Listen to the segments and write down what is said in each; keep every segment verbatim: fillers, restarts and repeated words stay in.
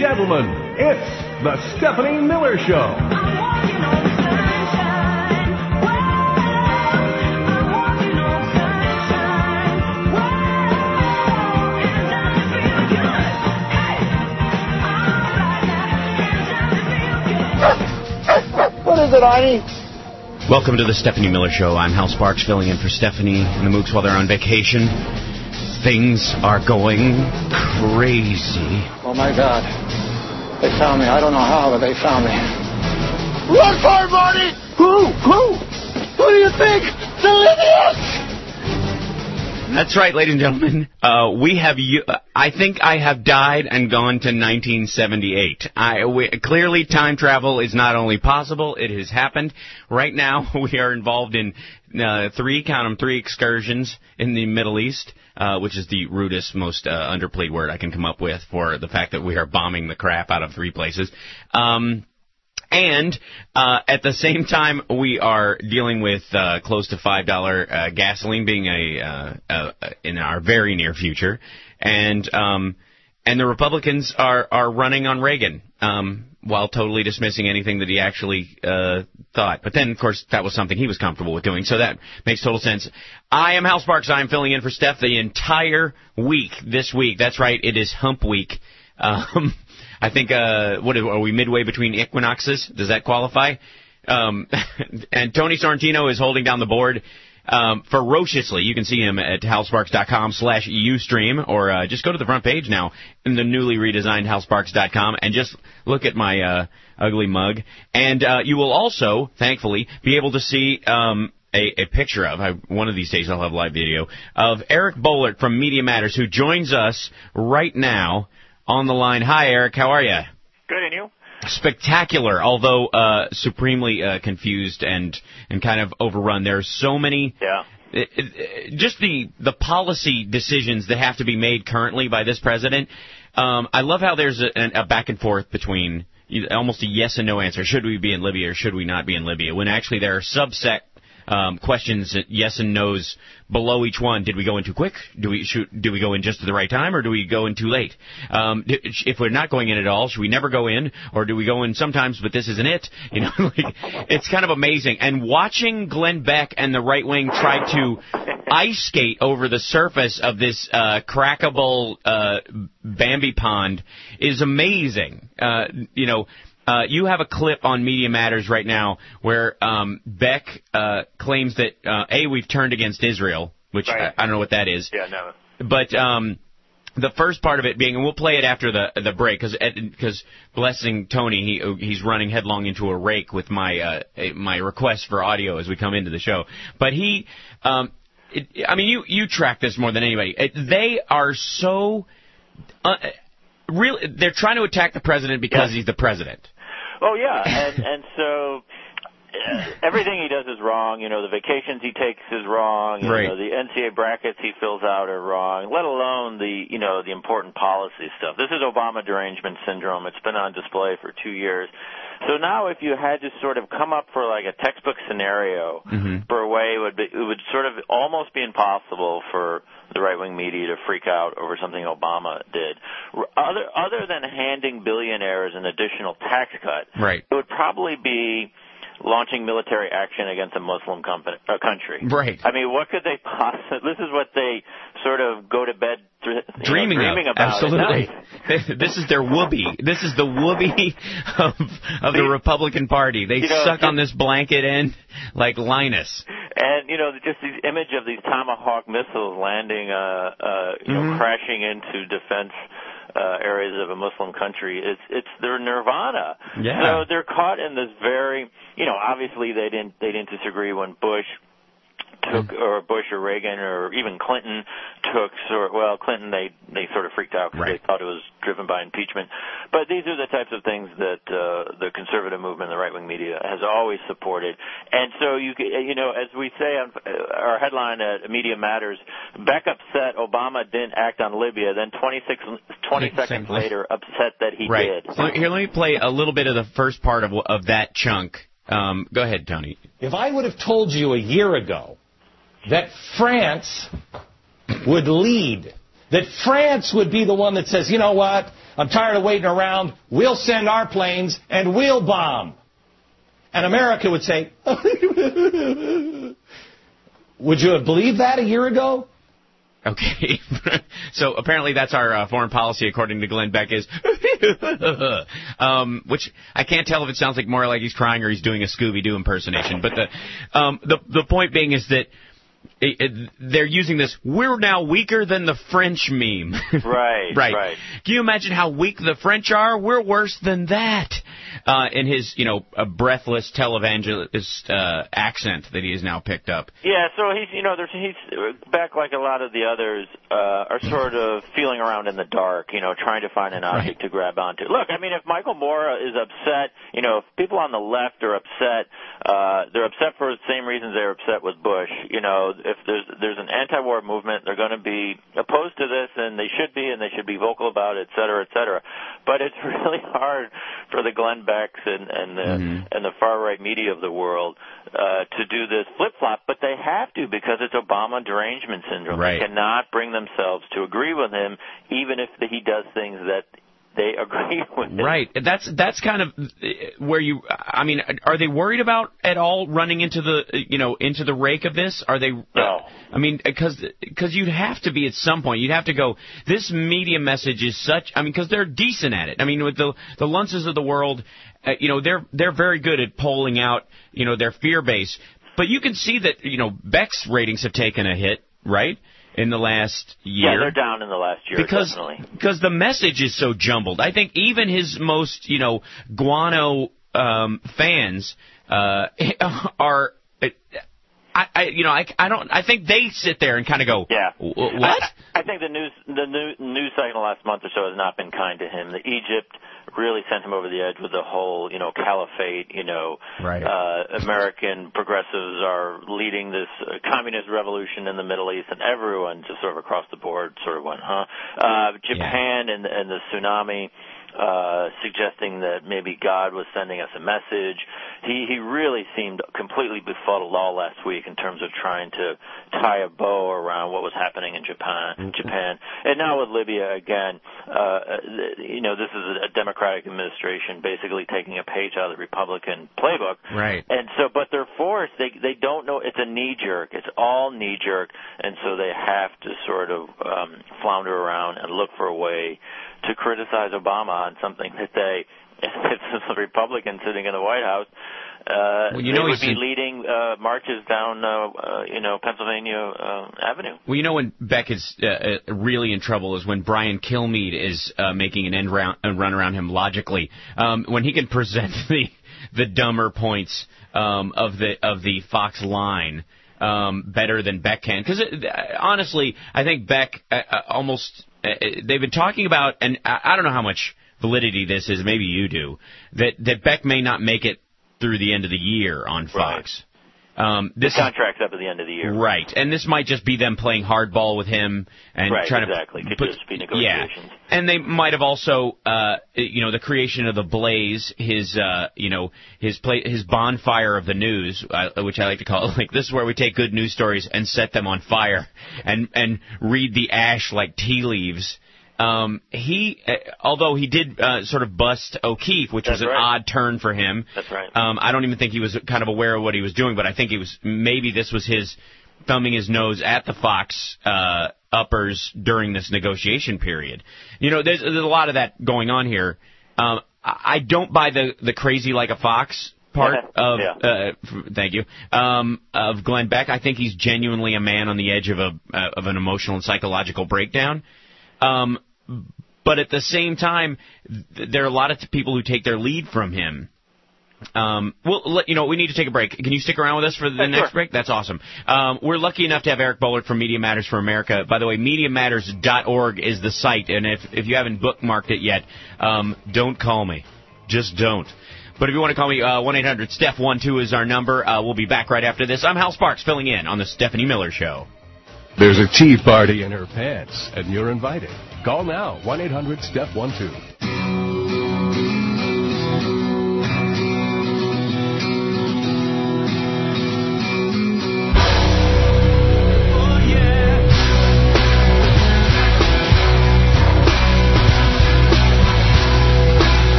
gentlemen, it's the Stephanie Miller Show. What is it, Arnie? Welcome to the Stephanie Miller Show. I'm Hal Sparks, filling in for Stephanie and the Mooks while they're on vacation. Things are going crazy. Oh, my God. They found me. I don't know how, but they found me. Run for it, Marty! Who? Who? Who do you think? The Libyans! That's right, ladies and gentlemen. Uh, we have. U- I think I have died and gone to nineteen seventy-eight. I, we, clearly, time travel is not only possible; it has happened. Right now, we are involved in uh, three, count them, three excursions in the Middle East, uh, which is the rudest, most uh, underplayed word I can come up with for the fact that we are bombing the crap out of three places. Um, And uh, at the same time, we are dealing with uh, close to five dollars uh, gasoline being a uh, uh, in our very near future, and um, and the Republicans are, are running on Reagan um, while totally dismissing anything that he actually uh, thought. But then, of course, that was something he was comfortable with doing, so that makes total sense. I am Hal Sparks. I am filling in for Steph the entire week this week. That's right, it is Hump Week. Um, I think, uh, what are we, midway between equinoxes? Does that qualify? Um, and Tony Sorrentino is holding down the board um, ferociously. You can see him at halsparks.com slash Ustream, or uh, just go to the front page now in the newly redesigned halsparks dot com and just look at my uh, ugly mug. And uh, you will also, thankfully, be able to see um, a, a picture of, I, one of these days I'll have live video, of Eric Boehlert from Media Matters, who joins us right now on the line. Hi, Eric. How are you? Good, and you? Spectacular, although uh, supremely uh, confused and, and kind of overrun. There are so many... Yeah. It, it, just the the policy decisions that have to be made currently by this president. Um, I love how there's a, a back and forth between almost a yes and no answer. Should we be in Libya or should we not be in Libya? When actually there are subset Um, questions, yes and no's below each one. Did we go in too quick? Do we should, do we go in just at the right time, or do we go in too late? Um, if we're not going in at all, should we never go in, or do we go in sometimes, but this isn't it? You know, like, it's kind of amazing. And watching Glenn Beck and the right wing try to ice skate over the surface of this uh, crackable uh, Bambi pond is amazing. Uh, you know. Uh, you have a clip on Media Matters right now where um, Beck uh, claims that, uh, A, we've turned against Israel, which right. I, I don't know what that is. Yeah, no. But um, the first part of it being, and we'll play it after the the break, because blessing Tony, he he's running headlong into a rake with my uh, my request for audio as we come into the show. But he, um, it, I mean, you, you track this more than anybody. It, they are so... Uh, Really, they're trying to attack the president because yeah. he's the president. Oh, yeah, and and so uh, everything he does is wrong. You know, the vacations he takes is wrong. You right. know, the N C A A brackets he fills out are wrong, let alone the, you know, the important policy stuff. This is Obama derangement syndrome. It's been on display for two years. So now if you had to sort of come up for like a textbook scenario mm-hmm. for a way, it would, be, it would sort of almost be impossible for the right-wing media to freak out over something Obama did. Other, other than handing billionaires an additional tax cut, right. it would probably be launching military action against a Muslim company, uh, country. Right. I mean, what could they possibly... This is what they sort of go to bed th- dreaming, know, dreaming of. about. Absolutely. This is their whoopee. This is the whoopee of, of the Republican Party. They you know, suck on this blanket end like Linus. And, you know, just this image of these Tomahawk missiles landing, uh, uh, you know, mm-hmm. crashing into defense uh, areas of a Muslim country, it's it's their nirvana. Yeah. So they're caught in this very, you know, obviously they didn't they didn't disagree when Bush took, or Bush or Reagan or even Clinton took, or well, Clinton they they sort of freaked out because right. they thought it was driven by impeachment. But these are the types of things that uh, the conservative movement, the right wing media, has always supported. And so you you know, as we say on our headline at Media Matters, Beck upset Obama didn't act on Libya, then twenty-six, twenty seconds later upset that he right. did. So here, let me play a little bit of the first part of of that chunk. Um, go ahead, Tony. If I would have told you a year ago that France would lead, that France would be the one that says, you know what, I'm tired of waiting around. We'll send our planes and we'll bomb. And America would say, would you have believed that a year ago? Okay. So apparently that's our uh, foreign policy, according to Glenn Beck, is um, which I can't tell if it sounds like more like he's crying or he's doing a Scooby-Doo impersonation. But the um, the the point being is that it, it, they're using this, we're now weaker than the French meme. Right, right. right. Can you imagine how weak the French are? We're worse than that. Uh, in his, you know, a breathless televangelist uh, accent that he has now picked up. Yeah, so he's, you know, there's, he's back like a lot of the others uh, are sort of feeling around in the dark, you know, trying to find an object right. to grab onto. Look, I mean, if Michael Moore is upset, you know, if people on the left are upset, uh, they're upset for the same reasons they're upset with Bush. You know, if there's there's an anti-war movement, they're going to be opposed to this, and they should be, and they should be vocal about it, et cetera, et cetera. But it's really hard for the Glenn Becks and and the mm-hmm. and the far right media of the world uh, to do this flip flop, but they have to because it's Obama derangement syndrome. Right. They cannot bring themselves to agree with him, even if he does things that they agree with. Right. That's that's kind of where you. I mean, are they worried about at all running into the you know into the rake of this? Are they? No. Uh, I mean, because because you'd have to be at some point. You'd have to go. This media message is such. I mean, because they're decent at it. I mean, with the the Lunces of the world, uh, you know, they're they're very good at polling out you know their fear base. But you can see that you know Beck's ratings have taken a hit, right? In the last year. Yeah, they're down in the last year, because, definitely. Because the message is so jumbled. I think even his most, you know, guano um, fans uh, are... I, I, you know, I, I don't. I think they sit there and kind of go, "Yeah, what?" I, I think the news, the new, news cycle last month or so has not been kind to him. The Egypt really sent him over the edge with the whole, you know, caliphate. You know, right. uh, American progressives are leading this uh, communist revolution in the Middle East, and everyone just sort of across the board sort of went, "Huh?" Uh, Japan yeah. and, and the tsunami. Uh, suggesting that maybe God was sending us a message. He he really seemed completely befuddled all last week in terms of trying to tie a bow around what was happening in Japan. Mm-hmm. Japan, and now with Libya again. Uh, you know, this is a Democratic administration basically taking a page out of the Republican playbook. Right. And so, but they're forced. They they don't know. It's a knee jerk. It's all knee jerk, and so they have to sort of um, flounder around and look for a way to criticize Obama on something that they, if it's a Republican sitting in the White House, uh, well, you they know would be in, leading uh, marches down, uh, uh, you know, Pennsylvania uh, Avenue. Well, you know when Beck is uh, really in trouble is when Brian Kilmeade is uh, making an end round, uh, run around him logically. Um, when he can present the the dumber points um, of the of the Fox line. Um, better than Beck can. Because, honestly, I think Beck uh, almost... Uh, they've been talking about, and I, I don't know how much validity this is, maybe you do, that, that Beck may not make it through the end of the year on Fox. Right. Um, this the contract's up at the end of the year. Right. And this might just be them playing hardball with him and right, trying exactly. to... Could put, just be negotiations. Yeah. And they might have also, uh, you know, the creation of the Blaze, his, uh, you know, his play, his bonfire of the news, uh, which I like to call it. Like, this is where we take good news stories and set them on fire and, and read the ash like tea leaves. Um, he, uh, although he did uh, sort of bust O'Keefe, which That's was an right. odd turn for him. That's right. Um, I don't even think he was kind of aware of what he was doing, but I think he was, maybe this was his thumbing his nose at the Fox uh, uppers during this negotiation period. You know, there's, there's a lot of that going on here. Um, I don't buy the, the crazy like a fox part of, yeah. uh, thank you, um, of Glenn Beck. I think he's genuinely a man on the edge of a uh, of an emotional and psychological breakdown. Um, but at the same time, th- there are a lot of t- people who take their lead from him. Um, well, you know, we need to take a break. Can you stick around with us for the yeah, next sure. break? That's awesome. Um, we're lucky enough to have Eric Boehlert from Media Matters for America. By the way, media matters dot org is the site, and if if you haven't bookmarked it yet, um, don't call me. Just don't. But if you want to call me, uh, one eight hundred Steph one two is our number. Uh, we'll be back right after this. I'm Hal Sparks, filling in on the Stephanie Miller Show. There's a tea party in her pants, and you're invited. Call now, one eight hundred Steph one two.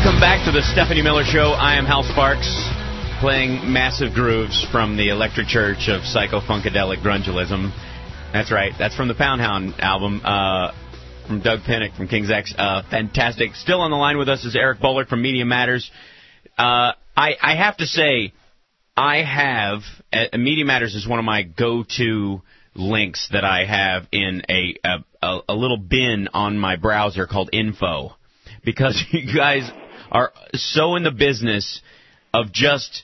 Welcome back to the Stephanie Miller Show. I am Hal Sparks, playing massive grooves from the Electric Church of Psycho-Funkadelic Grungealism. That's right. That's from the Pound Hound album, uh, from Doug Pinnick from King's X. Uh, fantastic. Still on the line with us is Eric Bullard from Media Matters. Uh, I, I have to say, I have, uh, Media Matters is one of my go-to links that I have in a, a, a little bin on my browser called Info. Because you guys are so in the business of just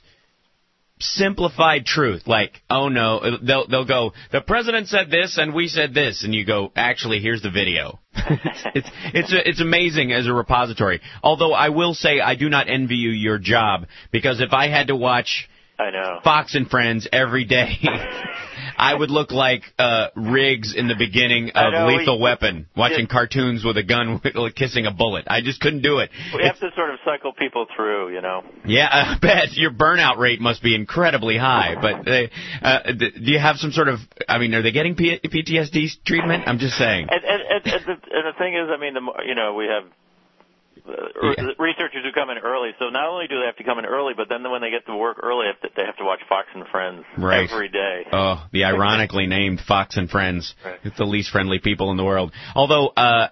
simplified truth. Like, oh, no, they'll, they'll go, the president said this and we said this. And you go, actually, here's the video. it's it's it's amazing as a repository. Although I will say I do not envy you your job. Because if I had to watch I know. Fox and Friends every day, I would look like uh, Riggs in the beginning of know, Lethal we, Weapon, watching yeah. cartoons with a gun like, kissing a bullet. I just couldn't do it. We have to sort of cycle people through, you know. Yeah, I bet your burnout rate must be incredibly high. But they, uh, do you have some sort of, I mean, are they getting P- PTSD treatment? I'm just saying. And, and, and, and, the, and the thing is, I mean, the you know, we have Uh, yeah. researchers who come in early, so not only do they have to come in early, but then when they get to work early, they have to watch Fox and Friends right. every day. Oh, the ironically named Fox and Friends. Right. It's the least friendly people in the world. Although, uh,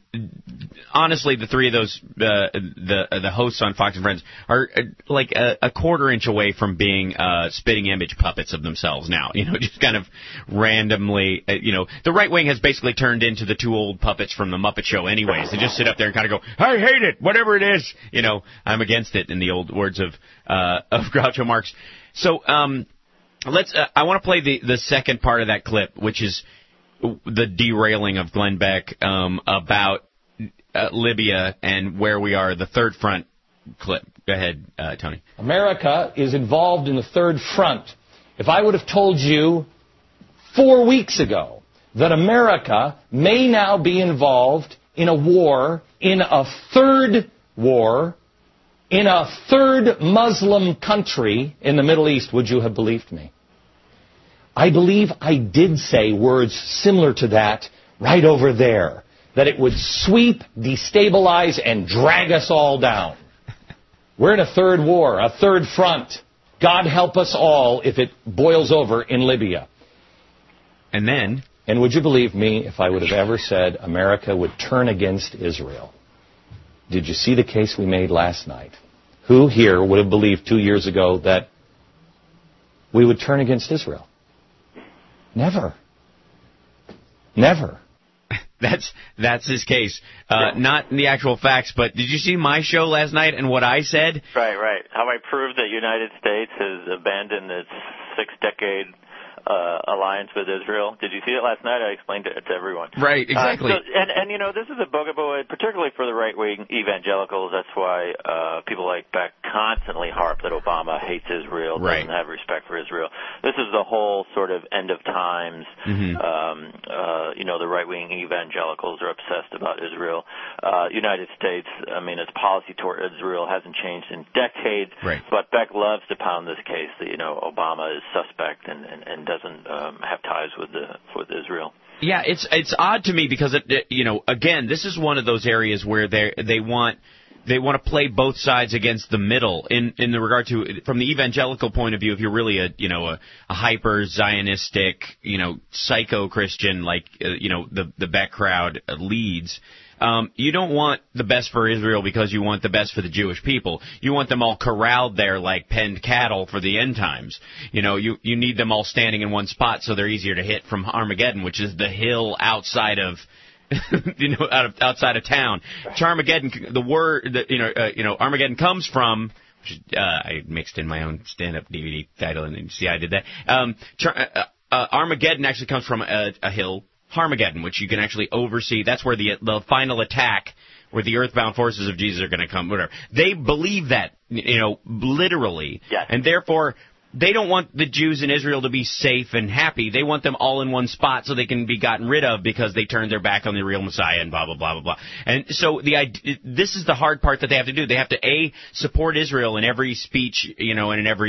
honestly, the three of those, uh, the the hosts on Fox and Friends are uh, like a, a quarter inch away from being uh, spitting image puppets of themselves now. You know, just kind of randomly, uh, you know, the right wing has basically turned into the two old puppets from the Muppet Show anyways. They just sit up there and kind of go, I hate it, whatever it is. You know, I'm against it, in the old words of uh, of Groucho Marx. So um, let's. Uh, I want to play the, the second part of that clip, which is the derailing of Glenn Beck um, about uh, Libya and where we are, the third front clip. Go ahead, uh, Tony. America is involved in the third front. If I would have told you four weeks ago that America may now be involved in a war, in a third war, in a third Muslim country in the Middle East, would you have believed me? I believe I did say words similar to that right over there, that it would sweep, destabilize, and drag us all down. We're in a third war, a third front. God help us all if it boils over in Libya. And then... And would you believe me if I would have ever said America would turn against Israel? Did you see the case we made last night? Who here would have believed two years ago that we would turn against Israel? Never. Never. That's that's his case. Uh, not in the actual facts, but did you see my show last night and what I said? Right, right. How I proved that United States has abandoned its six-decade Uh, alliance with Israel. Did you see it last night? I explained it to everyone. Right, exactly. Uh, so, and, and, you know, this is a bugaboo, particularly for the right-wing evangelicals. That's why uh, people like Beck constantly harp that Obama hates Israel, right. doesn't have respect for Israel. This is the whole sort of end of times. Mm-hmm. Um, uh, you know, the right-wing evangelicals are obsessed about Israel. Uh, United States, I mean, its policy toward Israel hasn't changed in decades. Right. But Beck loves to pound this case that, you know, Obama is suspect and, and, and doesn't doesn't um, have ties with the with Israel. Yeah, it's it's odd to me because it, you know, again, this is one of those areas where they they want they want to play both sides against the middle in in the regard to, from the evangelical point of view, if you're really a you know a, a hyper Zionistic you know psycho Christian like uh, you know the the Beck crowd leads. Um, you don't want the best for Israel because you want the best for the Jewish people. You want them all corralled there like penned cattle for the end times. You know, you, you need them all standing in one spot so they're easier to hit from Armageddon, which is the hill outside of, you know, out of, outside of town. Armageddon, the word, the, you know, uh, you know, Armageddon comes from. Uh, I mixed in my own stand-up D V D title, and you see I did that. Um, Char- uh, uh, Armageddon actually comes from a, a hill. Armageddon, which you can actually oversee. That's where the the final attack, where the earthbound forces of Jesus are going to come, whatever. They believe that, you know, literally. Yes. And therefore, they don't want the Jews in Israel to be safe and happy. They want them all in one spot so they can be gotten rid of because they turned their back on the real Messiah and blah, blah, blah, blah, blah. And so the idea, this is the hard part that they have to do. They have to, A, support Israel in every speech, you know, and in every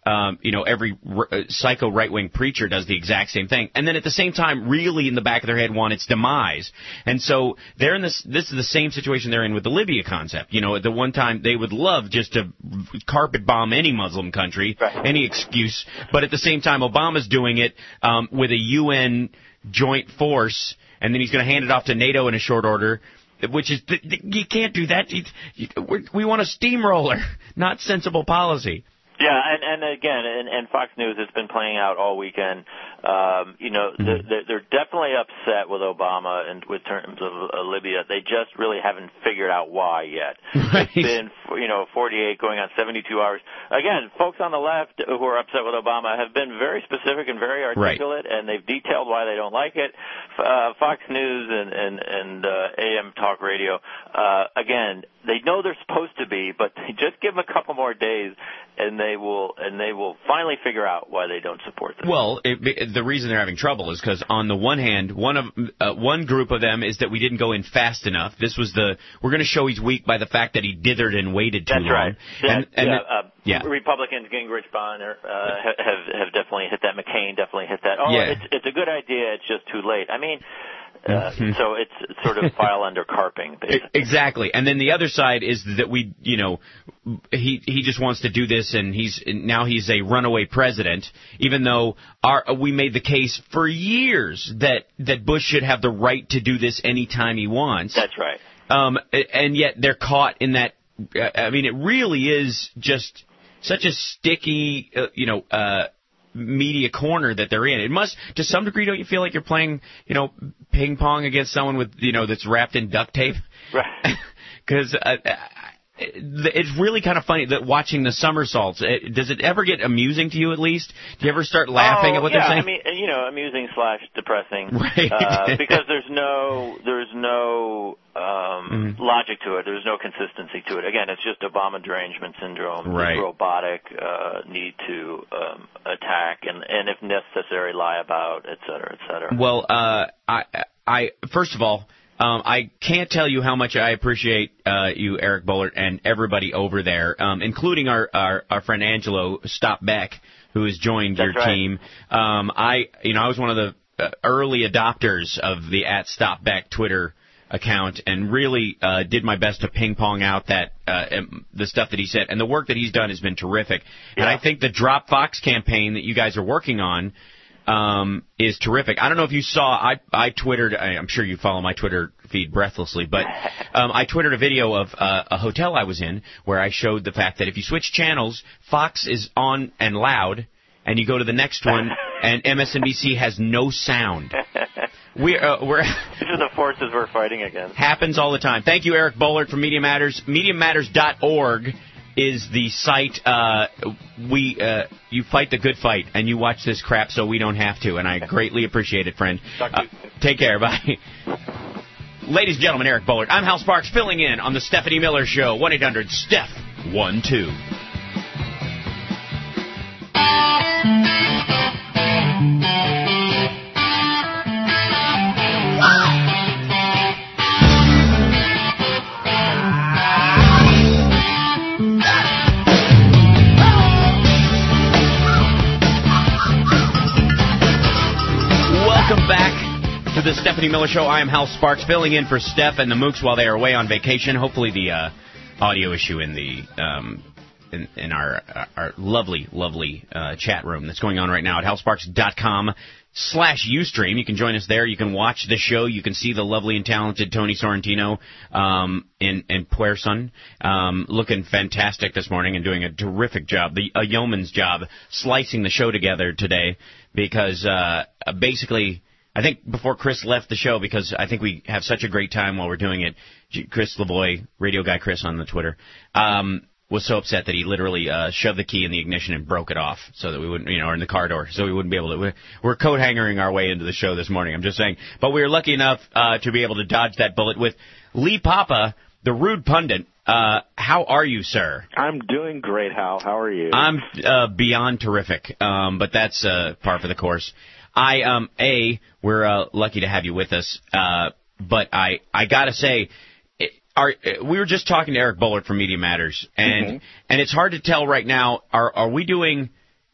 um, you know, every r- psycho right-wing preacher does the exact same thing. And then at the same time, really in the back of their head want its demise. And so they're in this, this is the same situation they're in with the Libya concept. You know, at the one time, they would love just to carpet bomb any Muslim country, right. any excuse. But at the same time, Obama's doing it um, with a U N joint force, and then he's going to hand it off to NATO in a short order. Which is, you can't do that. We want a steamroller, not sensible policy. Yeah, and, and again, and, and Fox News has been playing out all weekend. Um, you know, mm-hmm. they're, they're definitely upset with Obama and with terms of uh, Libya. They just really haven't figured out why yet. Right. It's been, you know, forty-eight going on seventy-two hours. Again, folks on the left who are upset with Obama have been very specific and very articulate, right. and they've detailed why they don't like it. Uh, Fox News and, and, and uh, A M Talk Radio, uh, again, they know they're supposed to be, but they just give them a couple more days, and they will and they will finally figure out why they don't support this. Well, it, it, the reason they're having trouble is because on the one hand, one of uh, one group of them is that we didn't go in fast enough. This was the we're going to show he's weak by the fact that he dithered and waited too That's long. Right. And, that, and yeah, the, uh, yeah, Republicans, Gingrich, Bonner, uh, have have definitely hit that. McCain definitely hit that. Oh, yeah. it's it's a good idea. It's just too late. I mean. Uh, so it's, it's sort of file under carping, basically. Exactly. And then the other side is that we, you know, he he just wants to do this, and he's now he's a runaway president, even though our we made the case for years that, that Bush should have the right to do this anytime he wants. That's right. Um, and yet they're caught in that. I mean, it really is just such a sticky, uh, you know, uh, media corner that they're in. It must, to some degree, don't you feel like you're playing, you know, ping pong against someone with, you know, that's wrapped in duct tape? Right. Because uh, it's really kind of funny that watching the somersaults. It, does it ever get amusing to you, at least? Do you ever start laughing oh, at what yeah, they're saying? I mean, you know, amusing slash depressing. Right. Uh, because there's no, there's no um, mm-hmm. logic to it. There's no consistency to it. Again, it's just Obama derangement syndrome, right. robotic uh, need to um, attack and, and, if necessary, lie about, et cetera, et cetera. Well, uh, I, I, first of all, Um, I can't tell you how much I appreciate uh, you, Eric Boehlert, and everybody over there, um, including our, our, our friend Angelo Stopbeck, who has joined That's your right. team. Um, I, you know, I was one of the uh, early adopters of the at Stopbeck Twitter account, and really uh, did my best to ping pong out that uh, the stuff that he said, and the work that he's done has been terrific. Yeah. And I think the Drop Fox campaign that you guys are working on. Um, is terrific. I don't know if you saw, I, I Twittered, I, I'm sure you follow my Twitter feed breathlessly, but um, I Twittered a video of uh, a hotel I was in where I showed the fact that if you switch channels, Fox is on and loud, and you go to the next one, and M S N B C has no sound. We're, uh, we're These are the forces we're fighting against. Happens all the time. Thank you, Eric Boehlert from Media Matters. Media Matters dot org is the site. Uh, we uh, you fight the good fight, and you watch this crap so we don't have to, and I greatly appreciate it, friend. Uh, take care. Bye. Ladies and gentlemen, Eric Boehlert. I'm Hal Sparks, filling in on the Stephanie Miller Show. one eight hundred Steph one two. Welcome back to the Stephanie Miller Show. I am Hal Sparks, filling in for Steph and the Mooks while they are away on vacation. Hopefully the uh, audio issue in the um, in, in our our lovely, lovely uh, chat room that's going on right now at hal sparks dot com slash Ustream. You can join us there. You can watch the show. You can see the lovely and talented Tony Sorrentino um, in, in Puerson, um, looking fantastic this morning and doing a terrific job, the a yeoman's job, slicing the show together today because uh, basically, I think before Chris left the show, because I think we have such a great time while we're doing it, Chris Lavoie, radio guy Chris on the Twitter, um, was so upset that he literally uh, shoved the key in the ignition and broke it off so that we wouldn't, you know, or in the car door, so we wouldn't be able to. We're, we're coat hangering our way into the show this morning, I'm just saying. But we were lucky enough uh, to be able to dodge that bullet with Lee Papa, the rude pundit. Uh, how are you, sir? I'm doing great, Hal. How are you? I'm uh, beyond terrific, um, but that's uh, par for the course. I, um, A, we're uh, lucky to have you with us, uh, but I, I gotta say, it, our, we were just talking to Eric Boehlert from Media Matters, and mm-hmm. and it's hard to tell right now, are are we doing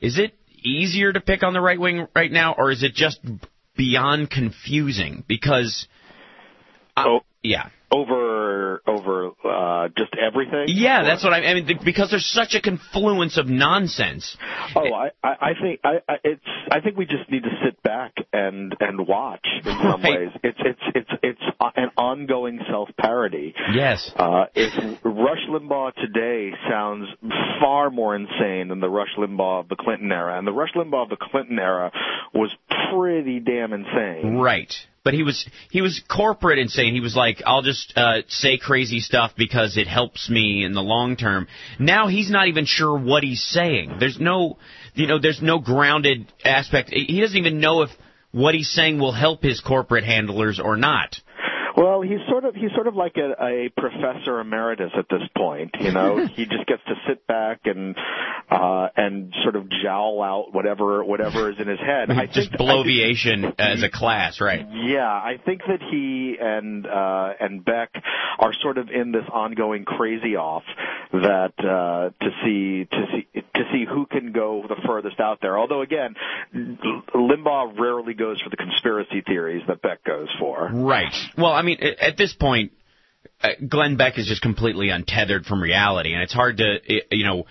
is it easier to pick on the right wing right now, or is it just beyond confusing? Because, uh, oh, yeah. Over over uh, just everything? Yeah, or? that's what I, I mean. Th- because there's such a confluence of nonsense. Oh, I, I, I think I, I, it's. I think we just need to sit back and and watch in some Right. ways. It's it's it's it's an ongoing self-parody. Yes. Uh, if Rush Limbaugh today sounds far more insane than the Rush Limbaugh of the Clinton era, and the Rush Limbaugh of the Clinton era was pretty damn insane. Right. But he was he was corporate insane. He was like, I'll just uh, say crazy stuff because it helps me in the long term. Now he's not even sure what he's saying. There's no, you know, there's no grounded aspect. He doesn't even know if what he's saying will help his corporate handlers or not. Well, he's sort of he's sort of like a, a professor emeritus at this point. You know, he just gets to sit back and uh, and sort of jowl out whatever whatever is in his head. I just think, bloviation I think, as a class, right? Yeah, I think that he and uh, and Beck are sort of in this ongoing crazy off that uh, to see to see to see who can go the furthest out there. Although again, Limbaugh rarely goes for the conspiracy theories that Beck goes for. Right. Well, I mean, at this point, uh, Glenn Beck is just completely untethered from reality, and it's hard to, you know,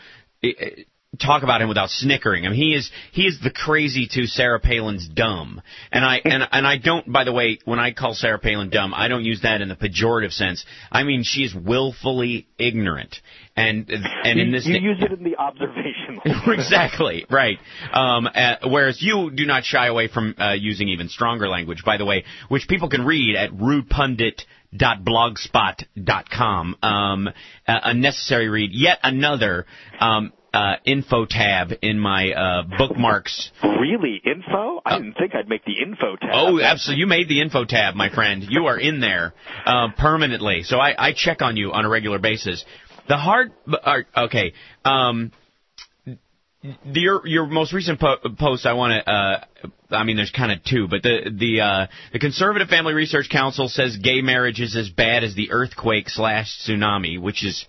talk about him without snickering. I mean, he is he is the crazy to Sarah Palin's dumb, and I and and I don't. By the way, when I call Sarah Palin dumb, I don't use that in the pejorative sense. I mean, she is willfully ignorant, and and in this you use it in the observation. Exactly right. Um, uh, whereas you do not shy away from uh, using even stronger language, by the way, which people can read at rude pundit dot blogspot dot com. Um, a, a necessary read. Yet another. Um, Uh, info tab in my uh, bookmarks. Really? Info? I didn't think I'd make the info tab. Oh, absolutely. You made the info tab, my friend. You are in there uh, permanently. So I, I check on you on a regular basis. The hard... Uh, okay. Um, the, your your most recent po- post, I want to... Uh, I mean, there's kind of two, but the the uh, the Conservative Family Research Council says gay marriage is as bad as the earthquake slash tsunami, which is...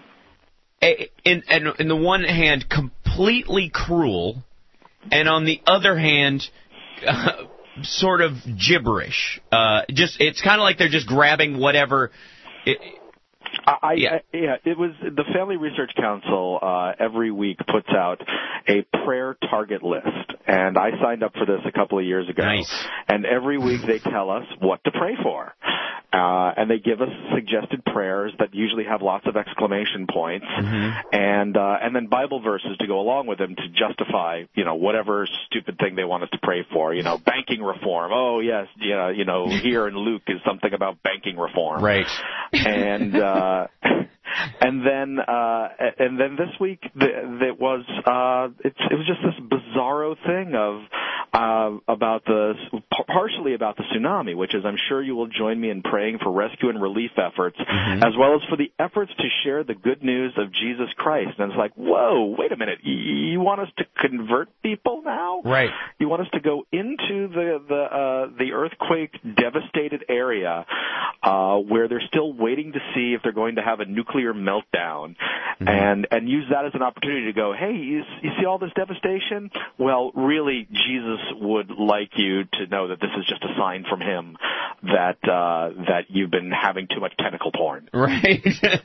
In, in, in the one hand, completely cruel, and on the other hand, uh, sort of gibberish. Uh, just it's kind of like they're just grabbing whatever. It, I, yeah. I, yeah, it was the Family Research Council uh, every week puts out a prayer target list, and I signed up for this a couple of years ago. Nice. And every week they tell us what to pray for. Uh, and they give us suggested prayers that usually have lots of exclamation points, mm-hmm. and uh, and then Bible verses to go along with them to justify, you know, whatever stupid thing they want us to pray for. You know, banking reform. Oh yes, yeah, you know, here in Luke is something about banking reform. Right. And uh, and then uh, and then this week it was uh, it, it was just this bizarro thing of uh, about the partially about the tsunami, which is I'm sure you will join me in praying for rescue and relief efforts, mm-hmm. as well as for the efforts to share the good news of Jesus Christ. And it's like, whoa, wait a minute, you want us to convert people now? Right. You want us to go into the the uh, the earthquake devastated area uh, where they're still waiting to see if they're going to have a nuclear meltdown, mm-hmm. and and use that as an opportunity to go, hey, you, you see all this devastation? Well, really, Jesus would like you to know that this is just a sign from him that uh, that you've been having too much tentacle porn. Right.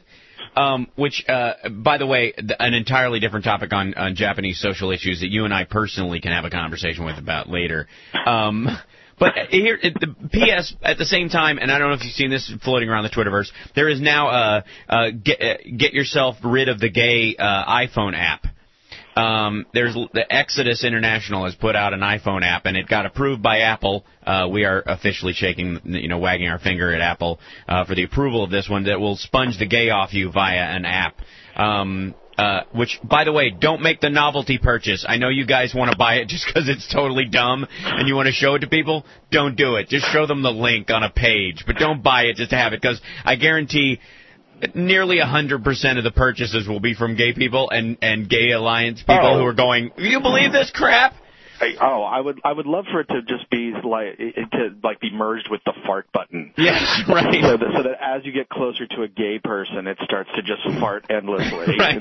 Um, which, uh, by the way, an entirely different topic on, on Japanese social issues that you and I personally can have a conversation with about later. Um, but here, the P S at the same time, and I don't know if you've seen this floating around the Twitterverse, there is now uh, uh, get, uh, get yourself rid of the gay uh, iPhone app. Um, there's the Exodus International has put out an iPhone app, and it got approved by Apple. Uh, we are officially shaking, you know, wagging our finger at Apple uh, for the approval of this one that will sponge the gay off you via an app. Um, uh, which, by the way, don't make the novelty purchase. I know you guys want to buy it just because it's totally dumb and you want to show it to people. Don't do it. Just show them the link on a page, but don't buy it just to have it, because I guarantee nearly one hundred percent of the purchases will be from gay people and, and gay alliance people oh. who are going, you believe this crap? Oh, I would I would love for it to just be like to like be merged with the fart button. Yes, right. So that, so that as you get closer to a gay person, it starts to just fart endlessly. Right.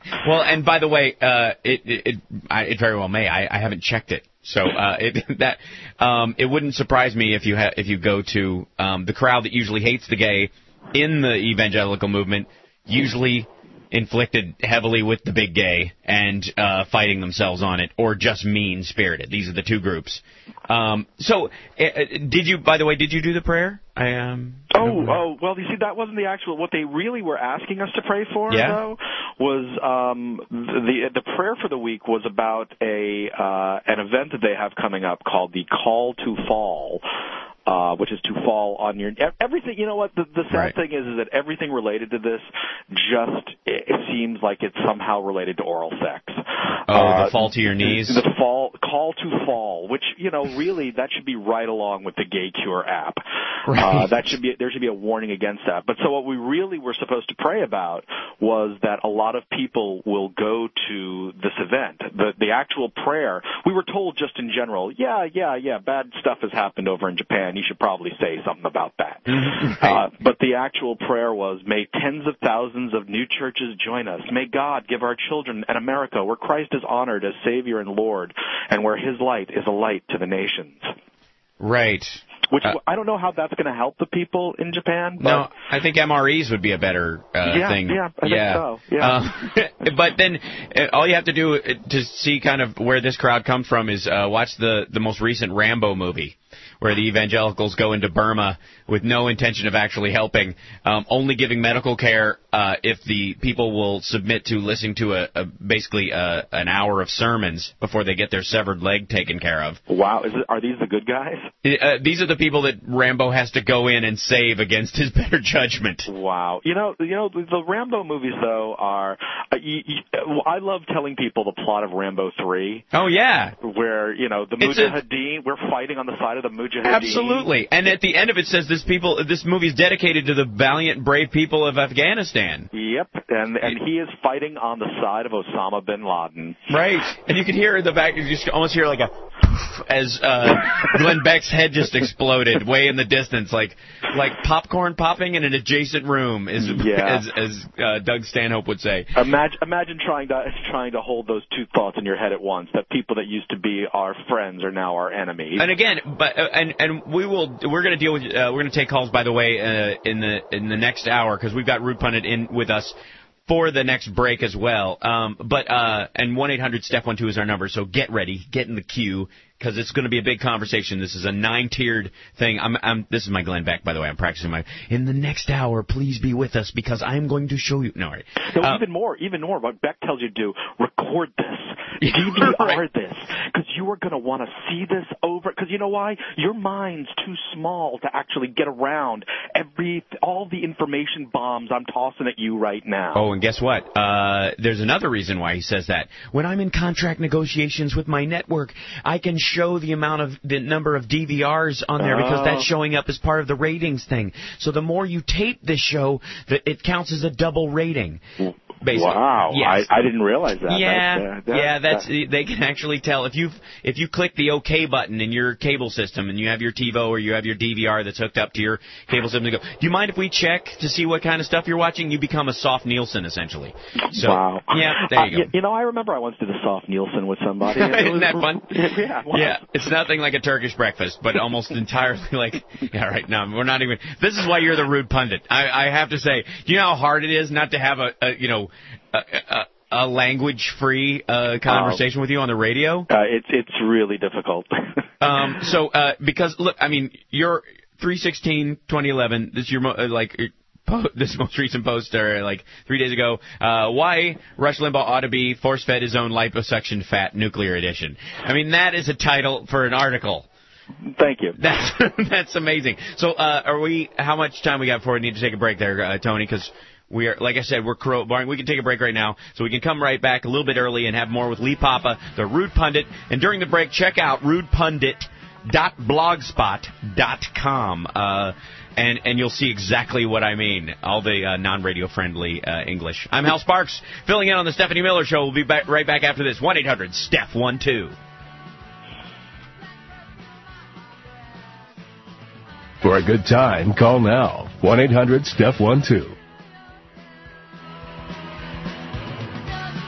Well, and by the way, uh, it, it, it, I, it very well may. I, I haven't checked it. So uh, it, that um, it wouldn't surprise me if you ha- if you go to um, the crowd that usually hates the gay in the evangelical movement, usually inflicted heavily with the big gay and uh, fighting themselves on it, or just mean-spirited. These are the two groups. Um, so, uh, did you? By the way, did you do the prayer? I um. Oh, oh, well, you see, that wasn't the actual. What they really were asking us to pray for, yeah? though, was um, the the prayer for the week was about a uh, an event that they have coming up called the Call to Fall. Uh, which is to fall on your everything. You know what? The, the sad right. thing is, is that everything related to this just it seems like it's somehow related to oral sex. Oh, uh, the fall to your knees. The fall call to fall, which you know, really, that should be right along with the Gay Cure app. Right. Uh, that should be there should be a warning against that. But so what we really were supposed to pray about was that a lot of people will go to this event. The the actual prayer, we were told just in general, yeah, yeah, yeah, bad stuff has happened over in Japan. You should probably say something about that. Right. Uh, but the actual prayer was, may tens of thousands of new churches join us. May God give our children an America where Christ is honored as Savior and Lord, and where His light is a light to the nations. Right. Which uh, I don't know how that's going to help the people in Japan. But no, I think M R Es would be a better uh, yeah, thing. Yeah, I yeah. think so. Yeah. Uh, but then uh, all you have to do to see kind of where this crowd comes from is uh, watch the, the most recent Rambo movie, where the evangelicals go into Burma with no intention of actually helping, um, only giving medical care uh, if the people will submit to listening to a, a basically a, an hour of sermons before they get their severed leg taken care of. Wow, is it, are these the good guys? Uh, these are the people that Rambo has to go in and save against his better judgment. Wow, you know, you know, the, the Rambo movies though are. Uh, you, you, I love telling people the plot of Rambo three. Oh yeah, where you know the It's Mujahideen, a, we're fighting on the side of the Mujahideen. Absolutely, and at the end of it says this people, this movie is dedicated to the valiant, brave people of Afghanistan. Yep, and and he is fighting on the side of Osama bin Laden. Right, and you can hear in the back, you just almost hear like a as uh, Glenn Beck's head just exploded way in the distance, like like popcorn popping in an adjacent room, is yeah. as as uh, Doug Stanhope would say. Imagine imagine trying to trying to hold those two thoughts in your head at once. That people that used to be our friends are now our enemies. And again, but uh, and and we will we're going to deal with uh, we're going to take calls, by the way, uh, in the in the next hour, because we've got Rude Pundit in with us for the next break as well. Um, but uh, and one eight hundred step one two is our number, so get ready, get in the queue, because it's going to be a big conversation. This is a nine-tiered thing. I'm, I'm, this is my Glenn Beck, by the way. I'm practicing my. In the next hour, please be with us, because I'm going to show you. No, all right. No, uh, even more, even more. What Beck tells you to do: record this, D V R right. this, because you are going to want to see this over. Because you know why? Your mind's too small to actually get around every all the information bombs I'm tossing at you right now. Oh, and guess what? Uh, there's another reason why he says that. When I'm in contract negotiations with my network, I can show the amount of the number of D V Rs on there, because that's showing up as part of the ratings thing. So the more you tape this show, the, it counts as a double rating. Basically. Wow, yes. I, I didn't realize that. Yeah, that's, uh, that, yeah, that's that. they can actually tell if you if you click the OK button in your cable system and you have your TiVo or you have your D V R that's hooked up to your cable system, and go, do you mind if we check to see what kind of stuff you're watching? You become a soft Nielsen essentially. So, wow. Yeah, there you uh, go. You know, I remember I once did a soft Nielsen with somebody. Isn't that fun? Yeah, wow. Yeah, it's nothing like a Turkish breakfast, but almost entirely like. Yeah, right. No, we're not even. This is why you're the Rude Pundit. I, I have to say, do you know how hard it is not to have a, a you know. A, a, a language-free uh, conversation uh, with you on the radio? Uh, it's it's really difficult. um, so uh, because look, I mean, you're three sixteen twenty eleven. This is your mo- uh, like po- this most recent post, or like three days ago. Uh, why Rush Limbaugh ought to be force-fed his own liposuction fat nuclear edition. I mean, that is a title for an article. Thank you. That's that's amazing. So, uh, are we? How much time we got before we need to take a break there, uh, Tony? Because we are, like I said, we're crowbarring. We can take a break right now, so we can come right back a little bit early and have more with Lee Papa, the Rude Pundit. And during the break, check out rude pundit dot blogspot dot com, uh, and and you'll see exactly what I mean. All the uh, non-radio friendly uh, English. I'm Hal Sparks, filling in on the Stephanie Miller Show. We'll be back right back after this. one eight hundred Steph one two. For a good time, call now. one eight hundred Steph one two.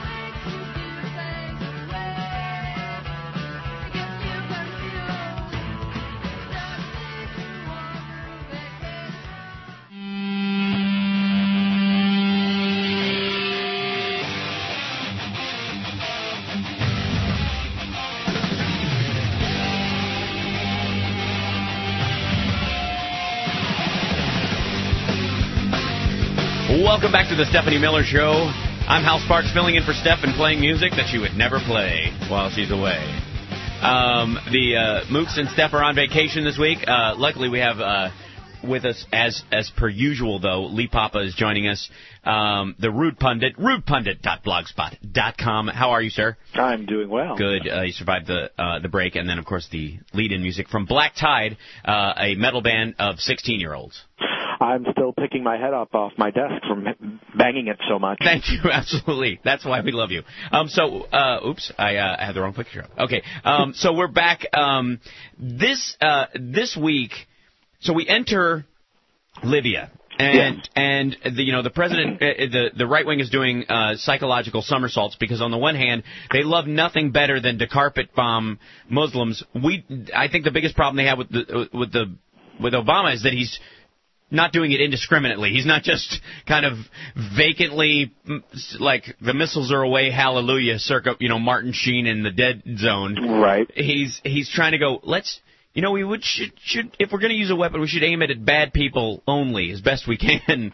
Welcome back to the Stephanie Miller Show. I'm Hal Sparks, filling in for Steph and playing music that she would never play while she's away. Um, the uh, Mooks and Steph are on vacation this week. Uh, luckily, we have uh, with us, as as per usual, though, Lee Papa is joining us. Um, the Rude Pundit, rude pundit dot blogspot dot com. How are you, sir? I'm doing well. Good. Uh, you survived the uh, the break, and then, of course, the lead-in music from Black Tide, uh, a metal band of sixteen-year-olds. I'm still picking my head up off my desk from banging it so much. Thank you, absolutely. That's why we love you. Um, so, uh, oops, I, uh, I had the wrong picture up. Okay, um, so we're back. Um, this uh, this week, so we enter Libya. And yes. and the, you know the president, uh, the the right wing is doing uh, psychological somersaults because on the one hand they love nothing better than to carpet bomb Muslims. We I think the biggest problem they have with the with the with Obama is that he's not doing it indiscriminately. He's not just kind of vacantly like the missiles are away, hallelujah, circa you know Martin Sheen in the Dead Zone. Right. He's he's trying to go. Let's. You know, we would should, should if we're going to use a weapon, we should aim it at bad people only as best we can.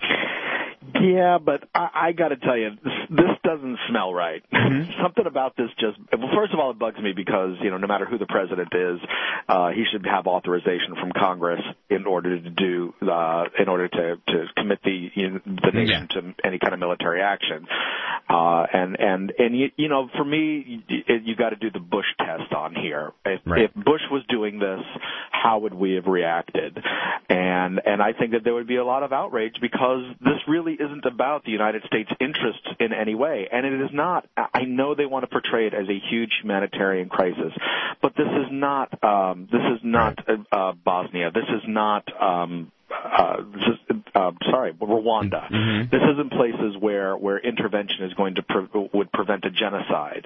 Yeah, but I, I got to tell you, this, this doesn't smell right. Mm-hmm. Something about this just, well, first of all, it bugs me because, you know, no matter who the president is, uh, he should have authorization from Congress in order to do, uh, in order to, to commit the, you know, the nation yeah. to any kind of military action. Uh, and, and, and you, you know, for me, you, you got to do the Bush test on here. If, right. if Bush was doing this, how would we have reacted? And, and I think that there would be a lot of outrage because this really isn't about the United States' interests in any way, and it is not. I know they want to portray it as a huge humanitarian crisis, but this is not. Um, this is not uh, Bosnia. This is not. Um, uh, this is, uh, sorry, Rwanda. Mm-hmm. This isn't places where where intervention is going to pre- would prevent a genocide.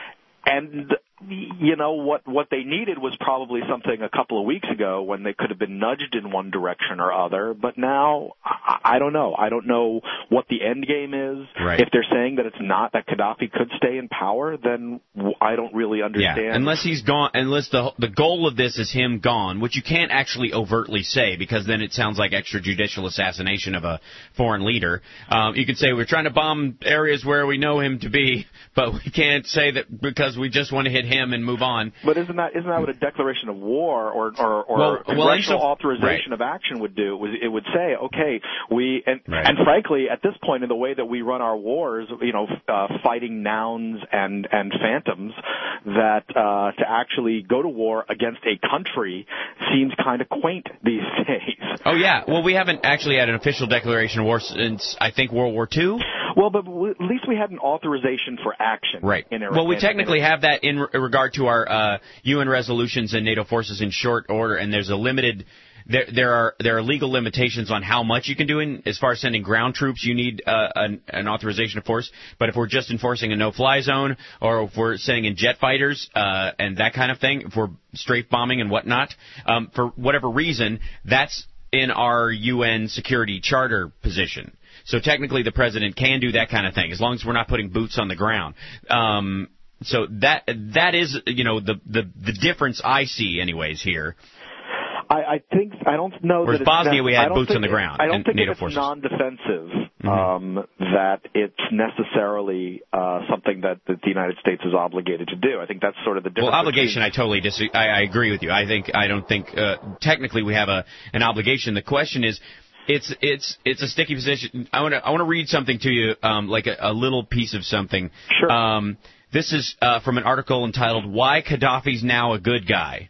And you know what what they needed was probably something a couple of weeks ago when they could have been nudged in one direction or other, but now I, I don't know. I don't know what the end game is. Right. If they're saying that it's not, that Gaddafi could stay in power, then I don't really understand. Yeah, unless he's gone, unless the the goal of this is him gone, which you can't actually overtly say because then it sounds like extrajudicial assassination of a foreign leader. Um, you could say we're trying to bomb areas where we know him to be, but we can't say that because we just want to hit him and move on. But isn't that isn't that what a declaration of war or or, or well, congressional well, authorization right. of action would do? Was it would say, okay, we and right. and frankly, at this point in the way that we run our wars, you know, uh, fighting nouns and and phantoms, that uh, to actually go to war against a country seems kind of quaint these days. Oh yeah, well we haven't actually had an official declaration of war since I think World War Two. Well, but at least we had an authorization for action. Right. In well, we in, technically in, have that in re- regard to our uh, U N resolutions and NATO forces in short order, and there's a limited. There, there are there are legal limitations on how much you can do in as far as sending ground troops. You need uh, an, an authorization of force. But if we're just enforcing a no-fly zone, or if we're sending in jet fighters uh, and that kind of thing, if we're strafe bombing and whatnot, um, for whatever reason, that's in our U N security charter position. So technically, the president can do that kind of thing as long as we're not putting boots on the ground. Um, so that that is, you know, the, the the difference I see, anyways, here. I, I think I don't know. Whereas that Bosnia, it's, we had boots think, on the ground. I don't and think NATO it's forces. non-defensive mm-hmm. um, that it's necessarily uh, something that, that the United States is obligated to do. I think that's sort of the difference. Well, obligation, between... I totally disagree. I, I agree with you. I think I don't think uh, technically we have a an obligation. The question is. It's it's it's a sticky position. I want to I want to read something to you, um, like a, a little piece of something. Sure. Um, this is uh, from an article entitled "Why Gaddafi's Now a Good Guy,"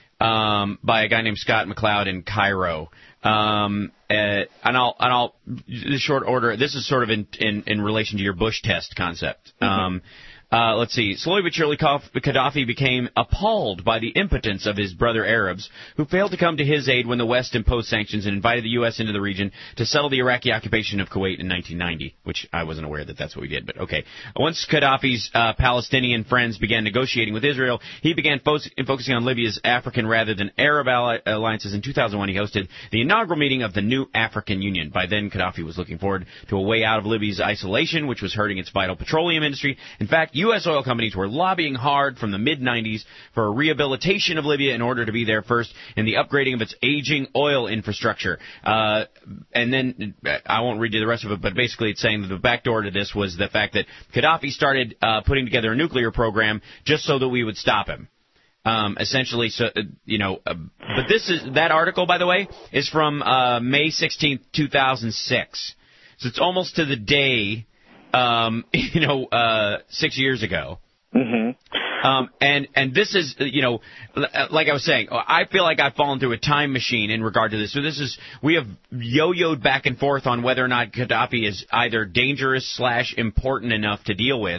um, by a guy named Scott McLeod in Cairo. Um, uh, and I'll and I'll the short order. This is sort of in in, in relation to your Bush test concept. Mm-hmm. Um, Uh, let's see. Slowly but surely, Gaddafi became appalled by the impotence of his brother Arabs, who failed to come to his aid when the West imposed sanctions and invited the U S into the region to settle the Iraqi occupation of Kuwait in nineteen ninety, which I wasn't aware that that's what we did, but okay. Once Gaddafi's uh, Palestinian friends began negotiating with Israel, he began fo- focusing on Libya's African rather than Arab ally- alliances. In two thousand one, he hosted the inaugural meeting of the new African Union. By then, Gaddafi was looking forward to a way out of Libya's isolation, which was hurting its vital petroleum industry. In fact, U S oil companies were lobbying hard from the mid nineties for a rehabilitation of Libya in order to be there first in the upgrading of its aging oil infrastructure. Uh, and then, I won't read you the rest of it, but basically it's saying that the backdoor to this was the fact that Gaddafi started uh, putting together a nuclear program just so that we would stop him. Um, essentially, so uh, you know, uh, but this is that article, by the way, is from uh, May sixteenth, two thousand six. So it's almost to the day, um, you know, uh, six years ago. Mm-hmm. Um, and and this is, you know, like I was saying, I feel like I've fallen through a time machine in regard to this. So this is, we have yo-yoed back and forth on whether or not Gaddafi is either dangerous slash important enough to deal with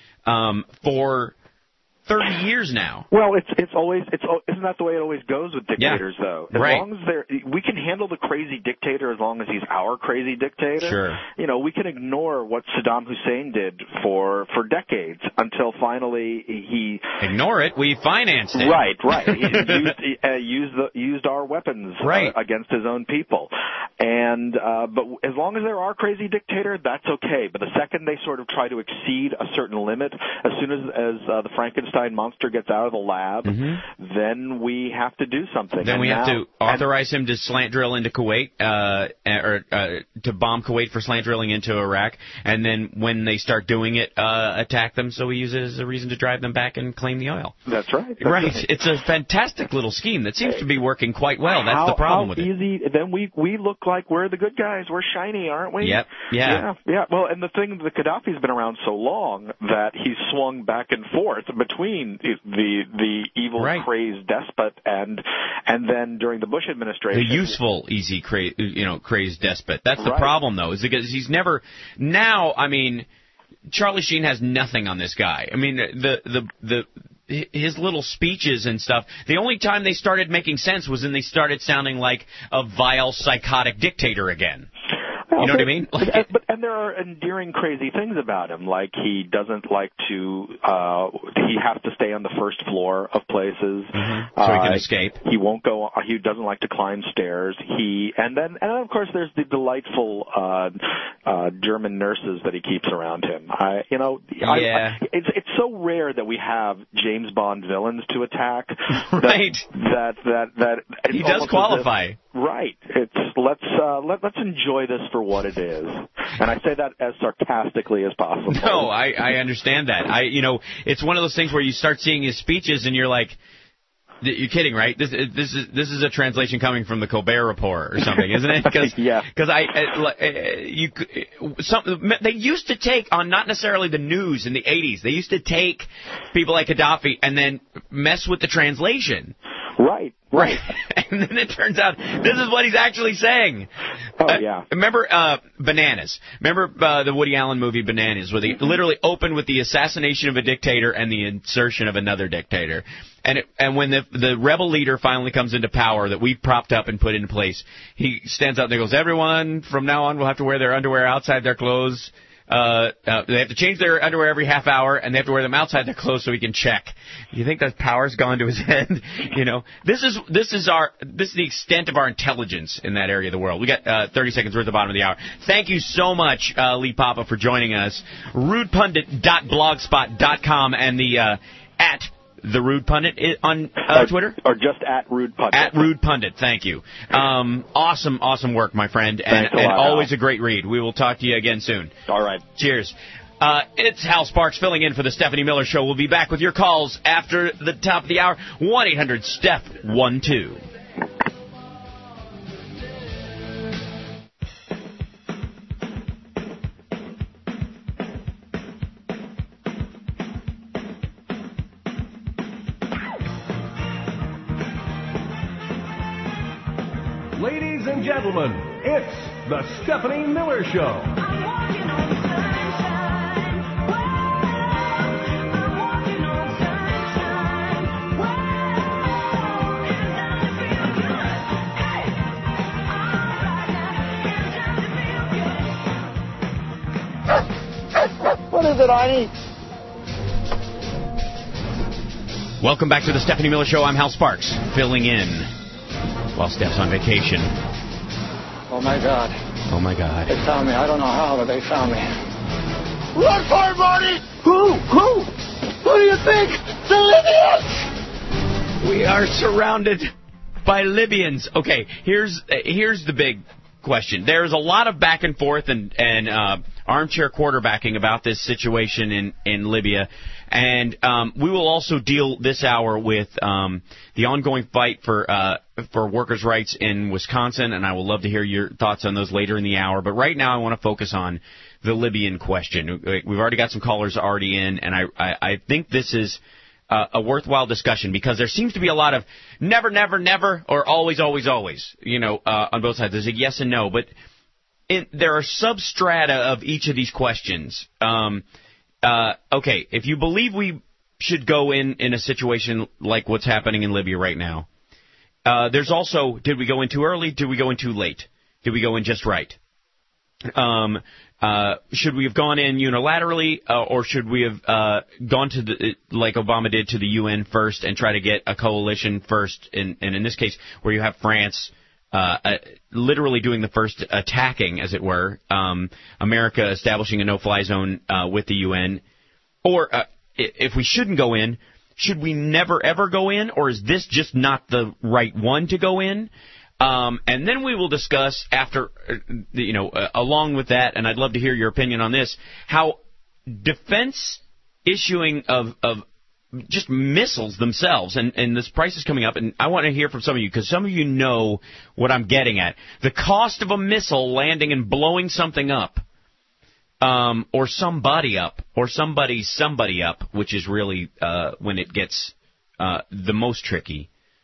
um, for thirty years now. Well, it's it's always it's isn't that the way it always goes with dictators, yeah. though? As right. long as they're, we can handle the crazy dictator as long as he's our crazy dictator. Sure. You know, we can ignore what Saddam Hussein did for for decades until finally he ignore it. We financed it. Right, right. He used uh, used the, used our weapons right. uh, against his own people, and uh, but as long as they're our crazy dictator, that's okay. But the second they sort of try to exceed a certain limit, as soon as as uh, the Frankenstein monster gets out of the lab, mm-hmm. then we have to do something. Then and we now, have to authorize him to slant drill into Kuwait, uh, or uh, to bomb Kuwait for slant drilling into Iraq, and then when they start doing it, uh, attack them so we use it as a reason to drive them back and claim the oil. That's right. That's right. right. It's a fantastic little scheme that seems to be working quite well. That's how, the problem how with easy, it. Then we we look like we're the good guys. We're shiny, aren't we? Yep. Yeah. Yeah. Yeah. Well, and the thing, the Gaddafi's been around so long that he's swung back and forth between the the evil, right. crazed despot and and then during the Bush administration, the useful, easy, cra- you know, crazed despot. That's the right. problem, though, is because he's never. Now, I mean, Charlie Sheen has nothing on this guy. I mean, the the the. his little speeches and stuff, the only time they started making sense was when they started sounding like a vile, psychotic dictator again. You know what I mean? Like, and, but and there are endearing, crazy things about him, like he doesn't like to. Uh, he has to stay on the first floor of places, mm-hmm. so he can uh, escape. He won't go. He doesn't like to climb stairs. He and then and then of course there's the delightful uh, uh, German nurses that he keeps around him. I, you know, yeah. I, I, it's it's so rare that we have James Bond villains to attack. right. That that that, that he does qualify. If, right. It's let's uh, let let's enjoy this for what it is, and I say that as sarcastically as possible. No, I, I understand that. I, you know, it's one of those things where you start seeing his speeches and you're like, you're kidding, right? This, this is this is a translation coming from the Colbert Report or something, isn't it? Because yeah. Because I, uh, you, some they used to take on not necessarily the news in the eighties. They used to take people like Gaddafi and then mess with the translation. Right. Right. And then it turns out this is what he's actually saying. Oh, yeah. Uh, remember uh, Bananas? Remember uh, the Woody Allen movie Bananas, where they mm-hmm. literally open with the assassination of a dictator and the insertion of another dictator. And it, and when the the rebel leader finally comes into power that we propped up and put into place, he stands up and he goes, everyone from now on will have to wear their underwear outside their clothes. Uh, uh, they have to change their underwear every half hour, and they have to wear them outside their clothes so he can check. You think that power's gone to his head? You know, this is this is our this is the extent of our intelligence in that area of the world. We got uh, thirty seconds. We're at the bottom of the hour. Thank you so much, uh, Lee Papa, for joining us. rude pundit dot blogspot dot com and the uh, at The Rude Pundit on uh, Twitter? Or just at Rude Pundit. At Rude Pundit, thank you. Um, awesome, awesome work, my friend, and, Thanks a lot, and always Hal. a great read. We will talk to you again soon. All right. Cheers. Uh, it's Hal Sparks filling in for the Stephanie Miller Show. We'll be back with your calls after the top of the hour. one eight hundred S T E P one two. Ladies and gentlemen, it's the Stephanie Miller Show. I'm walking on sunshine. Whoa, I'm walking on sunshine. Whoa, it's time to feel good. Hey, all right now, it's time to feel good. What is it, Arnie? Welcome back to the Stephanie Miller Show. I'm Hal Sparks, filling in while Steph's on vacation. Oh, my God. Oh, my God. They found me. I don't know how, but they found me. Run for it, Marty! Who? Who? Who do you think? The Libyans! We are surrounded by Libyans. Okay, here's uh, here's the big question. There's a lot of back and forth and and uh, armchair quarterbacking about this situation in in Libya, and um, we will also deal this hour with um, the ongoing fight for uh, for workers' rights in Wisconsin, and I will love to hear your thoughts on those later in the hour. But right now, I want to focus on the Libyan question. We've already got some callers already in, and I I, I think this is Uh, a worthwhile discussion because there seems to be a lot of never, never, never, or always, always, always, you know, uh, on both sides. There's a yes and no, but in, there are substrata of each of these questions. Um, uh, okay, if you believe we should go in in a situation like what's happening in Libya right now, uh, there's also, did we go in too early? Did we go in too late? Did we go in just right? Um, uh, should we have gone in unilaterally, uh, or should we have uh, gone to the, like Obama did, to the U N first and try to get a coalition first? In, and in this case, where you have France uh, uh, literally doing the first attacking, as it were, um, America establishing a no-fly zone uh, with the U N. Or uh, if we shouldn't go in, should we never ever go in, or is this just not the right one to go in? Um, and then we will discuss after, uh, you know, uh, along with that, and I'd love to hear your opinion on this, how defense issuing of, of just missiles themselves, and, and this price is coming up, and I want to hear from some of you, because some of you know what I'm getting at. The cost of a missile landing and blowing something up, um, or somebody up, or somebody's somebody up, which is really uh, when it gets uh, the most tricky.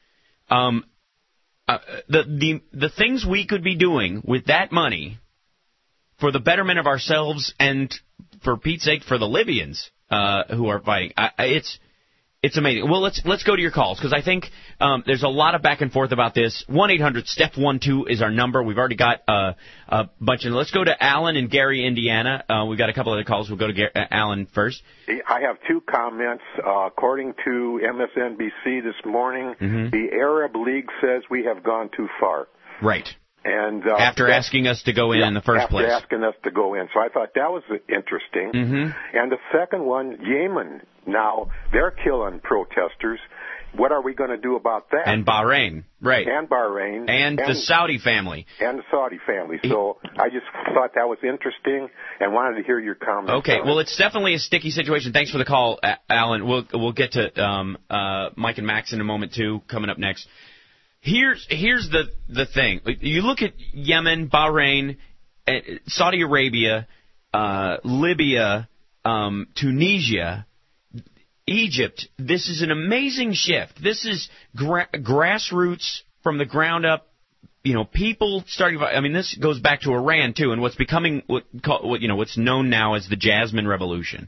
Um Uh, the the the things we could be doing with that money for the betterment of ourselves and, for Pete's sake, for the Libyans uh, who are fighting, I, I, it's it's amazing. Well, let's let's go to your calls, because I think um, there's a lot of back and forth about this. one eight hundred step one two is our number. We've already got uh, a bunch of. Let's go to Alan in Gary, Indiana. Uh, we've got a couple other calls. We'll go to Gar- uh, Alan first. I have two comments. Uh, according to M S N B C this morning, mm-hmm. the Arab League says we have gone too far. Right. And uh, after asking us to go in yeah, in the first after place. After asking us to go in. So I thought that was interesting. Mm-hmm. And the second one, Yemen. Now, they're killing protesters. What are we going to do about that? And Bahrain, right. And Bahrain. And, and the Saudi family. And the Saudi family. So I just thought that was interesting and wanted to hear your comments. Okay, well, it's definitely a sticky situation. Thanks for the call, Alan. We'll we'll get to um, uh, Mike and Max in a moment, too, coming up next. Here's here's the, the thing. You look at Yemen, Bahrain, Saudi Arabia, uh, Libya, um, Tunisia, Egypt. This is an amazing shift. This is gra- grassroots from the ground up. You know, people starting. I mean, this goes back to Iran too, and what's becoming what, what you know what's known now as the Jasmine Revolution.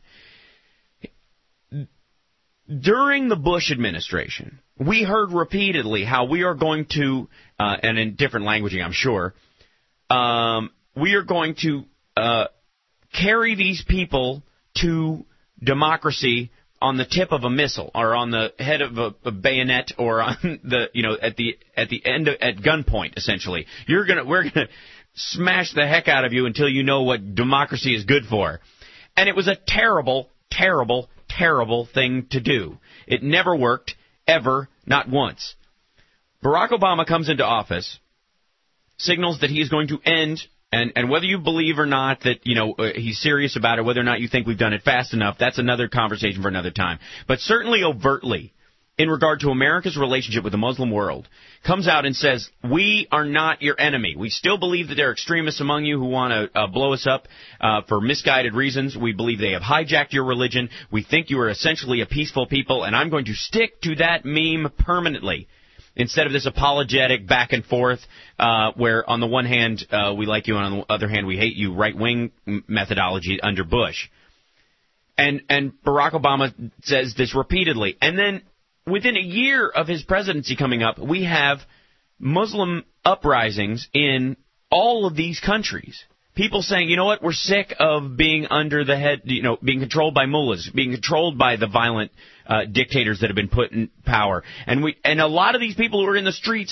During the Bush administration, we heard repeatedly how we are going to, uh, and in different languaging, I'm sure, um, we are going to uh, carry these people to democracy on the tip of a missile, or on the head of a, a bayonet, or on the, you know, at the at the end of, at gunpoint. Essentially, you're gonna we're gonna smash the heck out of you until you know what democracy is good for. And it was a terrible, terrible, terrible thing to do. It never worked, ever, not once. Barack Obama comes into office, signals that he is going to end. And and whether you believe or not that, you know, uh, he's serious about it, whether or not you think we've done it fast enough, that's another conversation for another time. But certainly overtly, in regard to America's relationship with the Muslim world, comes out and says, we are not your enemy. We still believe that there are extremists among you who want to uh, blow us up uh, for misguided reasons. We believe they have hijacked your religion. We think you are essentially a peaceful people, and I'm going to stick to that meme permanently, instead of this apologetic back and forth uh, where on the one hand uh, we like you and on the other hand we hate you, right-wing methodology under Bush. And and Barack Obama says this repeatedly. And then within a year of his presidency coming up, we have Muslim uprisings in all of these countries. People saying, you know what, we're sick of being under the head, you know, being controlled by mullahs, being controlled by the violent uh, dictators that have been put in power. And we, and a lot of these people who are in the streets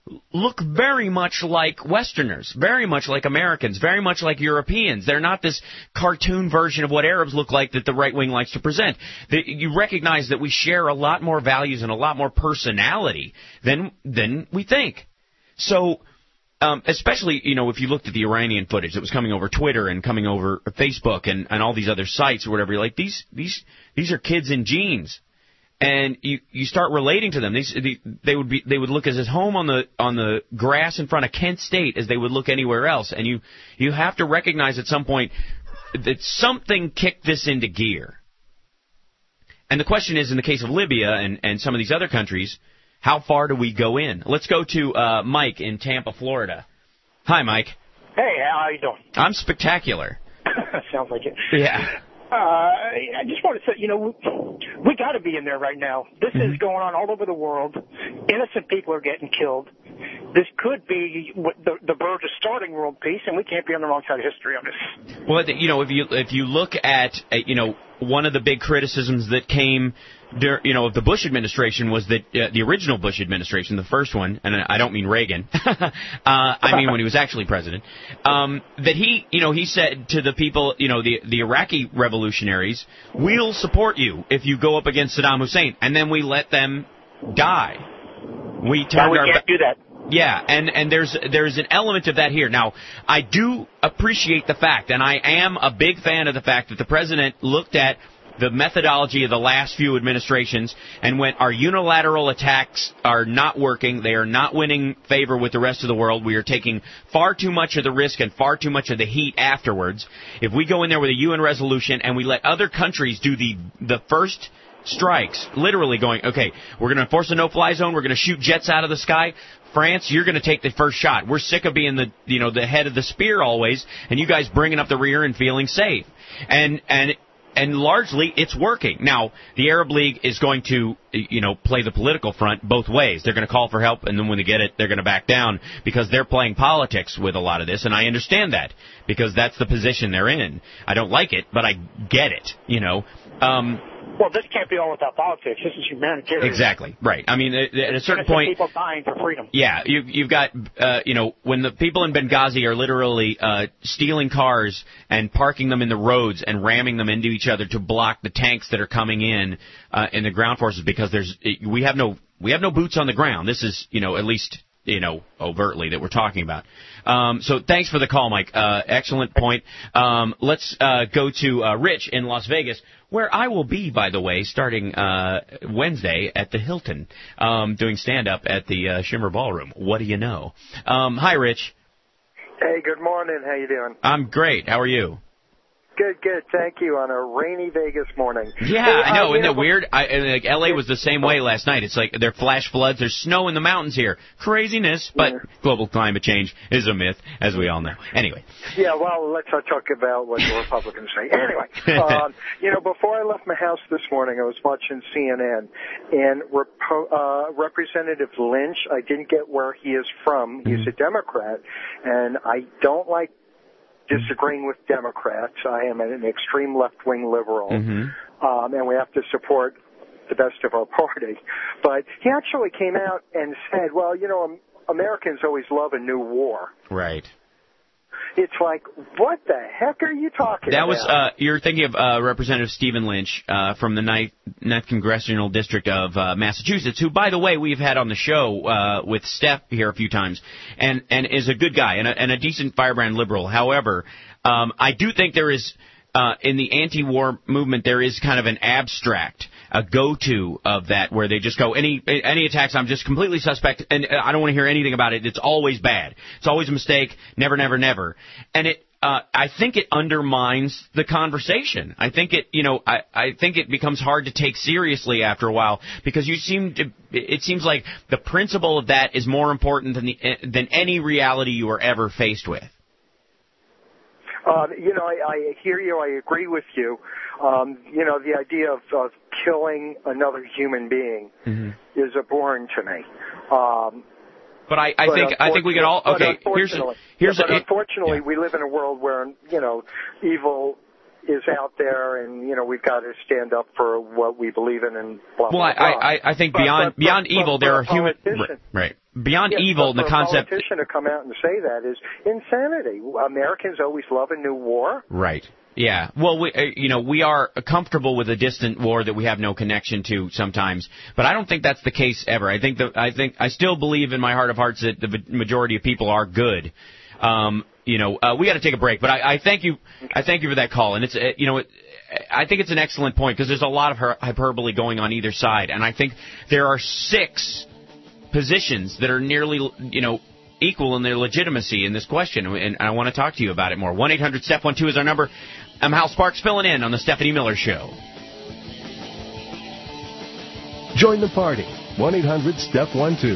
look very much like Westerners, very much like Americans, very much like Europeans. They're not this cartoon version of what Arabs look like that the right wing likes to present. They, you recognize that we share a lot more values and a lot more personality than than we think. So, um, especially, you know, if you looked at the Iranian footage that was coming over Twitter and coming over Facebook and, and all these other sites or whatever, you're like, these these these are kids in jeans. And you, you start relating to them. These, they, they would be they would look as at home on the on the grass in front of Kent State as they would look anywhere else. And you you have to recognize at some point that something kicked this into gear. And the question is, in the case of Libya and, and some of these other countries, how far do we go in? Let's go to uh, Mike in Tampa, Florida. Hi, Mike. Hey, how are you doing? I'm spectacular. Sounds like it. Yeah. Uh, I just want to say, you know, we got to be in there right now. This Mm-hmm. is going on all over the world. Innocent people are getting killed. This could be what the, the verge of starting world peace, and we can't be on the wrong side of history on this. Well, you know, if you if you look at, uh, you know, one of the big criticisms that came, dur- you know, of the Bush administration was that uh, the original Bush administration, the first one, and I don't mean Reagan, uh, I mean when he was actually president, um, that he, you know, he said to the people, you know, the the Iraqi revolutionaries, we'll support you if you go up against Saddam Hussein, and then we let them die. We turned Now we our can't do that. Yeah, and, and there's there's an element of that here. Now, I do appreciate the fact, and I am a big fan of the fact that the president looked at the methodology of the last few administrations and went, our unilateral attacks are not working. They are not winning favor with the rest of the world. We are taking far too much of the risk and far too much of the heat afterwards. If we go in there with a U N resolution and we let other countries do the the first strikes, literally going, okay, we're going to enforce a no-fly zone. We're going to shoot jets out of the sky. France, you're going to take the first shot. We're sick of being the, you know, the head of the spear always, and you guys bringing up the rear and feeling safe. And and and largely, it's working. Now, the Arab League is going to, you know, play the political front both ways. They're going to call for help, and then when they get it, they're going to back down because they're playing politics with a lot of this, and I understand that because that's the position they're in. I don't like it, but I get it, you know. Um, Well, this can't be all without politics. This is humanitarian. Exactly, right. I mean, at at a certain Innocent point... people dying for freedom. Yeah, you've, you've got, uh, you know, when the people in Benghazi are literally uh, stealing cars and parking them in the roads and ramming them into each other to block the tanks that are coming in uh, in the ground forces because there's we have no we have no boots on the ground. This is, you know, at least, you know, overtly that we're talking about. Um, so thanks for the call, Mike. Uh, excellent point. Um, let's uh, go to uh, Rich in Las Vegas, where I will be, by the way, starting uh, Wednesday at the Hilton, um, doing stand-up at the uh, Shimmer Ballroom. What do you know? Um, hi, Rich. Hey, good morning. How you doing? I'm great. How are you? Good, good. Thank you. On a rainy Vegas morning. Yeah, Hey, I know. uh, Isn't you it weird? I, and, like, L A was the same way last night. It's like there are flash floods. There's snow in the mountains here. Craziness. But Yeah. global climate change is a myth, as we all know. Anyway. Yeah, well, let's not talk about what the Republicans say. Anyway, um, you know, before I left my house this morning, I was watching C N N, and Repo- uh, Representative Lynch, I didn't get where he is from. He's a Democrat, and I don't like disagreeing with Democrats. I am an extreme left-wing liberal, Mm-hmm. um, and we have to support the best of our party. But he actually came out and said, well, you know, Americans always love a new war. Right. It's like, what the heck are you talking That about? was, uh, you're thinking of uh, Representative Stephen Lynch uh, from the ninth, ninth Congressional District of uh, Massachusetts, who, by the way, we've had on the show uh, with Steph here a few times, and, and is a good guy and a, and a decent firebrand liberal. However, um, I do think there is, uh, in the anti-war movement, there is kind of an abstract, a go-to of that where they just go, any any attacks, I'm just completely suspect, and I don't want to hear anything about it. It's always bad. It's always a mistake. Never, never, never. And it, uh, I think it undermines the conversation. I think it, you know, I, I think it becomes hard to take seriously after a while because you seem to, it seems like the principle of that is more important than the, than any reality you are ever faced with. Um, you know, I, I hear you. I agree with you. Um, you know, the idea of, of killing another human being Mm-hmm. is abhorrent to me. Um, But I, I but think I think we could all but okay. Here's unfortunately, here's yeah, but a, unfortunately, yeah. we live in a world where you know evil is out there, and you know we've got to stand up for what we believe in, and blah well, blah blah. I, I, I think But- beyond but- beyond but- evil, but there for are a human politician- right. Beyond Yes, evil, but the for concept. a politician to come out and say that is insanity. Americans always love a new war. Right. Yeah. Well, we, uh, you know, we are comfortable with a distant war that we have no connection to sometimes, but I don't think that's the case ever. I think that I think I still believe in my heart of hearts that the majority of people are good. Um, you know, uh, we got to take a break, but I, I thank you. I thank you for that call, and it's uh, you know, it, I think it's an excellent point because there's a lot of her- hyperbole going on either side, and I think there are six positions that are nearly, you know, equal in their legitimacy in this question, and I want to talk to you about it more. one eight hundred step one two is our number. I'm Hal Sparks filling in on the Stephanie Miller Show. Join the party. one eight hundred step one two.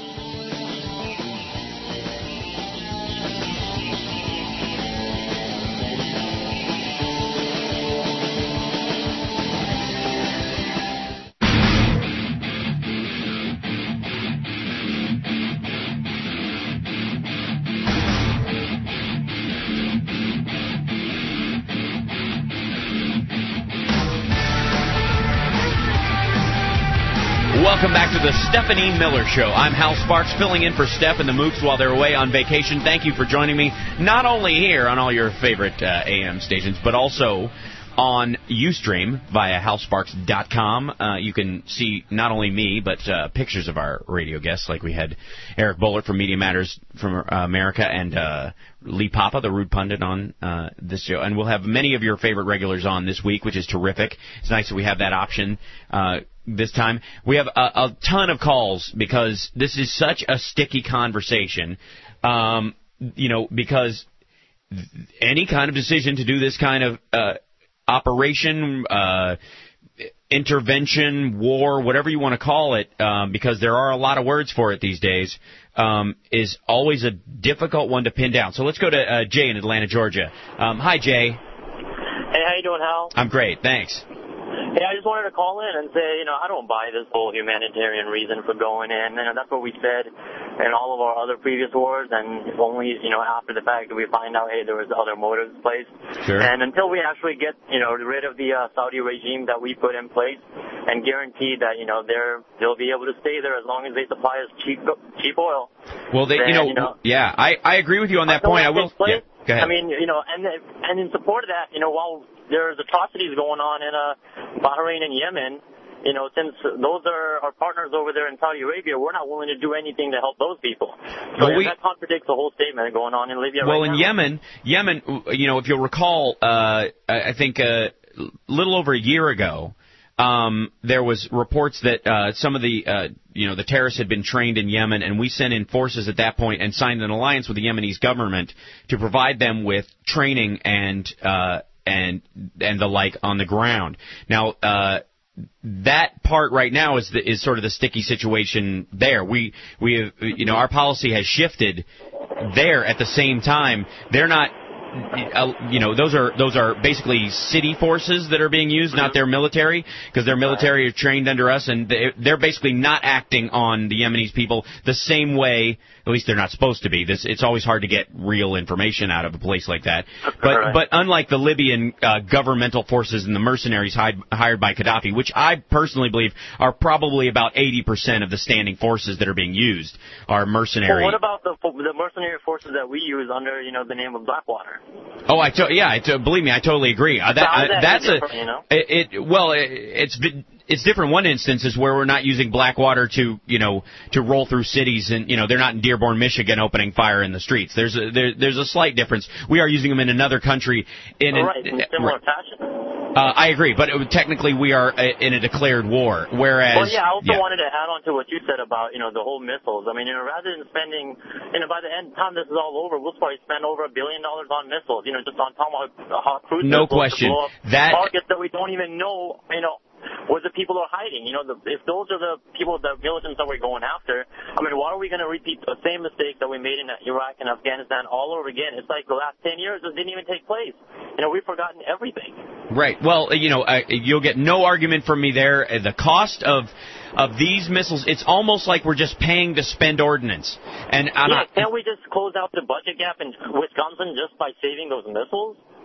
Welcome back to the Stephanie Miller Show. I'm Hal Sparks, filling in for Steph and the Mooks while they're away on vacation. Thank you for joining me, not only here on all your favorite uh, A M stations, but also on Ustream via hal sparks dot com. Uh, you can see not only me, but uh, pictures of our radio guests, like we had Eric Bollert from Media Matters from uh, America and uh, Lee Papa, the rude pundit, on uh, this show. And we'll have many of your favorite regulars on this week, which is terrific. It's nice that we have that option uh, this time. We have a, a ton of calls because this is such a sticky conversation, um, you know, because any kind of decision to do this kind of uh, operation, uh, intervention, war, whatever you want to call it, um, because there are a lot of words for it these days, um, is always a difficult one to pin down. So let's go to uh, Jay in Atlanta, Georgia. Um, hi, Jay. Hey, how you doing, Hal? I'm great, thanks. Hey, I just wanted to call in and say, you know, I don't buy this whole humanitarian reason for going in. And that's what we said in all of our other previous wars, and only, you know, after the fact do we find out, hey, there was other motives placed. Sure. And until we actually get, you know, rid of the uh, Saudi regime that we put in place and guarantee that, you know, they're, they'll be able to stay there as long as they supply us cheap cheap oil. Well, they, then, you, know, you know, yeah, I, I agree with you on that until point. I that will. takes place, Yeah, go ahead. I mean, you know, and and in support of that, you know, while there's atrocities going on in uh, Bahrain and Yemen, you know, since those are our partners over there in Saudi Arabia, we're not willing to do anything to help those people. So Well, we- that contradicts the whole statement going on in Libya Well, right in now. Yemen, Yemen, you know, if you'll recall, uh, I I think a uh, little over a year ago, um, there was reports that uh, some of the, uh, you know, the terrorists had been trained in Yemen, and we sent in forces at that point and signed an alliance with the Yemenis government to provide them with training and uh, and and the like on the ground. Now. Uh, That part right now is the, is sort of the sticky situation there. We we have, you know, our policy has shifted there at the same time. They're not, uh, you know, those are those are basically city forces that are being used, not their military, because their military are trained under us, and they, they're basically not acting on the Yemenis people the same way. At least they're not supposed to be. This, it's always hard to get real information out of a place like that. But Right. but unlike the Libyan uh, governmental forces and the mercenaries hired, hired by Gaddafi, which I personally believe are probably about eighty percent of the standing forces that are being used, are mercenary. Well, what about the the mercenary forces that we use under, you know, the name of Blackwater? Oh, I to- yeah, I to- believe me, I totally agree. Uh, that, So how's uh, that that's a different, you know? it, it. Well, it, it's vi- it's different. One instance is where we're not using Blackwater to you know to roll through cities, and you know they're not in Dearborn, Michigan, opening fire in the streets. There's a there, there's a slight difference. We are using them in another country in All an, right, in a similar fashion. Uh, I agree, but it, technically we are uh, in a declared war. Whereas, Well, yeah, I also yeah. wanted to add on to what you said about, you know, the whole missiles. I mean, you know, rather than spending, you know, by the end time this is all over, we'll probably spend over a billion dollars on missiles, you know, just on top of how cruise No missiles to question. blow up That- targets that we don't even know, you know, where the people are hiding. You know, the, if those are the people, the militants that we're going after, I mean, why are we going to repeat the same mistakes that we made in Iraq and Afghanistan all over again? It's like the last ten years, it didn't even take place. You know, we've forgotten everything. Right. Well, you know, uh, you'll get no argument from me there. Uh, The cost of of these missiles, it's almost like we're just paying to spend ordnance. And I'm Yeah, not, can't we just close out the budget gap in Wisconsin just by saving those missiles?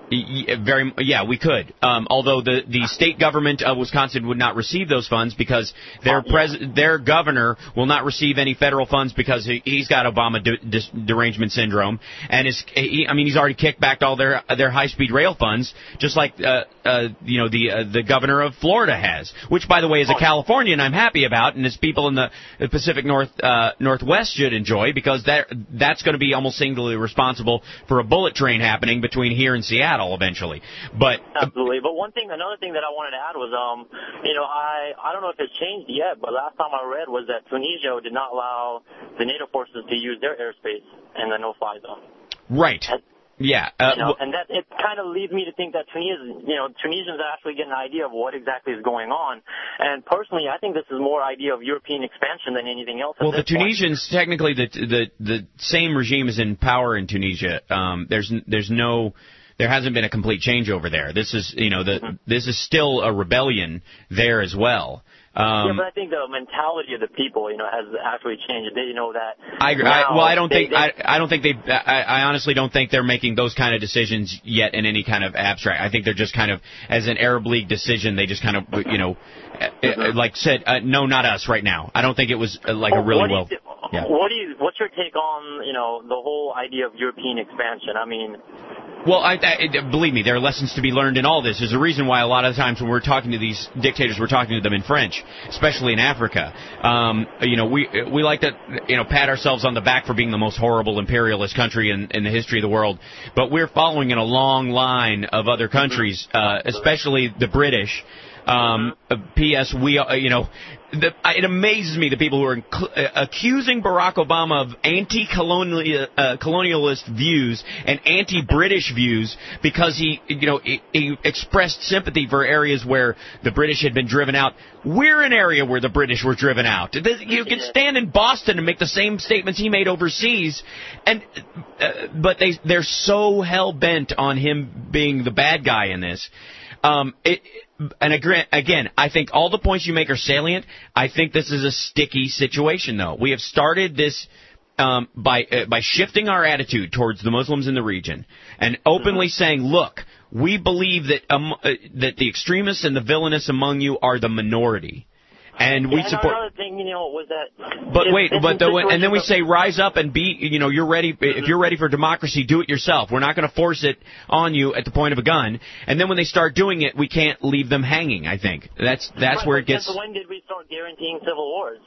Y- Very, yeah, we could. Um, although the, the state government of Wisconsin would not receive those funds because their pres- their governor will not receive any federal funds because he, he's got Obama de- de- derangement syndrome, and is he, I mean he's already kicked back all their their high speed rail funds, just like uh, uh, you know the uh, the governor of Florida has. Which, by the way, as a Californian, I'm happy about, and as people in the, the Pacific North uh, Northwest should enjoy, because that that's going to be almost singularly responsible for a bullet train happening between here and Seattle eventually. But absolutely. But one thing, another thing that I wanted to add was, um, you know, I I don't know if it's changed yet, but last time I read was that Tunisia did not allow the NATO forces to use their airspace in the no-fly zone. Right. Yeah. Uh, you know, and that it kind of leads me to think that Tunisia, you know, Tunisians are actually getting an idea of what exactly is going on. And personally, I think this is more idea of European expansion than anything else. Well, the point. Tunisians, technically, the the the same regime is in power in Tunisia. Um, there's there's no. There hasn't been a complete changeover there. This is, you know, the this is still a rebellion there as well. Um, yeah, but I think the mentality of the people, you know, has actually changed. They know that. I, I well, I don't they, think I, I don't think they. I, I honestly don't think they're making those kind of decisions yet in any kind of abstract. I think they're just kind of, as an Arab League decision, they just kind of, you know, mm-hmm. like said, uh, no, not us right now. I don't think it was uh, like well, a really what well. Yeah. What do you? What's your take on, you know, the whole idea of European expansion? I mean. Well, I, I, believe me, there are lessons to be learned in all this. There's a reason why a lot of the times when we're talking to these dictators, we're talking to them in French, especially in Africa. Um, you know, we we like to, you know, pat ourselves on the back for being the most horrible imperialist country in, in the history of the world, but we're following in a long line of other countries, uh, especially the British. Um, P S. We, uh, you know, the, it amazes me the people who are inc- uh, accusing Barack Obama of anti-colonial uh, colonialist views and anti-British views because he, you know, he, he expressed sympathy for areas where the British had been driven out. We're an area where the British were driven out. You can stand in Boston and make the same statements he made overseas, and uh, but they they're so hell bent on him being the bad guy in this. Um, it, and again, again, I think all the points you make are salient. I think this is a sticky situation, though. We have started this um, by uh, by shifting our attitude towards the Muslims in the region and openly saying, "Look, we believe that um, uh, that the extremists and the villainous among you are the minority." And we yeah, support. Another thing, you know, was that. But if, wait, if but the, and then we of, say, rise up and be. You know, you're ready. Mm-hmm. If you're ready for democracy, do it yourself. We're not going to force it on you at the point of a gun. And then when they start doing it, we can't leave them hanging. I think that's that's right, where it gets. Since when did we start guaranteeing civil wars?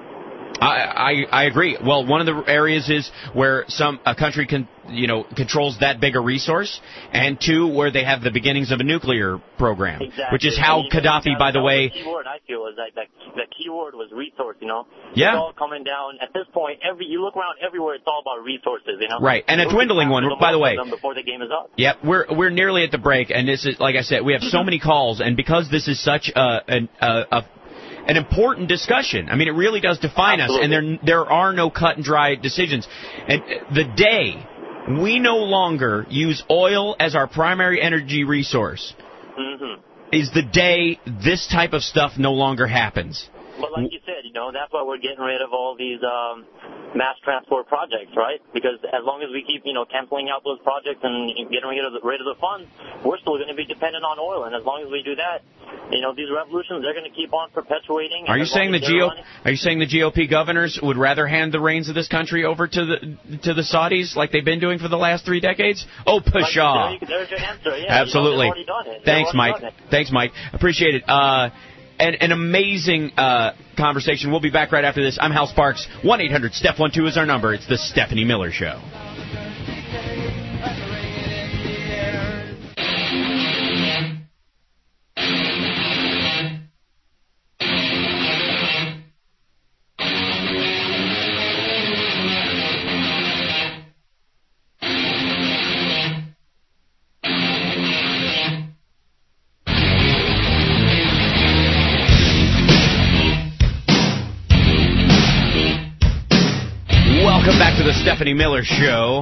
I, I I agree. Well, one of the areas is where some a country can you know controls that big a resource, and two, where they have the beginnings of a nuclear program, exactly. which is how and Gaddafi, by the way. The key word I feel is that, that the key word was resource. You know, yeah. It's all coming down at this point. Every you look around everywhere, it's all about resources. You know, right, and a dwindling one. By the way, before the game is up. Yep, we're we're nearly at the break, and this is like I said, we have so many calls, and because this is such a an a, a an important discussion. I mean, it really does define Absolutely. us, and there there are no cut and dry decisions. And the day we no longer use oil as our primary energy resource mm-hmm. is the day this type of stuff no longer happens. But like you said, you know, that's why we're getting rid of all these um, mass transport projects, right? Because as long as we keep, you know, canceling out those projects and getting rid of the, rid of the funds, we're still going to be dependent on oil. And as long as we do that, you know, these revolutions, they're going to keep on perpetuating. Are you saying the G O P? Are you saying the G O P governors would rather hand the reins of this country over to the to the Saudis like they've been doing for the last three decades? Oh, pshaw! Like, there's your answer. Yeah, absolutely. You know, Thanks, Mike. Thanks, Mike. Appreciate it. Uh, and an amazing uh, conversation. We'll be back right after this. I'm Hal Sparks. one eight hundred step one two is our number. It's the Stephanie Miller Show. Welcome back to the Stephanie Miller Show.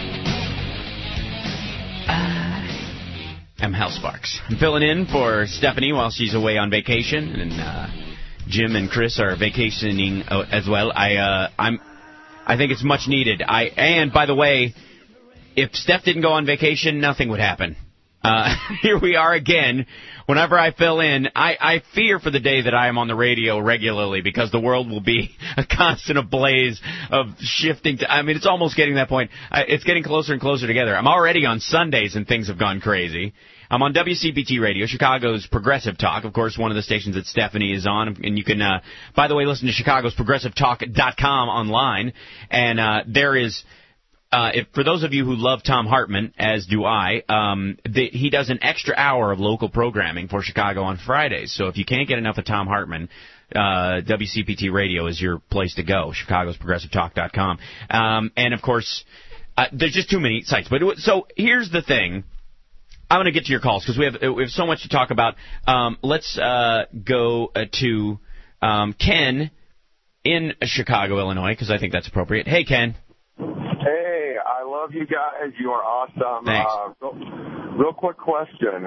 Uh, I'm Hal Sparks. I'm filling in for Stephanie while she's away on vacation, and uh, Jim and Chris are vacationing uh, as well. I uh, I'm I think it's much needed. I and by the way, if Steph didn't go on vacation, nothing would happen. Uh, here we are again. Whenever I fill in, I, I fear for the day that I am on the radio regularly because the world will be a constant ablaze of shifting to, I mean, it's almost getting to that point. Uh, it's getting closer and closer together. I'm already on Sundays and things have gone crazy. I'm on W C P T Radio, Chicago's Progressive Talk, of course, one of the stations that Stephanie is on. And you can, uh, by the way, listen to Chicago's Progressive Talk dot com online. And uh, there is... Uh, if, for those of you who love Tom Hartman, as do I, um, the, he does an extra hour of local programming for Chicago on Fridays. So if you can't get enough of Tom Hartman, uh, W C P T Radio is your place to go, Chicago's Progressive Talk dot com. Um, and, of course, uh, there's just too many sites. But it, So here's the thing. I'm going to get to your calls because we have, we have so much to talk about. Um, let's uh, go uh, to um, Ken in Chicago, Illinois, because I think that's appropriate. Hey, Ken. Hey, I love you guys. You are awesome. Thanks. Uh, real, real quick question.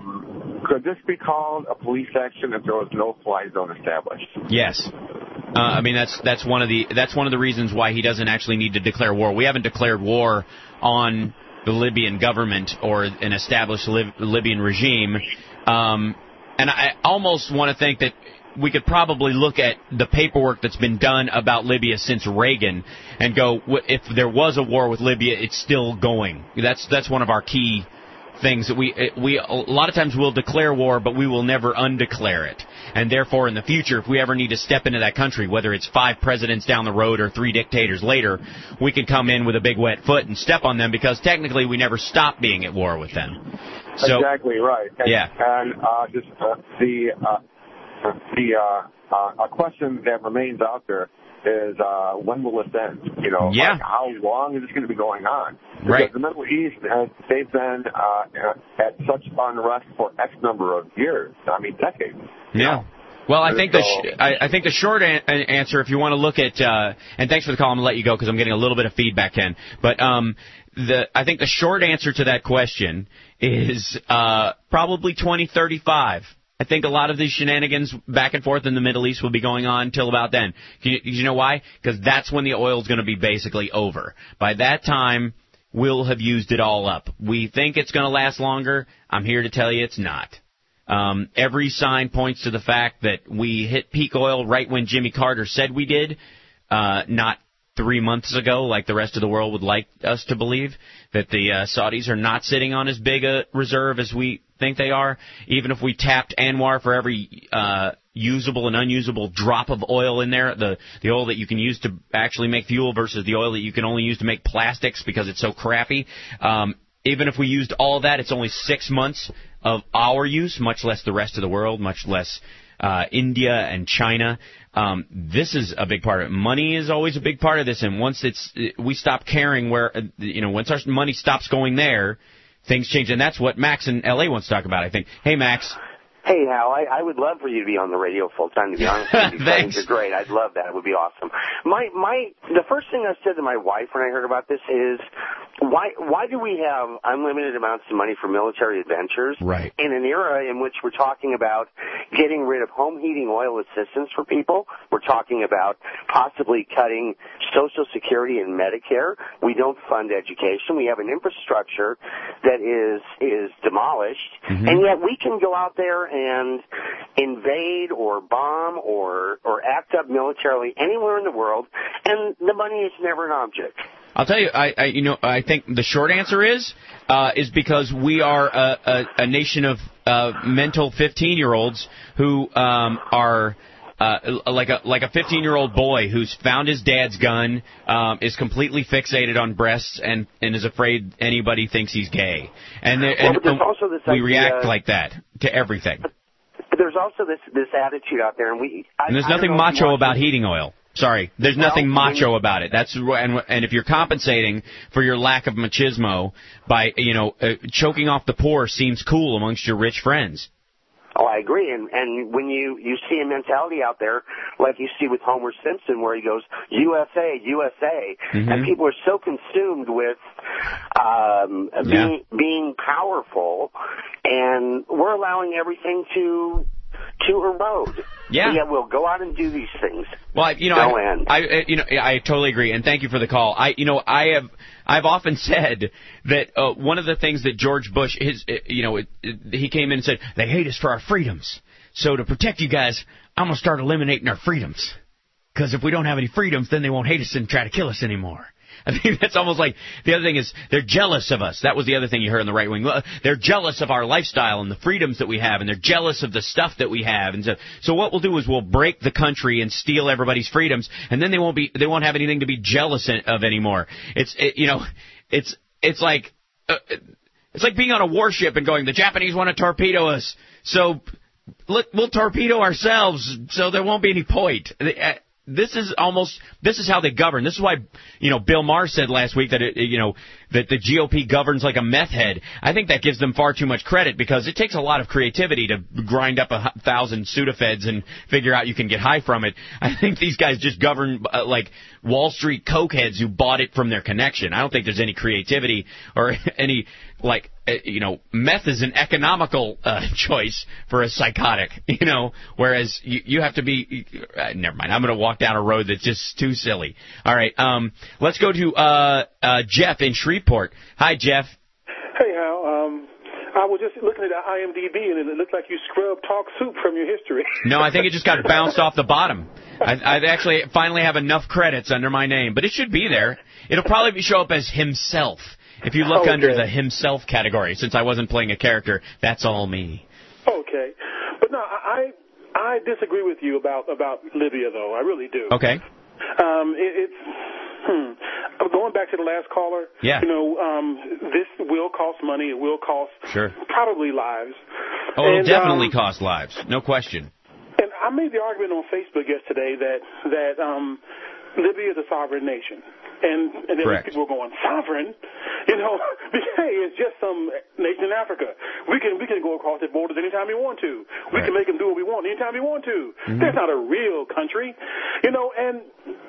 Um, could this be called a police action if there was no fly zone established? Yes. Uh, I mean, that's that's one of the that's one of the reasons why he doesn't actually need to declare war. We haven't declared war on the Libyan government or an established Lib- Libyan regime. Um, and I almost want to think that we could probably look at the paperwork that's been done about Libya since Reagan and go, if there was a war with Libya, it's still going. That's that's one of our key things that we we a lot of times we'll declare war, but we will never undeclare it. And therefore, in the future, if we ever need to step into that country, whether it's five presidents down the road or three dictators later, we can come in with a big wet foot and step on them because technically we never stopped being at war with them. So, exactly right. And, yeah. And uh, just uh, the. Uh, The uh, uh, a question that remains out there is uh, when will this end? You know, yeah. like how long is this going to be going on? Because right. the Middle East, uh, they've been uh, at such unrest for X number of years. I mean, decades. Yeah. Well, I think the sh- I, I think the short an- answer, if you want to look at, uh, and thanks for the call, I'm gonna let you go because I'm getting a little bit of feedback, Ken. But um, the I think the short answer to that question is uh, probably twenty thirty-five. I think a lot of these shenanigans back and forth in the Middle East will be going on until about then. You, you know why? Because that's when the oil's going to be basically over. By that time, we'll have used it all up. We think it's going to last longer. I'm here to tell you it's not. Um, every sign points to the fact that we hit peak oil right when Jimmy Carter said we did, uh, not three months ago like the rest of the world would like us to believe, that the uh, Saudis are not sitting on as big a reserve as we think they are. Even if we tapped Anwar for every uh, usable and unusable drop of oil in there, the the oil that you can use to actually make fuel versus the oil that you can only use to make plastics because it's so crappy, um, even if we used all that, it's only six months of our use, much less the rest of the world, much less uh, India and China. Um, this is a big part of it. Money is always a big part of this, and once it's we stop caring where, you know, once our money stops going there, things change, and that's what Max in L A wants to talk about, I think. Hey, Max. Hey, Hal, I, I would love for you to be on the radio full time, to be honest with you. Thanks. You're great. I'd love that. It would be awesome. My, my, the first thing I said to my wife when I heard about this is, why, why do we have unlimited amounts of money for military adventures? Right. In an era in which we're talking about getting rid of home heating oil assistance for people. We're talking about possibly cutting Social Security and Medicare. We don't fund education. We have an infrastructure that is, is demolished. Mm-hmm. And yet we can go out there and invade or bomb or or act up militarily anywhere in the world, and the money is never an object. I'll tell you, I, I you know, I think the short answer is uh, is because we are a, a, a nation of uh, mental fifteen-year-olds who um, are. Uh, like a like a fifteen-year-old boy who's found his dad's gun, um, is completely fixated on breasts, and, and is afraid anybody thinks he's gay. And, there, well, and there's also this we idea, react like that to everything. But there's also this this attitude out there, and we. I, And there's I don't nothing know if you macho watch about this. heating oil. Sorry, there's Well, nothing when macho you- about it. That's and and if you're compensating for your lack of machismo by you know uh, choking off the poor seems cool amongst your rich friends. Oh, I agree. And and when you, you see a mentality out there, like you see with Homer Simpson, where he goes, U S A, U S A, Mm-hmm. and people are so consumed with um, being, being powerful, and we're allowing everything to to erode. Yeah. Yeah, we'll go out and do these things. Well, you know, No I, end. I, I- you know, I totally agree, and thank you for the call. I, you know, I have, I've often said that uh, one of the things that George Bush, his, uh, you know, it, it, he came in and said they hate us for our freedoms. So to protect you guys, I'm gonna start eliminating our freedoms. Because if we don't have any freedoms, then they won't hate us and try to kill us anymore. I think that's almost like the other thing is they're jealous of us. That was the other thing you heard in the right wing. They're jealous of our lifestyle and the freedoms that we have, and they're jealous of the stuff that we have. And so, so what we'll do is we'll break the country and steal everybody's freedoms, and then they won't be they won't have anything to be jealous of anymore. It's it, you know, it's it's like uh, it's like being on a warship and going, the Japanese want to torpedo us, so look, we'll torpedo ourselves, so there won't be any point. This is almost, this is how they govern. This is why, you know, Bill Maher said last week that, it, you know, that the G O P governs like a meth head. I think that gives them far too much credit because it takes a lot of creativity to grind up a thousand Sudafeds and figure out you can get high from it. I think these guys just govern uh, like Wall Street cokeheads who bought it from their connection. I don't think there's any creativity or any, like, uh, you know, meth is an economical uh, choice for a psychotic, you know, whereas you, you have to be, uh, never mind, I'm going to walk down a road that's just too silly. All right, um, let's go to uh, uh, Jeff in Shreveport. Hi, Jeff. Hey, Hal. Um, I was just looking at the I M D B, and it looked like you scrubbed Talk Soup from your history. No, I think it just got bounced off the bottom. I, I actually finally have enough credits under my name, but it should be there. It'll probably be, show up as himself. If you look Okay. under the himself category, since I wasn't playing a character, that's all me. Okay, but no, I I disagree with you about about Libya, though. I really do. Okay. Um, it, it's hmm. Going back to the last caller. Yeah. You know, um, this will cost money. It will cost Sure. probably lives. Oh, it'll And, definitely um, cost lives. No question. And I made the argument on Facebook yesterday that that um, Libya is a sovereign nation. And, and then Correct. people were going, sovereign? You know, hey, it's just some nation in Africa. We can we can go across the borders anytime we want to. We Right. can make them do what we want anytime we want to. Mhm. That's not a real country. You know, and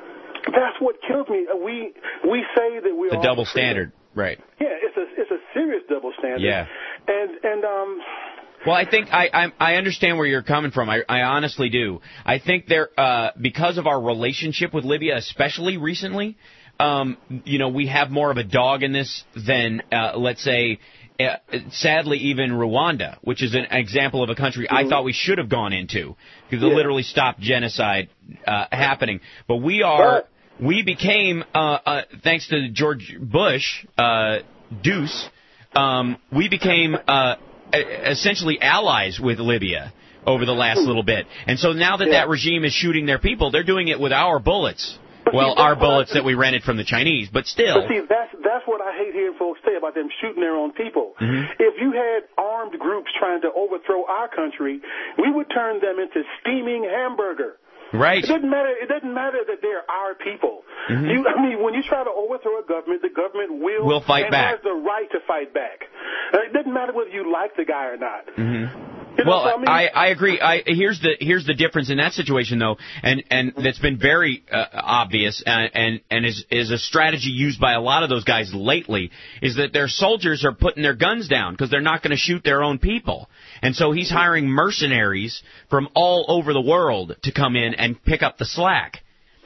that's what kills me. We we say that we're The all double for freedom. standard. Right. Yeah, it's a it's a serious double standard. Yeah. And and um Well, I think I I, I understand where you're coming from. I, I honestly do. I think there uh, because of our relationship with Libya, especially recently, um, you know, we have more of a dog in this than uh, let's say. Uh, sadly, even Rwanda, which is an example of a country I thought we should have gone into, because it Yeah. literally stopped genocide uh, happening. But we are, we became, uh, uh, thanks to George Bush, uh, Deuce, um, we became uh, e- essentially allies with Libya over the last little bit. And so now that Yeah. that regime is shooting their people, they're doing it with our bullets. Well, see, our that's what I- bullets that we rented from the Chinese, but still. But see, that's that's what I hate hearing folks say about them shooting their own people. Mhm. If you had armed groups trying to overthrow our country, we would turn them into steaming hamburger. Right. It doesn't matter. It doesn't matter that they're our people. Mhm. You, I mean, when you try to overthrow a government, the government will Will fight and back. has the right to fight back. Uh, it doesn't matter whether you like the guy or not. Mm-hmm. You know Well, what I mean? I, I agree. I, here's the here's the difference in that situation, though, and and that's been very uh, obvious, and and, and is is a strategy used by a lot of those guys lately, is that their soldiers are putting their guns down because they're not going to shoot their own people, and so he's hiring mercenaries from all over the world to come in and pick up the slack.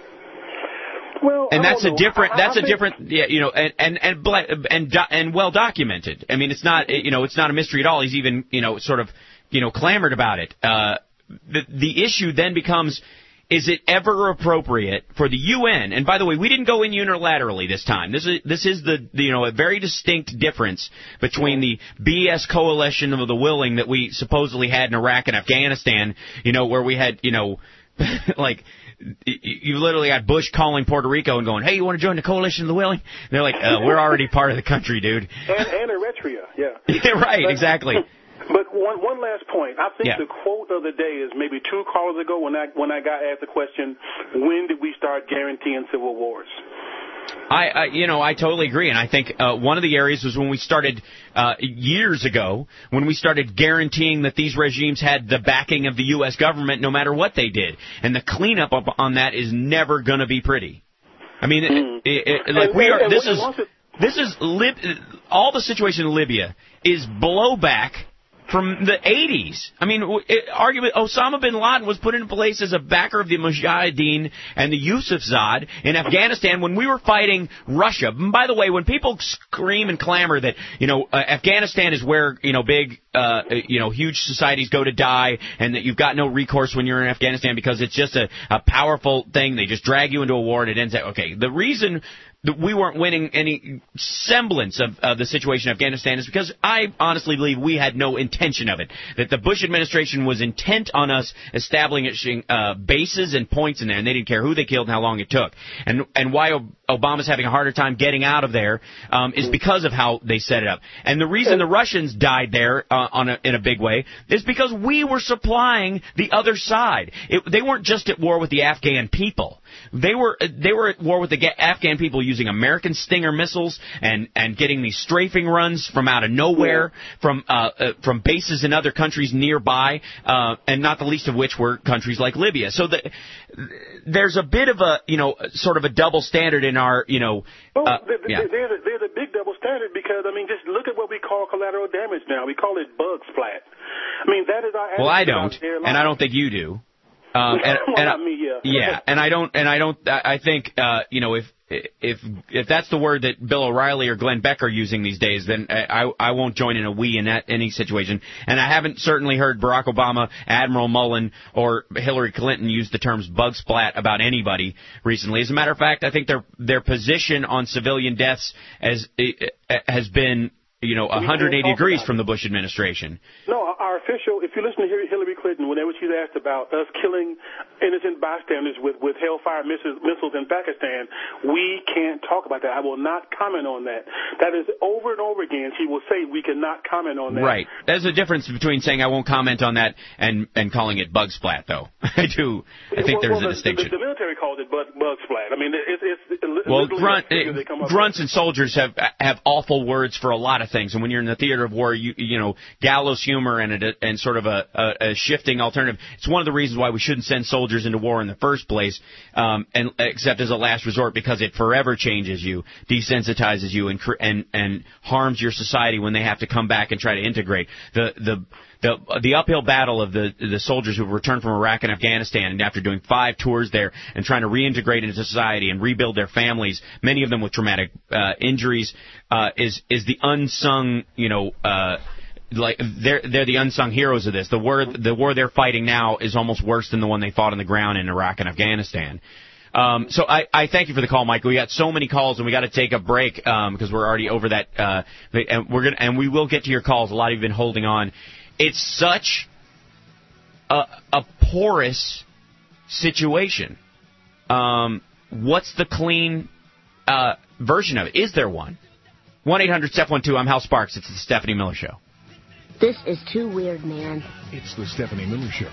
Well, And I that's a don't know. different. I- I That's a think- different. Yeah, you know, and and and bla- and do- and well documented. I mean, it's not. You know, it's not a mystery at all. He's even, you know, sort of, you know, clamored about it. Uh, the the issue then becomes: is it ever appropriate for the U N? And by the way, we didn't go in unilaterally this time. This is this is the, the you know a very distinct difference between the B S coalition of the willing that we supposedly had in Iraq and Afghanistan. You know, where we had, you know, like. You literally got Bush calling Puerto Rico and going, "Hey, you want to join the coalition of the willing?" And they're like, uh, "We're already part of the country, dude." and, and Eritrea, yeah. Yeah, right, But- exactly. But one one last point. I think Yeah. the quote of the day is maybe two callers ago when I when I got asked the question, when did we start guaranteeing civil wars? I, I, you know, I totally agree, and I think uh, one of the areas was when we started uh, years ago, when we started guaranteeing that these regimes had the backing of the U S government, no matter what they did, and the cleanup up on that is never going to be pretty. I mean, Mm. it, it, it, like And- we and- are. and This what- is once it- this is Lib, all the situation in Libya is blowback from the eighties. I mean, it, arguably, Osama bin Laden was put in place as a backer of the Mujahideen and the Yusufzad in Afghanistan when we were fighting Russia. And by the way, when people scream and clamor that, you know, uh, Afghanistan is where, you know, big, uh, you know, huge societies go to die and that you've got no recourse when you're in Afghanistan because it's just a, a powerful thing, they just drag you into a war and it ends up, okay, the reason that we weren't winning any semblance of, of the situation in Afghanistan is because I honestly believe we had no intention of it. That the Bush administration was intent on us establishing uh, bases and points in there, and they didn't care who they killed and how long it took. And and why Obama's having a harder time getting out of there um, is because of how they set it up. And the reason the Russians died there uh, on a, in a big way is because we were supplying the other side. It, they weren't just at war with the Afghan people. They were they were at war with the Afghan people using American Stinger missiles and, and getting these strafing runs from out of nowhere, yeah. from uh, uh, from bases in other countries nearby, uh, and not the least of which were countries like Libya. So the, there's a bit of a, you know, sort of a double standard in our, you know. Oh, uh, there, yeah. there's, a, there's a big double standard because, I mean, just look at what we call collateral damage now. We call it bug splat. I mean, that is our Well, I don't, and I don't think you do. Um, and, well, and not me, yeah. yeah, and I don't, and I don't, I think, uh, you know, if if if that's the word that Bill O'Reilly or Glenn Beck are using these days, then I I won't join in a we in that any situation. And I haven't certainly heard Barack Obama, Admiral Mullen, or Hillary Clinton use the terms bug splat about anybody recently. As a matter of fact, I think their their position on civilian deaths as has been, you know, one hundred eighty degrees from the Bush administration. No, our official, if you listen to Hillary Clinton, whenever she's asked about us killing innocent bystanders with, with Hellfire missiles, missiles in Pakistan, we can't talk about that. I will not comment on that. That is over and over again. She will say we cannot comment on that. Right. There's a difference between saying I won't comment on that and, and calling it bug splat, though. I do. I think well, there's well, a the, distinction. The, the military calls it bug, bug splat. I mean, it's... it's, it's well, grunt, they come up grunts with. and soldiers have have awful words for a lot of things. And when you're in the theater of war, you you know, gallows humor and a, and sort of a, a, a shifting alternative. It's one of the reasons why we shouldn't send soldiers into war in the first place, um, and except as a last resort, because it forever changes you, desensitizes you, and and and harms your society when they have to come back and try to integrate. The the The, the uphill battle of the the soldiers who returned from Iraq and Afghanistan, and after doing five tours there and trying to reintegrate into society and rebuild their families, many of them with traumatic uh, injuries, uh, is is the unsung, you know, uh, like they're they're the unsung heroes of this. The war the war they're fighting now is almost worse than the one they fought on the ground in Iraq and Afghanistan. Um, so I, I thank you for the call, Mike. We got so many calls, and we got to take a break um, because we're already over that. Uh, and we're gonna and we will get to your calls. A lot of you have been holding on. It's such a, a porous situation. Um, what's the clean uh, version of it? Is there one? one eight hundred step one two. I'm Hal Sparks. It's the Stephanie Miller Show. This is too weird, man. It's the Stephanie Miller Show.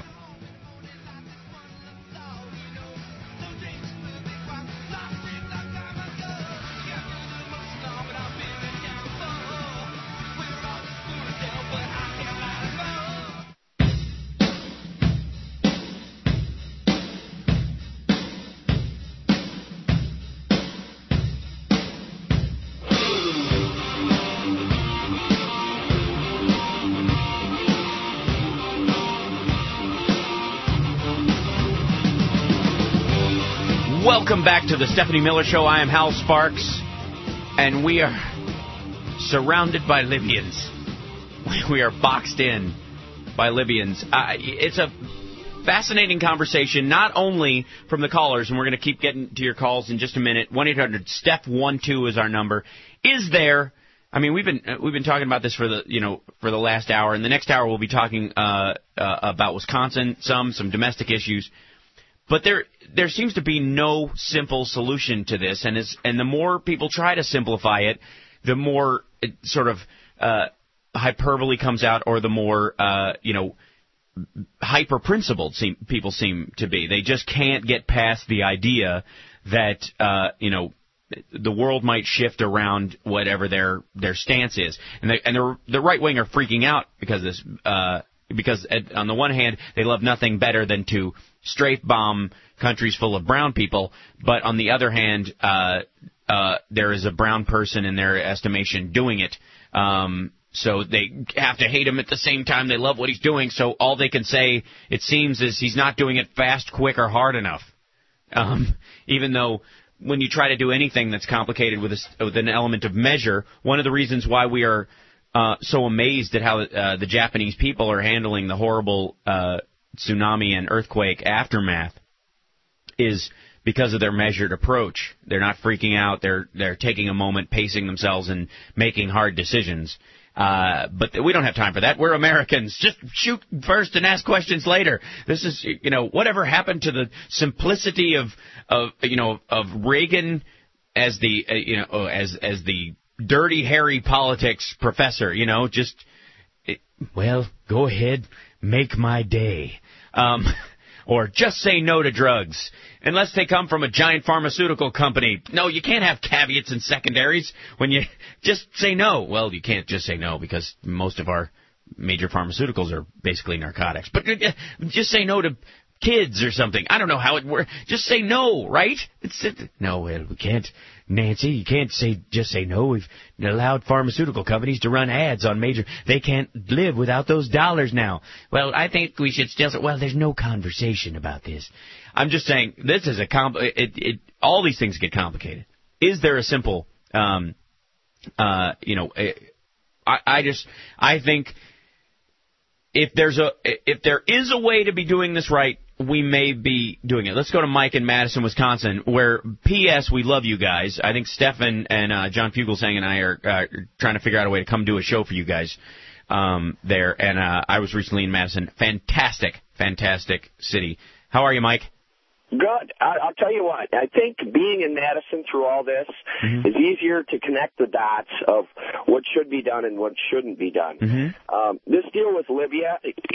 Welcome back to the Stephanie Miller Show. I am Hal Sparks, and we are surrounded by Libyans. We are boxed in by Libyans. Uh, it's a fascinating conversation, not only from the callers, and we're going to keep getting to your calls in just a minute. one eight hundred step one two is our number. Is there... I mean, we've been we've been talking about this for the you know for the last hour, and the next hour we'll be talking uh, uh, about Wisconsin, some some domestic issues. But there there seems to be no simple solution to this, and as, and the more people try to simplify it, the more it sort of uh, hyperbole comes out, or the more uh, you know hyper principled seem, people seem to be. They just can't get past the idea that uh, you know the world might shift around whatever their their stance is, and they, and the the right wing are freaking out because of this. Uh, Because at, on the one hand, they love nothing better than to strafe bomb countries full of brown people, but on the other hand, uh, uh, there is a brown person in their estimation doing it, um, So they have to hate him at the same time they love what he's doing. So all they can say, it seems, is he's not doing it fast, quick, or hard enough. Um, even though when you try to do anything that's complicated with, a, with an element of measure, one of the reasons why we are uh, so amazed at how uh, the Japanese people are handling the horrible uh, tsunami and earthquake aftermath is because of their measured approach. They're not freaking out. They're they're taking a moment, pacing themselves, and making hard decisions. Uh, but we don't have time for that. We're Americans. Just shoot first and ask questions later. This is, you know, whatever happened to the simplicity of, of you know, of Reagan as the, uh, you know, as as the dirty, hairy politics professor. You know, just, it, well, go ahead, make my day. Um, or just say no to drugs, unless they come from a giant pharmaceutical company. No, you can't have caveats and secondaries when you just say no. Well, you can't just say no because most of our major pharmaceuticals are basically narcotics. But just say no to kids or something. I don't know how it works. Just say no, right? It's it, no, well, we can't. Nancy, you can't say just say no. We've allowed pharmaceutical companies to run ads on major. They can't live without those dollars now. Well, I think we should still. Well, there's no conversation about this. I'm just saying this is a comp. It, it all these things get complicated. Is there a simple, um, uh, you know, I, I just I think if there's a if there is a way to be doing this right, we may be doing it. Let's go to Mike in Madison, Wisconsin, where, P S, we love you guys. I think Stefan and uh, John Fugelsang and I are uh, trying to figure out a way to come do a show for you guys um, there. And uh, I was recently in Madison. Fantastic, fantastic city. How are you, Mike? Good. I, I'll tell you what. I think being in Madison through all this mm-hmm. is easier to connect the dots of what should be done and what shouldn't be done. Mm-hmm. Um, this deal with Libya,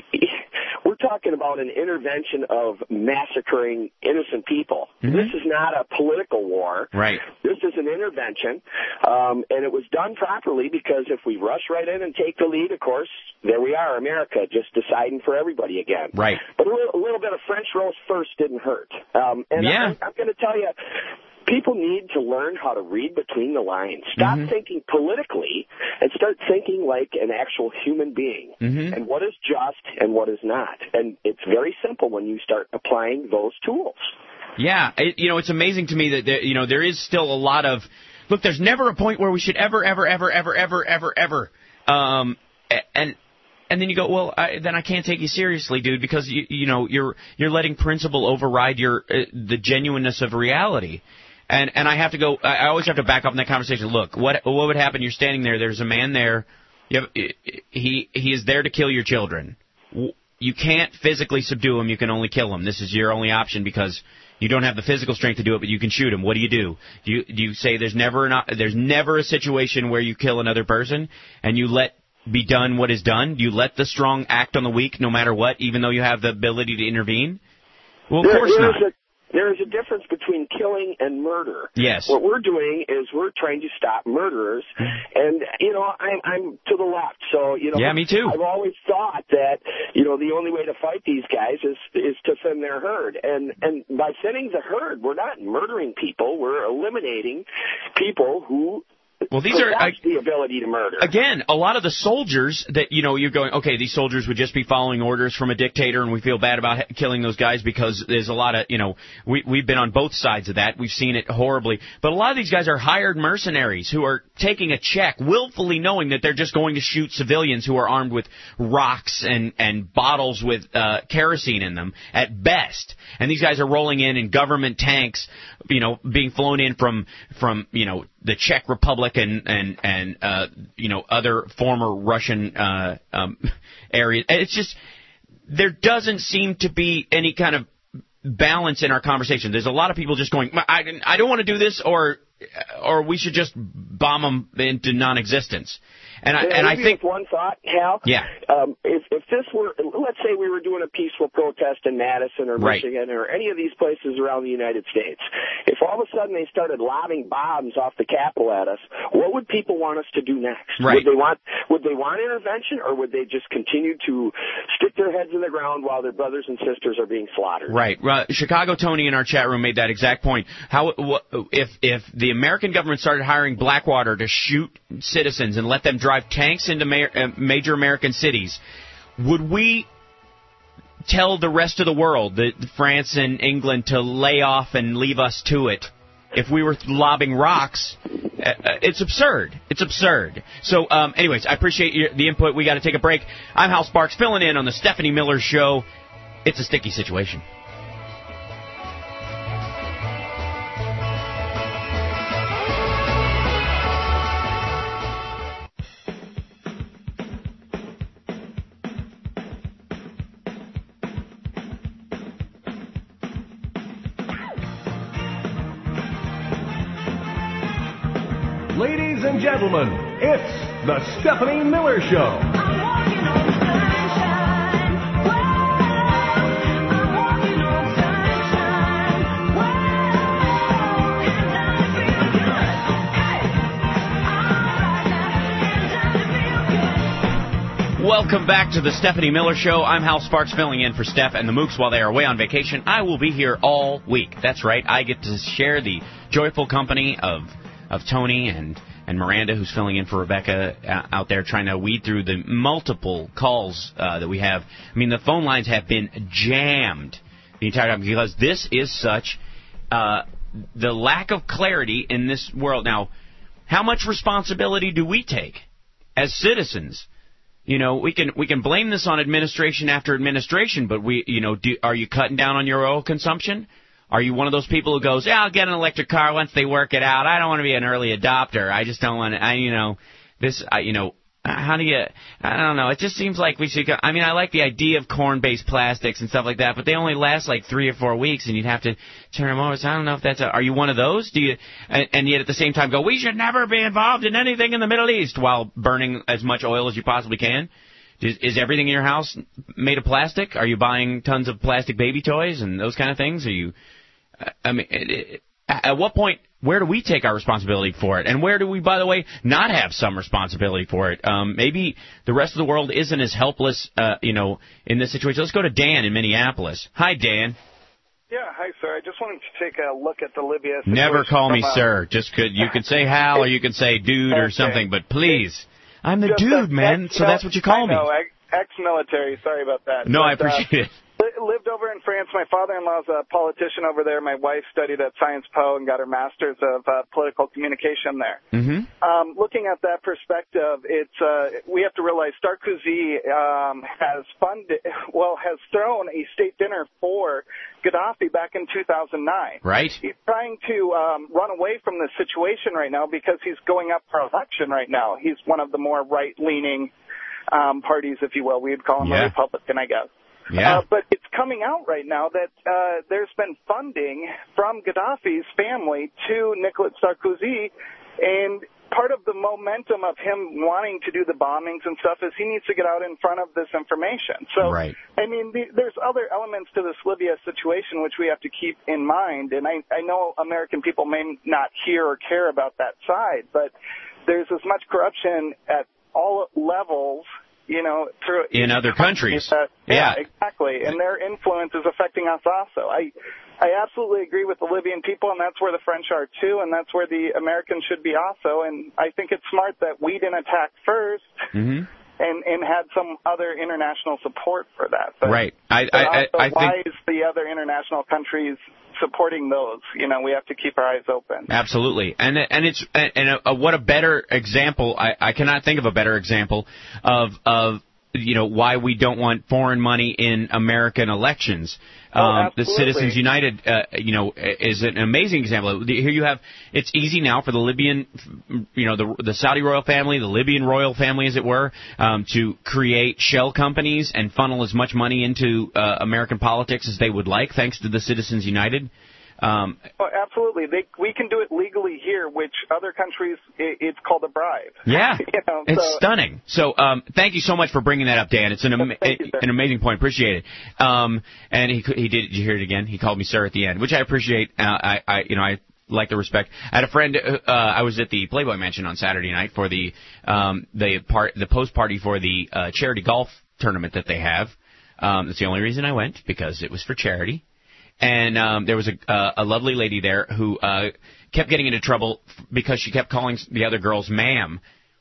we're talking about an intervention of massacring innocent people. Mm-hmm. This is not a political war. Right. This is an intervention, um, and it was done properly because if we rush right in and take the lead, of course, there we are, America, just deciding for everybody again. Right. But a little, a little bit of French roast first didn't hurt. Um, and yeah. I'm, I'm going to tell you, people need to learn how to read between the lines. Stop mm-hmm. thinking politically and start thinking like an actual human being mm-hmm. and what is just and what is not. And it's very simple when you start applying those tools. Yeah, it, you know, it's amazing to me that, there, you know, there is still a lot of, look, there's never a point where we should ever, ever, ever, ever, ever, ever, ever, um, and, and then you go, well, I, then I can't take you seriously, dude, because, you, you know, you're, you're letting principle override your, uh, the genuineness of reality. And, and I have to go, I always have to back up in that conversation. Look, what, what would happen? You're standing there, there's a man there, you have, he, he is there to kill your children. You can't physically subdue him, you can only kill him. This is your only option because you don't have the physical strength to do it, but you can shoot him. What do you do? Do you, do you say there's never an, there's never a situation where you kill another person and you let be done what is done? Do you let the strong act on the weak no matter what, even though you have the ability to intervene? Well, of there, course not. A, there is a difference between killing and murder. Yes. What we're doing is we're trying to stop murderers, and, you know, I'm, I'm to the left, so, you know. Yeah, me too. I've always thought that, you know, the only way to fight these guys is is to thin their herd, and, and by thinning the herd, we're not murdering people, we're eliminating people who Well, these are that's the ability to murder. Again, a lot of the soldiers that, you know, you're going, okay, these soldiers would just be following orders from a dictator, and we feel bad about ha- killing those guys because there's a lot of, you know, we, we've been on both sides of that. We've seen it horribly. But a lot of these guys are hired mercenaries who are taking a check, willfully knowing that they're just going to shoot civilians who are armed with rocks and, and bottles with uh, kerosene in them at best. And these guys are rolling in in government tanks, you know, being flown in from, from you know, the Czech Republic and and and uh, you know, other former Russian uh, um, areas. It's just there doesn't seem to be any kind of balance in our conversation. There's a lot of people just going, I, I don't want to do this, or or we should just bomb them into non-existence. And I and, and I think with one thought, Hal. Yeah. Um, if if this were, let's say we were doing a peaceful protest in Madison or Right. Michigan or any of these places around the United States, if all of a sudden they started lobbing bombs off the Capitol at us, what would people want us to do next? Right. Would they want would they want intervention, or would they just continue to stick their heads in the ground while their brothers and sisters are being slaughtered? Right. Uh, Chicago Tony in our chat room made that exact point. How wh- if if the American government started hiring Blackwater to shoot citizens and let them drive drive tanks into ma- uh, major American cities, would we tell the rest of the world, that France and England, to lay off and leave us to it? If we were lobbing rocks, uh, it's absurd. It's absurd. So, um, anyways, I appreciate your, the input. We got to take a break. I'm Hal Sparks, filling in on the Stephanie Miller Show. It's a sticky situation. Ladies and gentlemen, it's the Stephanie Miller Show. Welcome back to the Stephanie Miller Show. I'm Hal Sparks, filling in for Steph and the Mooks while they are away on vacation. I will be here all week. That's right. I get to share the joyful company of of Tony and, and Miranda, who's filling in for Rebecca uh, out there trying to weed through the multiple calls uh, that we have. I mean, the phone lines have been jammed the entire time because this is such uh, the lack of clarity in this world. Now, how much responsibility do we take as citizens? You know, we can we can blame this on administration after administration, but we, you know, do, are you cutting down on your oil consumption? Are you one of those people who goes, yeah, I'll get an electric car once they work it out. I don't want to be an early adopter. I just don't want to, I, you know, this, I, you know, how do you, I don't know. It just seems like we should go, I mean, I like the idea of corn-based plastics and stuff like that, but they only last like three or four weeks and you'd have to turn them over. So I don't know if that's a, are you one of those? Do you, and, and yet at the same time go, we should never be involved in anything in the Middle East while burning as much oil as you possibly can? Is, is everything in your house made of plastic? Are you buying tons of plastic baby toys and those kind of things? Are you, I mean, it, it, at what point, where do we take our responsibility for it? And where do we, by the way, not have some responsibility for it? Um, maybe the rest of the world isn't as helpless, uh, you know, in this situation. Let's go to Dan in Minneapolis. Hi, Dan. Yeah, hi, sir. I just wanted to take a look at the Libya situation. Never call me from, uh, sir. Just could you could say Hal or you could say dude or Okay. something, but please. I'm the Just dude, a- man, ex- so that's what you call I know, me. ex- Ex-military. Sorry about that. No, But, I appreciate it. uh, li- lived over in France. My father-in-law's a politician over there. My wife studied at Sciences Po and got her master's of uh, political communication there. Mm-hmm. Um, looking at that perspective, it's uh, we have to realize Sarkozy um, has funded, well, has thrown a state dinner for Gaddafi back in two thousand nine. Right. He's trying to um, run away from this situation right now because he's going up for election right now. He's one of the more right-leaning um, parties, if you will. We'd call him Yeah. a Republican, I guess. Yeah. Uh, but it's coming out right now that uh, there's been funding from Gaddafi's family to Nicolas Sarkozy, and part of the momentum of him wanting to do the bombings and stuff is he needs to get out in front of this information. So, Right. I mean, the, there's other elements to this Libya situation which we have to keep in mind, and I, I know American people may not hear or care about that side, but there's as much corruption at all levels, you know, through In other countries. that, yeah, Yeah. exactly. And their influence is affecting us also. I I absolutely agree with the Libyan people, and that's where the French are too, and that's where the Americans should be also. And I think it's smart that we didn't attack first Mm-hmm. and, and had some other international support for that. But, Right. I, but I, I, also, I why think... is the other international countries supporting those? You know, we have to keep our eyes open. Absolutely, and and it's and, and a, what a better example. I, I cannot think of a better example of of you know why we don't want foreign money in American elections. Oh, Um, the absolutely. Citizens United, uh, you know, is an amazing example. Here you have, it's easy now for the Libyan, you know, the, the Saudi royal family, the Libyan royal family, as it were, um, to create shell companies and funnel as much money into uh, American politics as they would like, thanks to the Citizens United. Um, Oh, absolutely. They, we can do it legally here, which other countries, it, it's called a bribe. Yeah, you know, it's so, stunning. So, um, thank you so much for bringing that up, Dan. It's an ama- Thank you, sir. an amazing point. Appreciate it. Um, and he he did. Did you hear it again? He called me sir at the end, which I appreciate. Uh, I, I you know I like the respect. I had a friend. Uh, I was at the Playboy Mansion on Saturday night for the um the part the post party for the uh, charity golf tournament that they have. Um, that's the only reason I went, because it was for charity. And um, there was a, uh, a lovely lady there who uh, kept getting into trouble f- because she kept calling the other girls ma'am.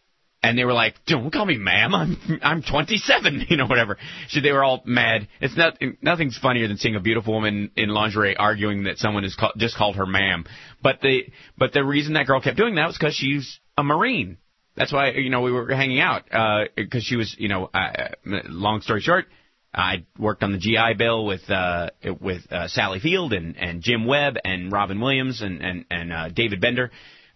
and they were like, "Don't call me ma'am. I'm I'm twenty-seven," you know, whatever. So they were all mad. It's not nothing's funnier than seeing a beautiful woman in lingerie arguing that someone has call, just called her ma'am. But the but the reason that girl kept doing that was because she's a Marine. That's why, you know, we were hanging out because uh, she was, you know, uh, long story short, I worked on the G I Bill with uh, with uh, Sally Field and, and Jim Webb and Robin Williams and and and uh, David Bender.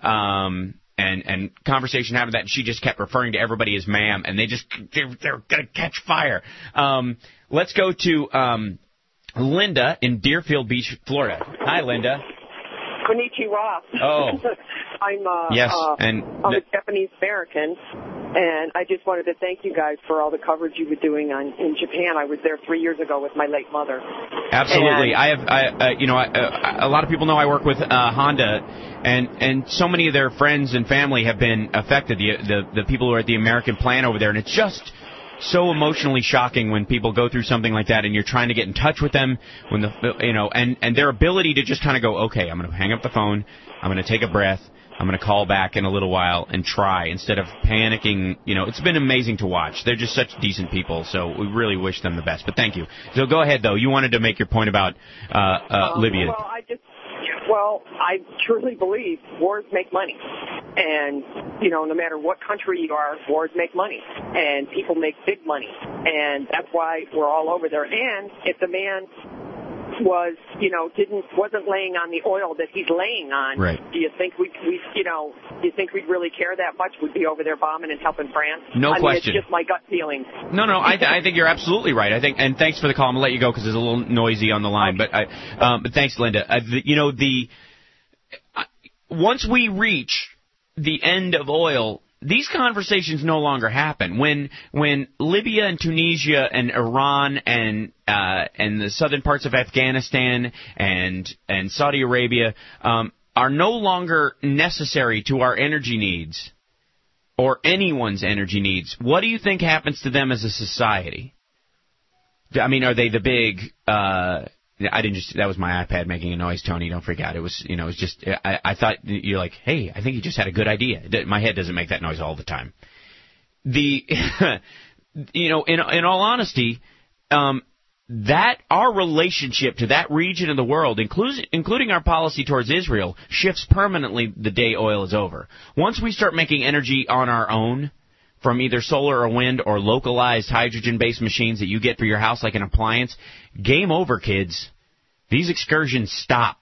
Um, And, and conversation happened that she just kept referring to everybody as ma'am, and they just, they're, they're going to catch fire. Um, let's go to um, Linda in Deerfield Beach, Florida. Hi, Linda. Konnichiwa. Oh. I'm, uh, yes, uh, and I'm a Japanese American, and I just wanted to thank you guys for all the coverage you were doing on in Japan. I was there three years ago with my late mother. Absolutely. And I have, I, uh, you know, I, uh, a lot of people know I work with uh, Honda, and and so many of their friends and family have been affected. The the the people who are at the American plant over there, and it's just so emotionally shocking when people go through something like that, and you're trying to get in touch with them when the you know, and and their ability to just kind of go, okay, I'm going to hang up the phone, I'm going to take a breath, I'm going to call back in a little while and try instead of panicking. You know, it's been amazing to watch. They're just such decent people, so we really wish them the best. But thank you. So go ahead, though. You wanted to make your point about uh, uh, um, Libya. Well, I just, well, I truly believe wars make money. And, you know, no matter what country you are, wars make money. And people make big money. And that's why we're all over there. And if the man was, you know, didn't wasn't laying on the oil that he's laying on, right. do you think we, we, you know, do you think we'd really care that much? We'd be over there bombing and helping France? No I question. Mean, it's just my gut feeling. No, no, I, th- I think you're absolutely right. I think, and thanks for the call. I'm gonna let you go because it's a little noisy on the line. But I, um, but thanks, Linda. Uh, the, you know, the uh, once we reach the end of oil, these conversations no longer happen. When when Libya and Tunisia and Iran and uh, and the southern parts of Afghanistan and and Saudi Arabia um, are no longer necessary to our energy needs or anyone's energy needs, what do you think happens to them as a society? I mean, are they the big? Uh, I didn't just. That was my iPad making a noise, Tony. Don't freak out. It was, you know, it was just. I, I thought you're like, hey, I think you just had a good idea. My head doesn't make that noise all the time. The, you know, in in all honesty, um, that our relationship to that region of the world, including including our policy towards Israel, shifts permanently the day oil is over. Once we start making energy on our own, from either solar or wind or localized hydrogen-based machines that you get for your house like an appliance, game over, kids. These excursions stop.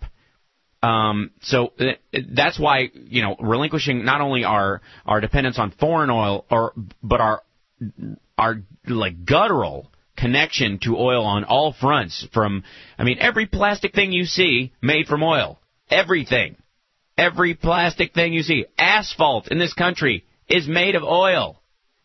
Um, so that's why, you know, relinquishing not only our, our dependence on foreign oil, or but our our like guttural connection to oil on all fronts. From, I mean, every plastic thing you see made from oil. Everything. Every plastic thing you see. Asphalt in this country is made of oil.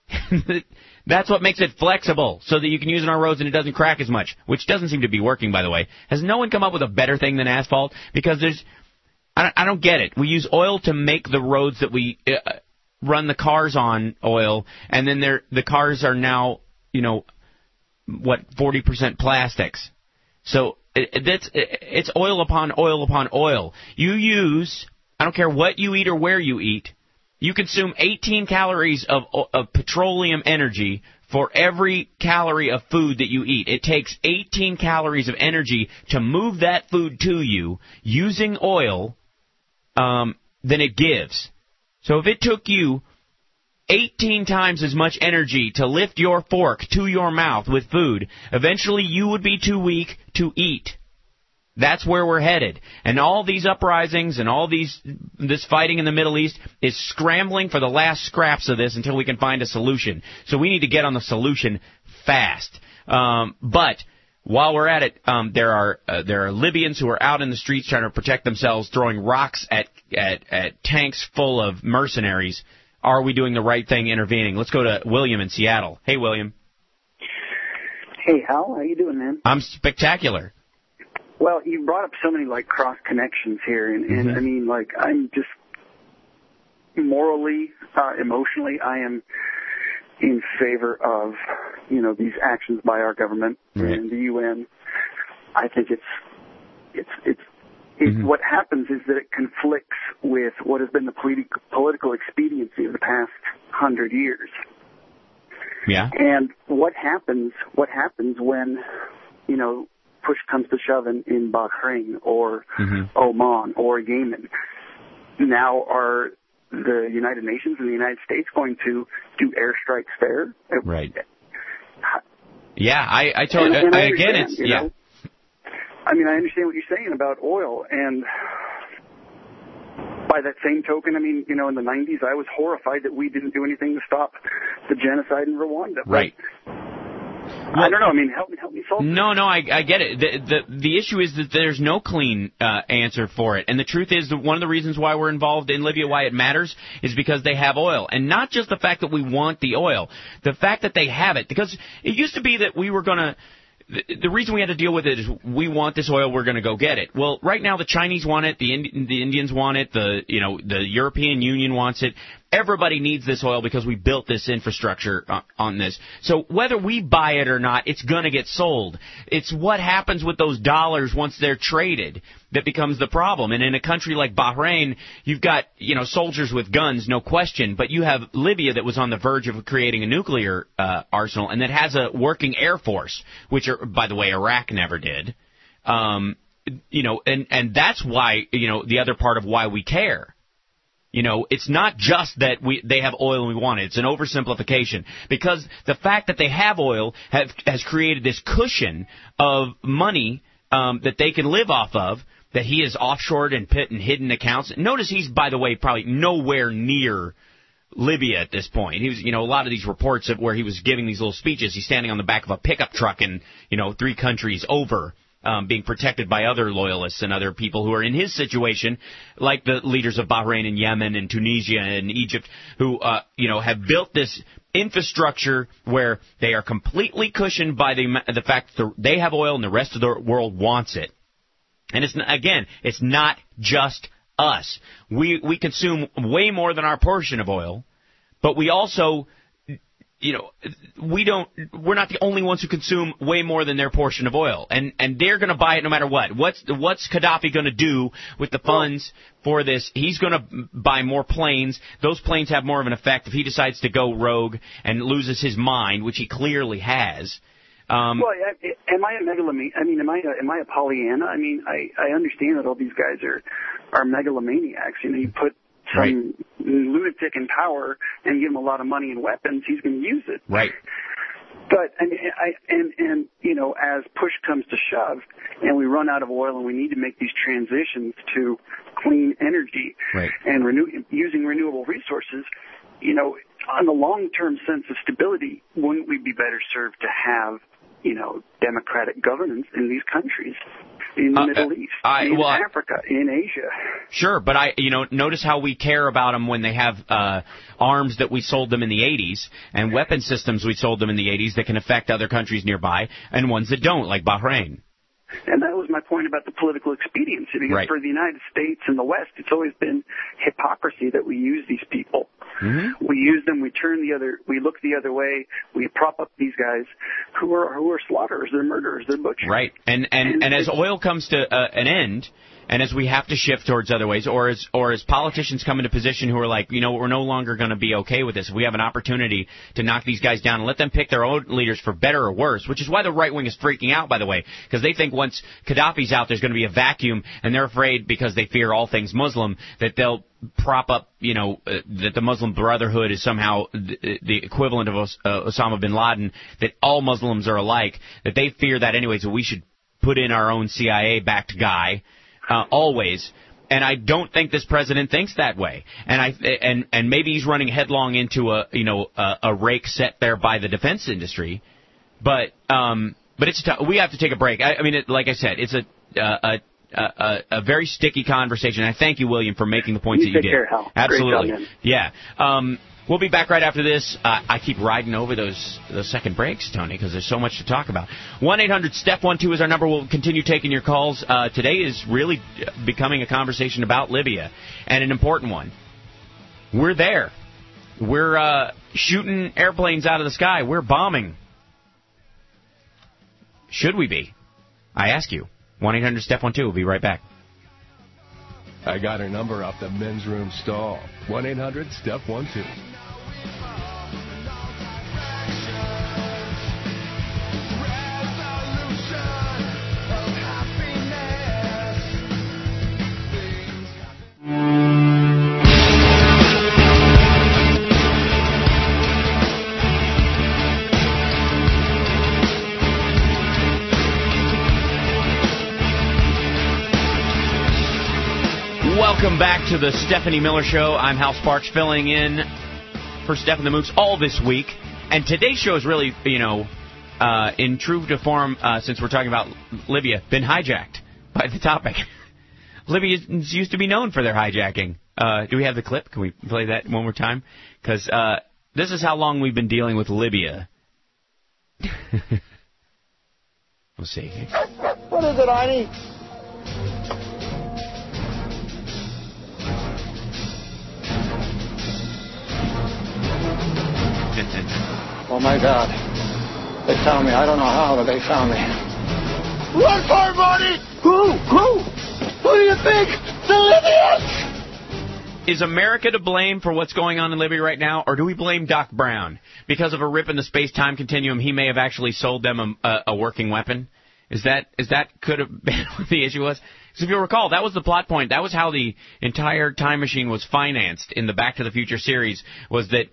That's what makes it flexible, so that you can use it on roads and it doesn't crack as much, which doesn't seem to be working, by the way. Has no one come up with a better thing than asphalt? Because there's, I don't, I don't get it. We use oil to make the roads that we uh, run the cars on oil, and then they're, the cars are now, you know, what, forty percent plastics. So it, that's, it, it's oil upon oil upon oil. You use, I don't care what you eat or where you eat, you consume eighteen calories of, of petroleum energy for every calorie of food that you eat. It takes eighteen calories of energy to move that food to you using oil um, than it gives. So if it took you eighteen times as much energy to lift your fork to your mouth with food, eventually you would be too weak to eat. That's where we're headed. And all these uprisings and all these this fighting in the Middle East is scrambling for the last scraps of this until we can find a solution. So we need to get on the solution fast. Um, but while we're at it, um, there are uh, there are Libyans who are out in the streets trying to protect themselves, throwing rocks at, at, at tanks full of mercenaries. Are we doing the right thing intervening? Let's go to William in Seattle. Hey, William. Hey, Hal. How you doing, man? I'm spectacular. Well, you brought up so many, like, cross connections here, and, and mm-hmm. I mean, like, I'm just morally, uh, emotionally, I am in favor of, you know, these actions by our government right. and the U N. I think it's, it's, it's, it's mm-hmm. what happens is that it conflicts with what has been the politi- political expediency of the past hundred years. Yeah. And what happens? What happens when, you know, push comes to shove in, in Bahrain or Mm-hmm. Oman or Yemen? Now are the United Nations and the United States going to do airstrikes there? Right. Yeah, I, I totally, And- and I again, understand, it's, you yeah. know, I mean, I understand what you're saying about oil, and by that same token, I mean, you know, in the nineties, I was horrified that we didn't do anything to stop the genocide in Rwanda. Right. I don't know. I mean, help me, help me solve this. No, no, I, I get it. The, the the issue is that there's no clean uh, answer for it, and the truth is that one of the reasons why we're involved in Libya, why it matters, is because they have oil, and not just the fact that we want the oil, the fact that they have it. Because it used to be that we were going to. The, the reason we had to deal with it is we want this oil, we're going to go get it. Well, right now the Chinese want it, the Indi- the Indians want it, the you know the European Union wants it. Everybody needs this oil because we built this infrastructure on, on this. So whether we buy it or not, it's going to get sold. It's what happens with those dollars once they're traded that becomes the problem. And in a country like Bahrain, you've got, you know, soldiers with guns, no question, but you have Libya that was on the verge of creating a nuclear uh, arsenal and that has a working air force, which, are, by the way, Iraq never did. Um, you know, and, and that's why, you know, the other part of why we care. You know, it's not just that we they have oil and we want it. It's an oversimplification. Because the fact that they have oil have, has created this cushion of money um, that they can live off of, that he has offshored and put in hidden accounts. Notice he's, by the way, probably nowhere near Libya at this point. He was, you know, a lot of these reports of where he was giving these little speeches, he's standing on the back of a pickup truck in, you know, three countries over. Um, being protected by other loyalists and other people who are in his situation, like the leaders of Bahrain and Yemen and Tunisia and Egypt, who, uh, you know, have built this infrastructure where they are completely cushioned by the the fact that they have oil and the rest of the world wants it. And it's again, it's not just us. We we consume way more than our portion of oil, but we also. You know, we don't. We're not the only ones who consume way more than their portion of oil, and and they're going to buy it no matter what. What's what's Gaddafi going to do with the funds for this? He's going to buy more planes. Those planes have more of an effect if he decides to go rogue and loses his mind, which he clearly has. Um, well, I- am I a megalomaniac? I mean, am I a, am I a Pollyanna? I mean, I I understand that all these guys are are megalomaniacs. You know, you put some right. lunatic in power and give him a lot of money and weapons, he's going to use it. Right. But I mean, I and and you know, as push comes to shove, and we run out of oil, and we need to make these transitions to clean energy right. and renew using renewable resources. You know, on the long-term sense of stability, wouldn't we be better served to have, you know, democratic governance in these countries? In the Uh, Middle East, I- in well, I- Africa, in Asia. Sure, but I, you know, notice how we care about them when they have uh, arms that we sold them in the eighties and weapon systems we sold them in the eighties that can affect other countries nearby, and ones that don't, like Bahrain. And that was my point about the political expediency, because Right. for the United States and the West, it's always been hypocrisy that we use these people. Mm-hmm. We use them, we turn the other, we look the other way, we prop up these guys who are who are slaughterers, they're murderers, they're butchers. Right, and and and, and as oil comes to uh, an end, and as we have to shift towards other ways, or as or as politicians come into position who are like, you know, we're no longer going to be okay with this. If we have an opportunity to knock these guys down and let them pick their own leaders for better or worse, which is why the right wing is freaking out, by the way, because they think once Gaddafi's out, there's going to be a vacuum, and they're afraid because they fear all things Muslim that they'll prop up, you know, uh, that the Muslim Brotherhood is somehow the, the equivalent of Os- uh, Osama bin Laden, that all Muslims are alike, that they fear that anyway, so we should put in our own C I A-backed guy, uh, always. And I don't think this president thinks that way. And I and and maybe he's running headlong into a, you know, a, a rake set there by the defense industry. But um, but it's t- we have to take a break. I, I mean, it, like I said, it's a uh, a A, a, a very sticky conversation. I thank you, William, for making the points You that you take did. care, Hal. Absolutely. Great job, man. Yeah. Um, we'll be back right after this. Uh, I keep riding over those those second breaks, Tony, because there's so much to talk about. one eight hundred step one two is our number. We'll continue taking your calls. Uh, today is really becoming a conversation about Libya, and an important one. We're there. We're uh, shooting airplanes out of the sky. We're bombing. Should we be? I ask you. one eight hundred step one two. We'll be right back. I got her number off the men's room stall. one eight hundred step one two. Welcome back to the Stephanie Miller Show. I'm Hal Sparks, filling in for Stephen the Mooks all this week. And today's show is really, you know, uh, in true to form, uh, since we're talking about Libya, been hijacked by the topic. Libya used to be known for their hijacking. Uh, do we have the clip? Can we play that one more time? Because uh, this is how long we've been dealing with Libya. We'll see. What is it, Arnie? Oh, my God. They found me. I don't know how, but they found me. Run for it, Marty! Who? Who? Who do you think? The Libyans! Is America to blame for what's going on in Libya right now, or do we blame Doc Brown? Because of a rip in the space-time continuum, he may have actually sold them a, a, a working weapon? Is that is that could have been what the issue was? Because if you'll recall, that was the plot point. That was how the entire time machine was financed in the Back to the Future series, was that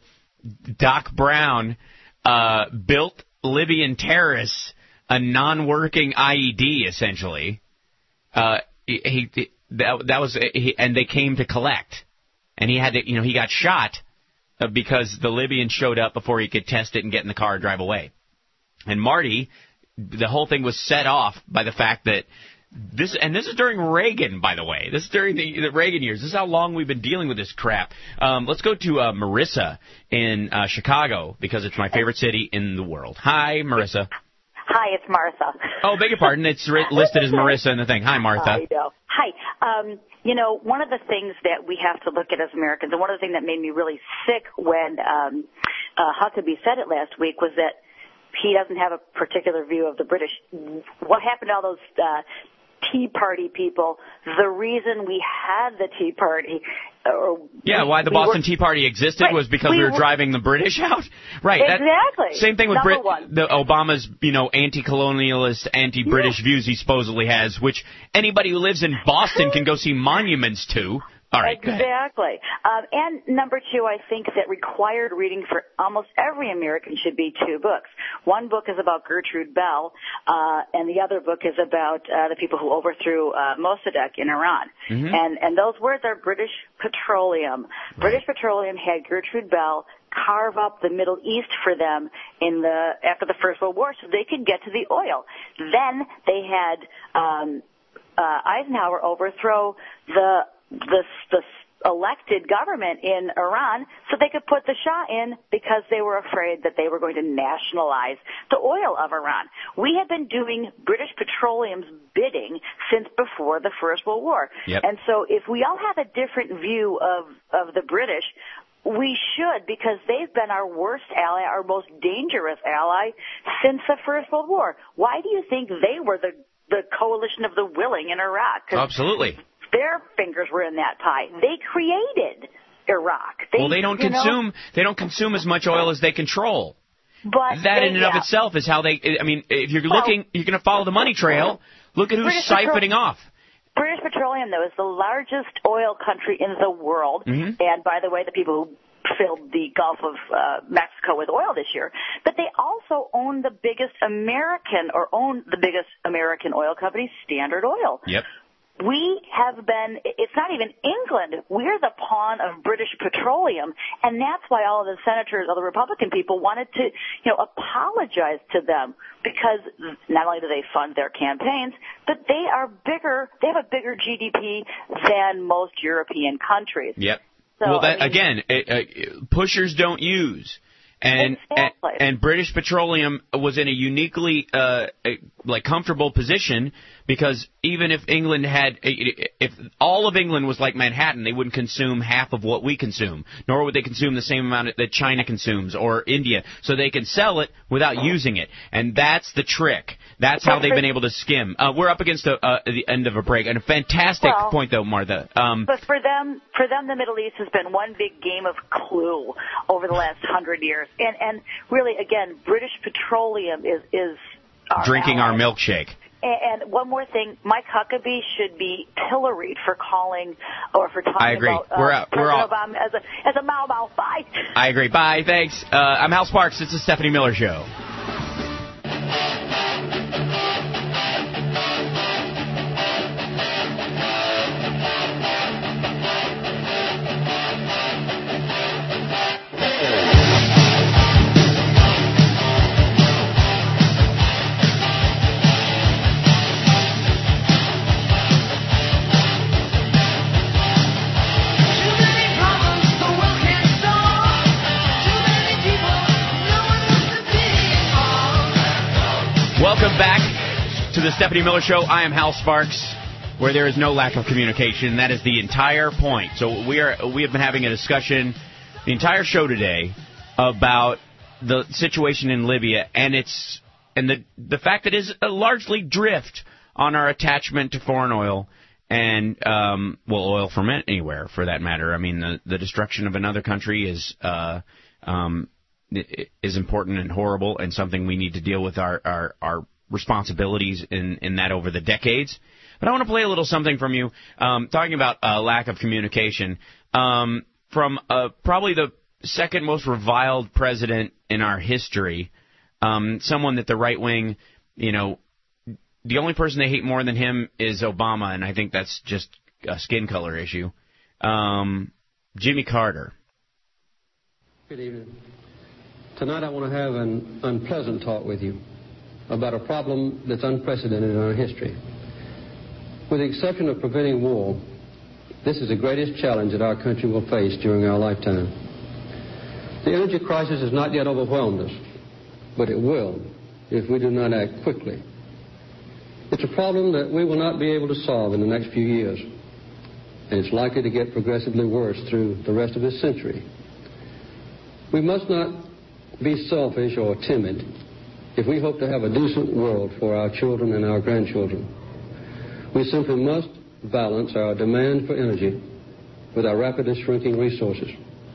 Doc Brown uh, built Libyan terrorists a non-working I E D, essentially. Uh, he, he that, that was he, and they came to collect, and he had to, you know, he got shot uh, because the Libyans showed up before he could test it and get in the car and drive away. And Marty, the whole thing was set off by the fact that this, and this is during Reagan, by the way. This is during the, the Reagan years. This is how long we've been dealing with this crap. Um, let's go to uh, Marissa in uh, Chicago, because it's my favorite city in the world. Hi, Marissa. Hi, it's Martha. Oh, beg your pardon. It's ri- listed as Marissa in the thing. Hi, Martha. I know. Hi. Um, you know, one of the things that we have to look at as Americans, and one of the things that made me really sick when um, uh, Huckabee said it last week, was that he doesn't have a particular view of the British. What happened to all those uh, Tea Party people? The reason we had the Tea Party... Or yeah, why the we Boston were, Tea Party existed right, was because we we were were, driving the British out. Right. Exactly. That, same thing with Number Brit, one. the Obama's, you know, anti-colonialist, anti-British Yeah. views he supposedly has, which anybody who lives in Boston can go see monuments to. All right, go ahead. Exactly. Um, and number two, I think that required reading for almost every American should be two books. One book is about Gertrude Bell, uh, and the other book is about uh, the people who overthrew uh, Mossadegh in Iran. Mhm. And and those words are British Petroleum. British Petroleum had Gertrude Bell carve up the Middle East for them in the after the First World War, so they could get to the oil. Then they had um, uh, Eisenhower overthrow the the the elected government in Iran so they could put the Shah in, because they were afraid that they were going to nationalize the oil of Iran. We have been doing British Petroleum's bidding since before the First World War. Yep. And so if we all have a different view of, of the British, we should, because they've been our worst ally, our most dangerous ally since the First World War. Why do you think they were the, the coalition of the willing in Iraq? 'Cause Absolutely. their fingers were in that pie. They created Iraq. They, Well, they don't you know, consume they don't consume as much oil as they control. but That they, in and yeah. of itself is how they. I mean, if you're Well, looking, you're going to follow the money trail. Look at who's British Petro- siphoning off. British Petroleum, though, is the largest oil country in the world. Mhm. And by the way, the people who filled the Gulf of uh, Mexico with oil this year. But they also own the biggest American, or own the biggest American oil company, Standard Oil. Yep. We have been, it's not even England, we're the pawn of British Petroleum, and that's why all of the senators, all the Republican people wanted to, you know, apologize to them, because not only do they fund their campaigns, but they are bigger, they have a bigger G D P than most European countries. Yep. So, well, that, I mean- again, uh, uh, pushers don't use. And, Exactly. and and British Petroleum was in a uniquely uh, uh, like comfortable position, because even if England had, if all of England was like Manhattan, they wouldn't consume half of what we consume, nor would they consume the same amount that China consumes or India. So they can sell it without using it, and that's the trick. That's how they've been able to skim. Uh, we're up against a, uh, the end of a break, and a fantastic Well, point though, Martha. Um, But for them, for them, the Middle East has been one big game of Clue over the last hundred years, and and really, again, British Petroleum is is our drinking ally. our milkshake. And, and one more thing, Mike Huckabee should be pilloried for calling or for talking I agree. about uh, We're out. We're President off. Obama as a as a Mau Mau. Bye. I agree. Bye. Thanks. Uh, I'm Hal Sparks. It's the Stephanie Miller Show. Stephanie Miller Show. I am Hal Sparks, where there is no lack of communication. That is the entire point. So we are we have been having a discussion the entire show today about the situation in Libya and its and the the fact that it is a largely drift on our attachment to foreign oil and um, well, oil from anywhere for that matter. I mean, the the destruction of another country is uh, um, is important and horrible and something we need to deal with our our, our responsibilities in, in that over the decades. But I want to play a little something from you, um, talking about uh, lack of communication, um, from uh, probably the second most reviled president in our history, um, someone that the right wing, you know, the only person they hate more than him is Obama, and I think that's just a skin color issue. Um, Jimmy Carter. Good evening. Tonight I want to have an unpleasant talk with you about a problem that's unprecedented in our history. With the exception of preventing war, this is the greatest challenge that our country will face during our lifetime. The energy crisis has not yet overwhelmed us, but it will if we do not act quickly. It's a problem that we will not be able to solve in the next few years, and it's likely to get progressively worse through the rest of this century. We must not be selfish or timid if we hope to have a decent world for our children and our grandchildren. We simply must balance our demand for energy with our rapidly shrinking resources.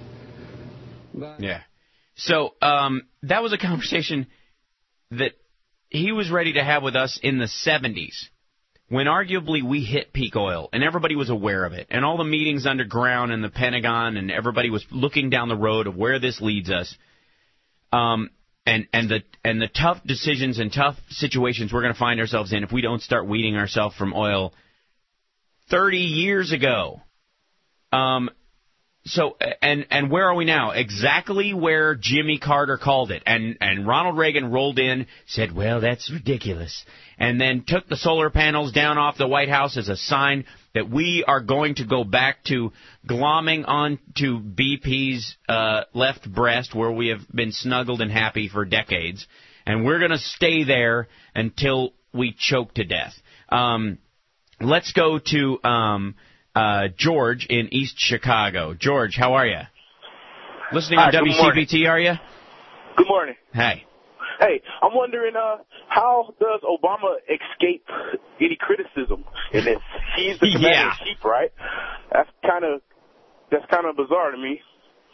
Yeah. So um, that was a conversation that he was ready to have with us in the seventies, when arguably we hit peak oil, and everybody was aware of it, and all the meetings underground and the Pentagon, and everybody was looking down the road of where this leads us. Um, and and the and the tough decisions and tough situations we're going to find ourselves in if we don't start weaning ourselves from oil thirty years ago. Um, so and and where are we now? Exactly where Jimmy Carter called it, and and Ronald Reagan rolled in, said, "Well, that's ridiculous," and then took the solar panels down off the White House as a sign that we are going to go back to glomming on to B P's uh, left breast, where we have been snuggled and happy for decades, and we're going to stay there until we choke to death. Um, let's go to um, uh, George in East Chicago. George, how are you? Listening Hi, on good W C B T, are you? Good morning. Hey. Hey, I'm wondering, uh, how does Obama escape any criticism in this? He's the commander-in-chief, right? That's kind of that's kind of bizarre to me.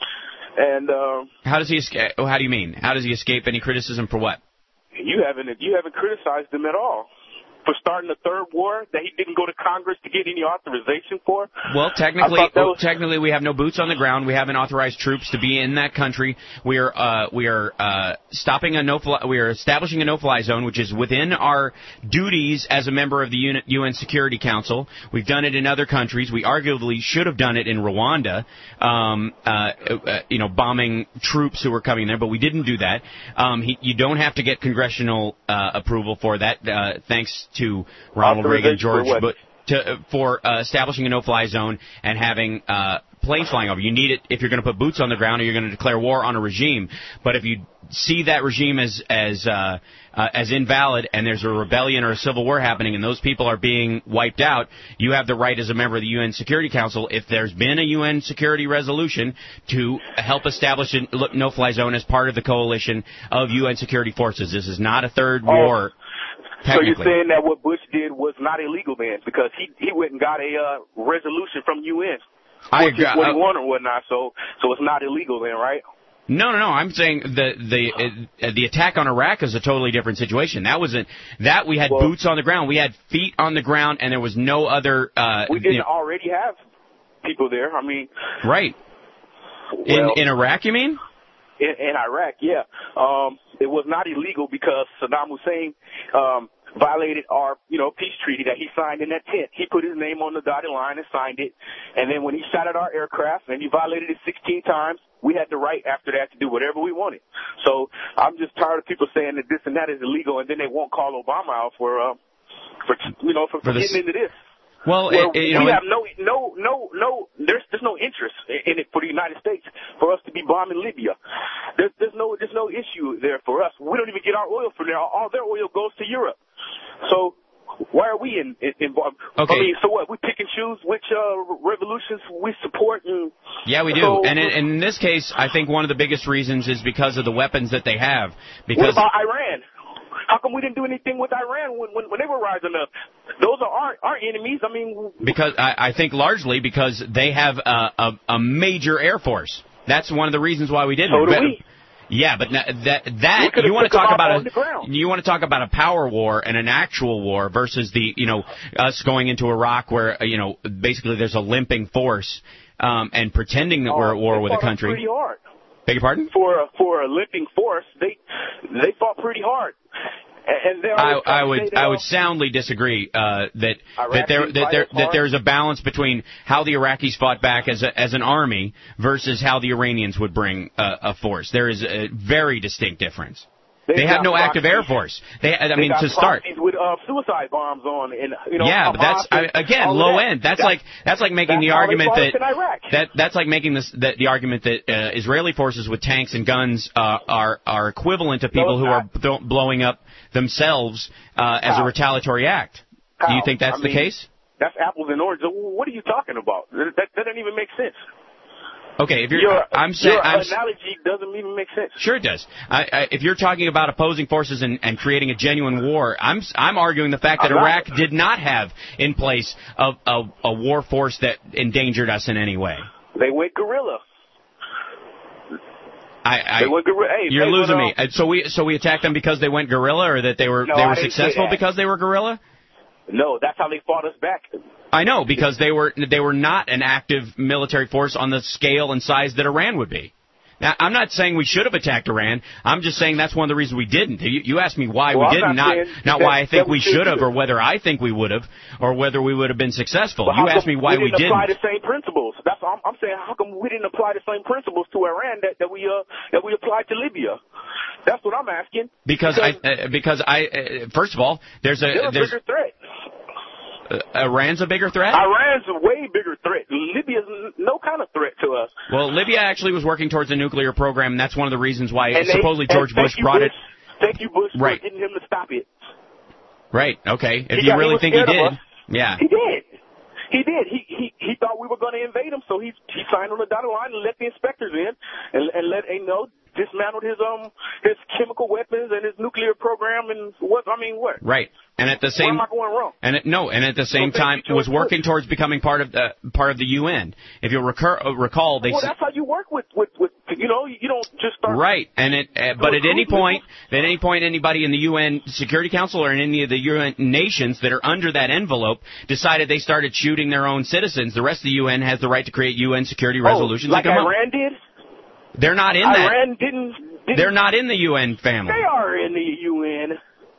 And um, How does he escape? How do you mean? How does he escape any criticism for what? you haven't you haven't criticized him at all for starting a third war that he didn't go to Congress to get any authorization for. Well, technically, I thought that was- technically, we have no boots on the ground. We haven't authorized troops to be in that country. We are uh, we are uh, stopping a no-fly. We are establishing a no-fly zone, which is within our duties as a member of the U N Security Council. We've done it in other countries. We arguably should have done it in Rwanda, um, uh, uh, you know, bombing troops who were coming there, but we didn't do that. Um, he, you don't have to get congressional uh, approval for that, uh, thanks to Ronald Reagan, George for what? Bush, to, for uh, establishing a no-fly zone and having uh, planes flying over. You need it if you're going to put boots on the ground or you're going to declare war on a regime. But if you see that regime as as uh, uh, as invalid and there's a rebellion or a civil war happening and those people are being wiped out, you have the right as a member of the U N Security Council, if there's been a U N security resolution, to help establish a no-fly zone as part of the coalition of U N security forces. This is not a third Oh. war. So you're saying that what Bush did was not illegal then, because he he went and got a uh, resolution from U N. I which is agree. what he Uh, wanted or whatnot. So so it's not illegal then, right? No, no, no. I'm saying the the uh, the attack on Iraq is a totally different situation. That wasn't that we had Well- boots on the ground, we had feet on the ground, and there was no other. Uh, We didn't you know, already have people there. I mean, right. well, in in Iraq, you mean? in, in Iraq, yeah. Um, it was not illegal because Saddam Hussein um, violated our, you know, peace treaty that he signed in that tent. He put his name on the dotted line and signed it. And then when he shot at our aircraft and he violated it sixteen times, we had the right after that to do whatever we wanted. So I'm just tired of people saying that this and that is illegal, and then they won't call Obama out for, uh, for you know, for, for For this- getting into this. Well, Well, it, it- you we know, have no, no, no, no. There's, there's no interest in it for the United States for us to be bombing Libya. There's, there's no, there's no issue there for us. We don't even get our oil from there. All their oil goes to Europe. So Why are we in, in, involved? Okay. I mean, so what? We pick and choose which uh, revolutions we support. And Yeah, we do. so, And in, and in this case, I think one of the biggest reasons is because of the weapons that they have. What Because about Iran? How come we didn't do anything with Iran when, when, when they were rising up? Those are our, our enemies. I mean, because I, I think largely because they have a, a, a major air force. That's one of the reasons why we didn't. So do But- we. Yeah, but na- that We that could've you want to took them talk out about on the a ground. you want to talk about a power war and an actual war versus the you know us going into Iraq where uh, you know basically there's a limping force um, and pretending that we're at war they with a fought us country. Pretty hard. Beg your pardon? For a, for a limping force, they they fought pretty hard. And they I, always try I to would say that, I uh, would soundly disagree uh, that Iraq that there didn't that fight there as that hard? there's a balance between how the Iraqis fought back as a, as an army versus how the Iranians would bring a, a force. There is a very distinct difference. They They have got no active proxies. Air Force. They I they mean got to start. proxies with uh, suicide bombs on, and you know, Yeah, but that's Hamas and I, again all of low that. end. That's That- like that's like making that's the how they argument fought us that in Iraq. that that's like making this that the argument that uh, Israeli forces with tanks and guns uh, are are equivalent to people it's who not. are th- blowing up themselves uh, as a How? retaliatory act. Do you How? think that's I the mean, case? That's apples and oranges. What are you talking about? That, that, that doesn't even make sense. Okay, if you're, Your, I'm saying, your I'm s- analogy doesn't even make sense. sure it does. I, I, if you're talking about opposing forces and, and creating a genuine war, I'm s- I'm arguing the fact that I'm not. Iraq did not have in place a, a, a war force that endangered us in any way. They went guerrilla. I, I, They went guerrilla. Hey, you're hey, losing but, uh, me. Uh, So we so we attacked them because they went guerrilla, or that they were No, they I were didn't say successful that. because they were guerrilla. No, that's how they fought us back. I know, because they were they were not an active military force on the scale and size that Iran would be. Now, I'm not saying we should have attacked Iran. I'm just saying that's one of the reasons we didn't. You, you asked me why Well, we I'm didn't, not not saying not that- why I think that we we should have, should or whether I think we would have, or whether we would have been successful. But You how asked come me why we we didn't apply didn't. the same principles. That's all I'm, I'm saying. How come we didn't apply the same principles to Iran that, that we uh that we applied to Libya? That's what I'm asking. Because I uh, because I uh, first of all, there's They're a a there's bigger threat. uh, Iran's a bigger threat. Iran's a way bigger threat. Libya's n- no kind of threat to us. Well, Libya actually was working towards a nuclear program, and that's one of the reasons why And they- supposedly and George thank Bush you, brought Bush. it. Thank you, Bush, Right. for getting him to stop it. Right. Okay. If He you got- he really was think he scared of did, us. yeah. He did. He did. He he he thought we were going to invade him, so he he signed on the dotted line and let the inspectors in, and and let you know dismantled his um his chemical weapons and his nuclear program and what I mean what. Right. And at the Where same am I going wrong? and it, no, and at the same Well, thank time you, was George working towards becoming part of the part of the U N. If you'll recur, uh, recall, they Well, s- that's how you work with with with you know you don't just start. right. And it, uh, but at any recruitment. point, at any point, anybody in the U N Security Council or in any of the U N nations that are under that envelope decided they started shooting their own citizens. The rest of the U N has the right to create U N security resolutions. Oh, like that come up. Iran did. They're not in that. Iran didn't, didn't. They're not in the U N family. They are in the U N.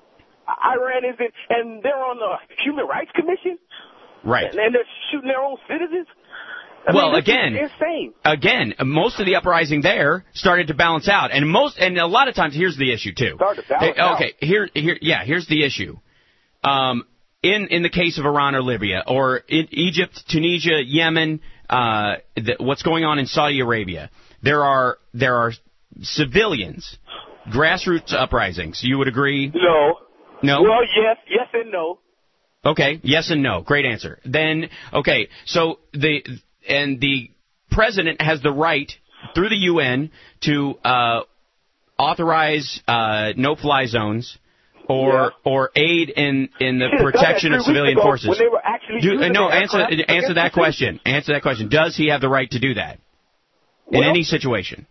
Iran isn't, and they're on the Human Rights Commission. Right. And, and they're shooting their own citizens. I Well, mean, this is again, insane. again, most of the uprising there started to balance out, and most, and a lot of times, here's the issue too. Started to balance They- out. okay, here, here, yeah, here's the issue. Um, in in the case of Iran or Libya or in Egypt, Tunisia, Yemen, uh, the, what's going on in Saudi Arabia, there are there are civilians, grassroots uprisings. You would agree? No. No. Well, yes, yes and no. Okay, yes and no. Great answer. Then, okay, so the and the president has the right through the U N to uh, authorize uh, no-fly zones or Yeah. or aid in in the Should've done that protection of three weeks civilian ago forces. when they were actually Do, uh, using no, the answer aircraft answer against that the question. Answer that question. Does he have the right to do that in Well, any situation?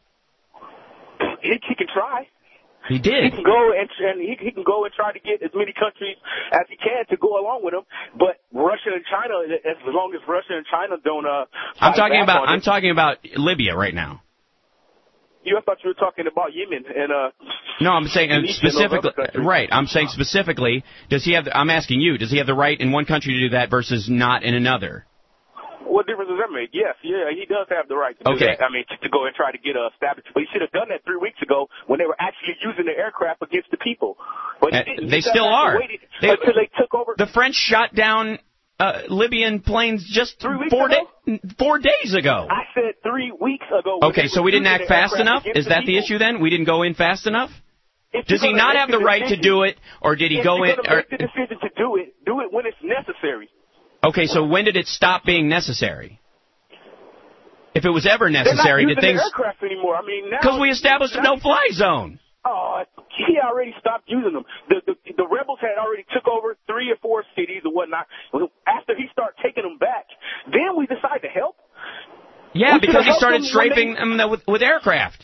He, he can try. He He did. can go and, and he, he can go and try to get as many countries as he can to go along with him. But Russia and China, as long as Russia and China don't, uh, I'm fight talking back about on I'm it. talking about Libya right now. You, I thought you were talking about Yemen and uh. No, I'm saying uh, Tunisia and those specifically. other countries. Right, I'm saying specifically. Does he have? The, I'm asking you. Does he have the right in one country to do that versus not in another? What difference does that make? Yes, yeah, he does have the right to do Okay. that. I mean, to, to go and try to get a established. But he should have done that three weeks ago when they were actually using the aircraft against the people. But he Uh, didn't. they He just still had to are. wait They- until they took over. The French shot down uh, Libyan planes just Three weeks four, ago? da- four days ago. I said three weeks ago. when Okay, they so were we didn't using act the fast aircraft enough? against Is that the people. issue then? We didn't go in fast enough? if Does you're he gonna not make have the right to decision- do it, or did he if go you're in? gonna Or, make the decision to do it, do it when it's necessary. okay, so when did it stop being necessary? If it was ever They're necessary, not did using things? the aircraft anymore. I mean, now Because we established a now- no-fly zone. Oh, he already stopped using them. The, the the rebels had already took over three or four cities or whatnot. After he started taking them back, then we decided to help. Yeah, We because should've he helped started them when strafing they- them with, with aircraft.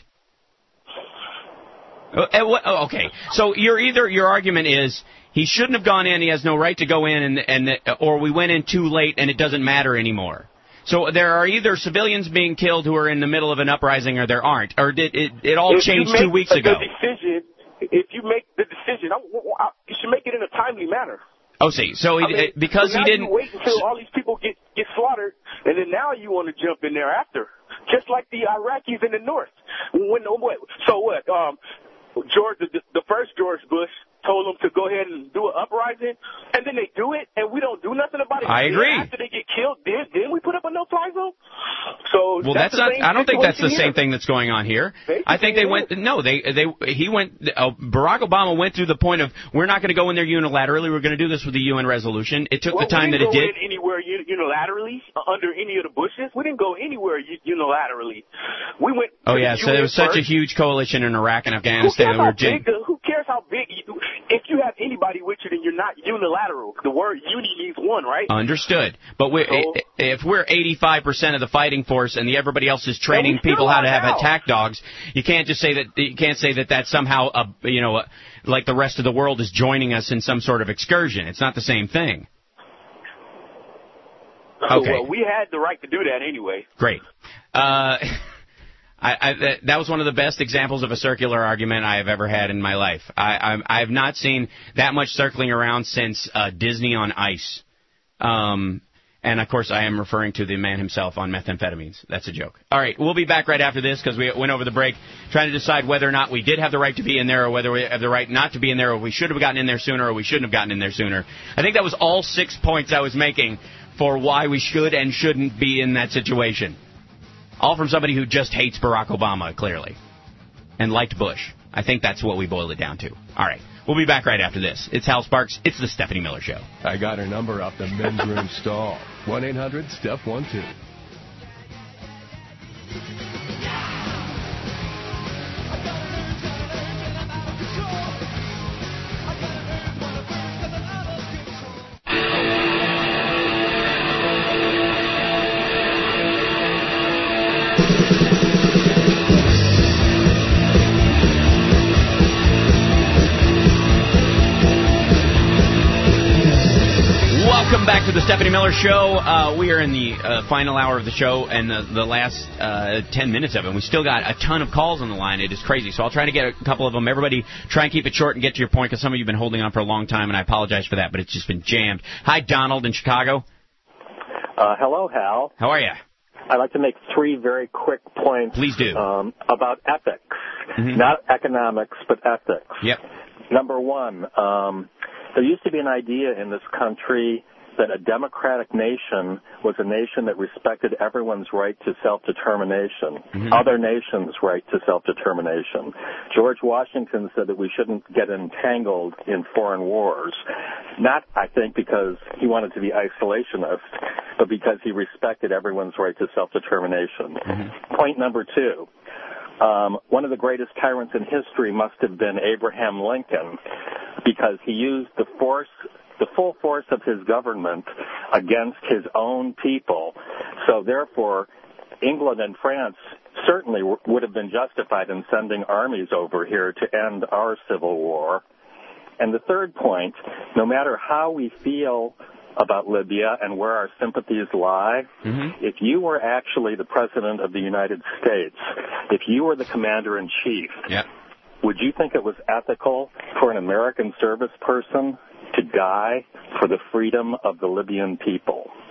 Uh, uh, what- oh, okay, so you're either your argument is he shouldn't have gone in, he has no right to go in, and and or we went in too late and it doesn't matter anymore. So there are either civilians being killed who are in the middle of an uprising, or there aren't, or did it? It all If you changed make two weeks the ago. Decision, if you make the decision, I, I, you should make it in a timely manner. Oh, see, so he, I mean, because so he now didn't. You wait until all these people get get slaughtered, and then now you want to jump in there after, just like the Iraqis in the north. When what? So what? Um, George, the, the first George Bush told them to go ahead and do an uprising, and then they do it, and we don't do nothing about it. I Then agree. After they get killed, then then we put up a no-fly zone. So Well, that's, the not. same I don't think that's the situation same here. thing that's going on here. I think Basically, they it went. No, they they he went. Uh, Barack Obama went through the point of we're not going to go in there unilaterally. We're going to do this with the U N resolution. It took Well, the time we that didn't it go did. in anywhere uni- unilaterally uh, under any of the Bushes. We didn't go anywhere u- unilaterally. We went. Oh to yeah, the so U N there was such a first. huge coalition in Iraq and Who Afghanistan. cares that were how jing- big? The, who cares how big? You, if you have anybody with you, then you're not unilateral. The word "uni" means one, right? Understood. But we, So- if we're eighty-five percent of the fighting force and the, everybody else is training And we people still how are to have now. attack dogs, you can't just say that you can't say that that's somehow a, you know a, like the rest of the world is joining us in some sort of excursion. It's not the same thing. Okay. Well, we had the right to do that anyway. Great. Uh, I, I, that, that was one of the best examples of a circular argument I have ever had in my life. I, I, I have not seen that much circling around since uh, Disney on Ice. Um, and, of course, I am referring to the man himself on methamphetamines. That's a joke. All right, we'll be back right after this because we went over the break trying to decide whether or not we did have the right to be in there or whether we have the right not to be in there or we should have gotten in there sooner or we shouldn't have gotten in there sooner. I think that was all six points I was making for why we should and shouldn't be in that situation. All from somebody who just hates Barack Obama, clearly, and liked Bush. I think that's what we boiled it down to. All right. We'll be back right after this. It's Hal Sparks. It's the Stephanie Miller Show. I got her number off the men's room stall. one eight hundred steph one two. Welcome back to the Stephanie Miller Show. Uh, we are in the uh, final hour of the show and the, the last uh, ten minutes of it. We still got a ton of calls on the line. It is crazy. So I'll try to get a couple of them. Everybody try and keep it short and get to your point because some of you have been holding on for a long time, and I apologize for that, but it's just been jammed. Hi, Donald in Chicago. Uh, hello, Hal. How are you? I'd like to make three very quick points. Please do. Um, about ethics. Mm-hmm. Not economics, but ethics. Yep. Number one, um, there used to be an idea in this country that a democratic nation was a nation that respected everyone's right to self-determination, Mm-hmm. other nations' right to self-determination. George Washington said that we shouldn't get entangled in foreign wars, not, I think, because he wanted to be isolationist, but because he respected everyone's right to self-determination. Mm-hmm. Point number two. Um, one of the greatest tyrants in history must have been Abraham Lincoln because he used the force, the full force of his government against his own people. So therefore, England and France certainly w- would have been justified in sending armies over here to end our civil war. And the third point, no matter how we feel about Libya and where our sympathies lie, Mm-hmm. if you were actually the President of the United States, if you were the Commander-in-Chief, Yep. would you think it was ethical for an American service person to die for the freedom of the Libyan people?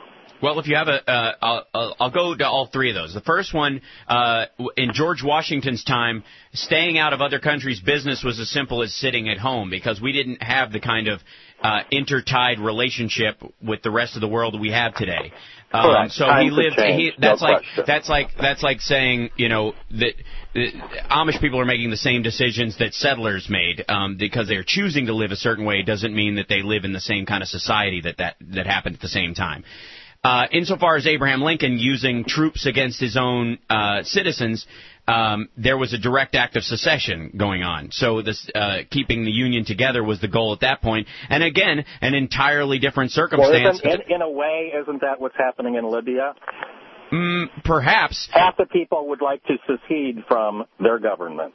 Well, if you have a, uh, I'll, I'll I'll go to all three of those. The first one, uh, in George Washington's time, staying out of other countries' business was as simple as sitting at home because we didn't have the kind of uh, intertied relationship with the rest of the world we have today. Um, Correct. so Times he have lived. He, changed, that's no like question. that's like that's like saying, you know, that, that Amish people are making the same decisions that settlers made um, because they're choosing to live a certain way. Doesn't mean that they live in the same kind of society that that, that happened at the same time. Uh, insofar as Abraham Lincoln using troops against his own uh, citizens, um, there was a direct act of secession going on. So this, uh, keeping the Union together was the goal at that point. And again, an entirely different Well, circumstance. isn't, in, in a way, isn't that what's happening in Libya? Mm, perhaps. Half the people would like to secede from their government.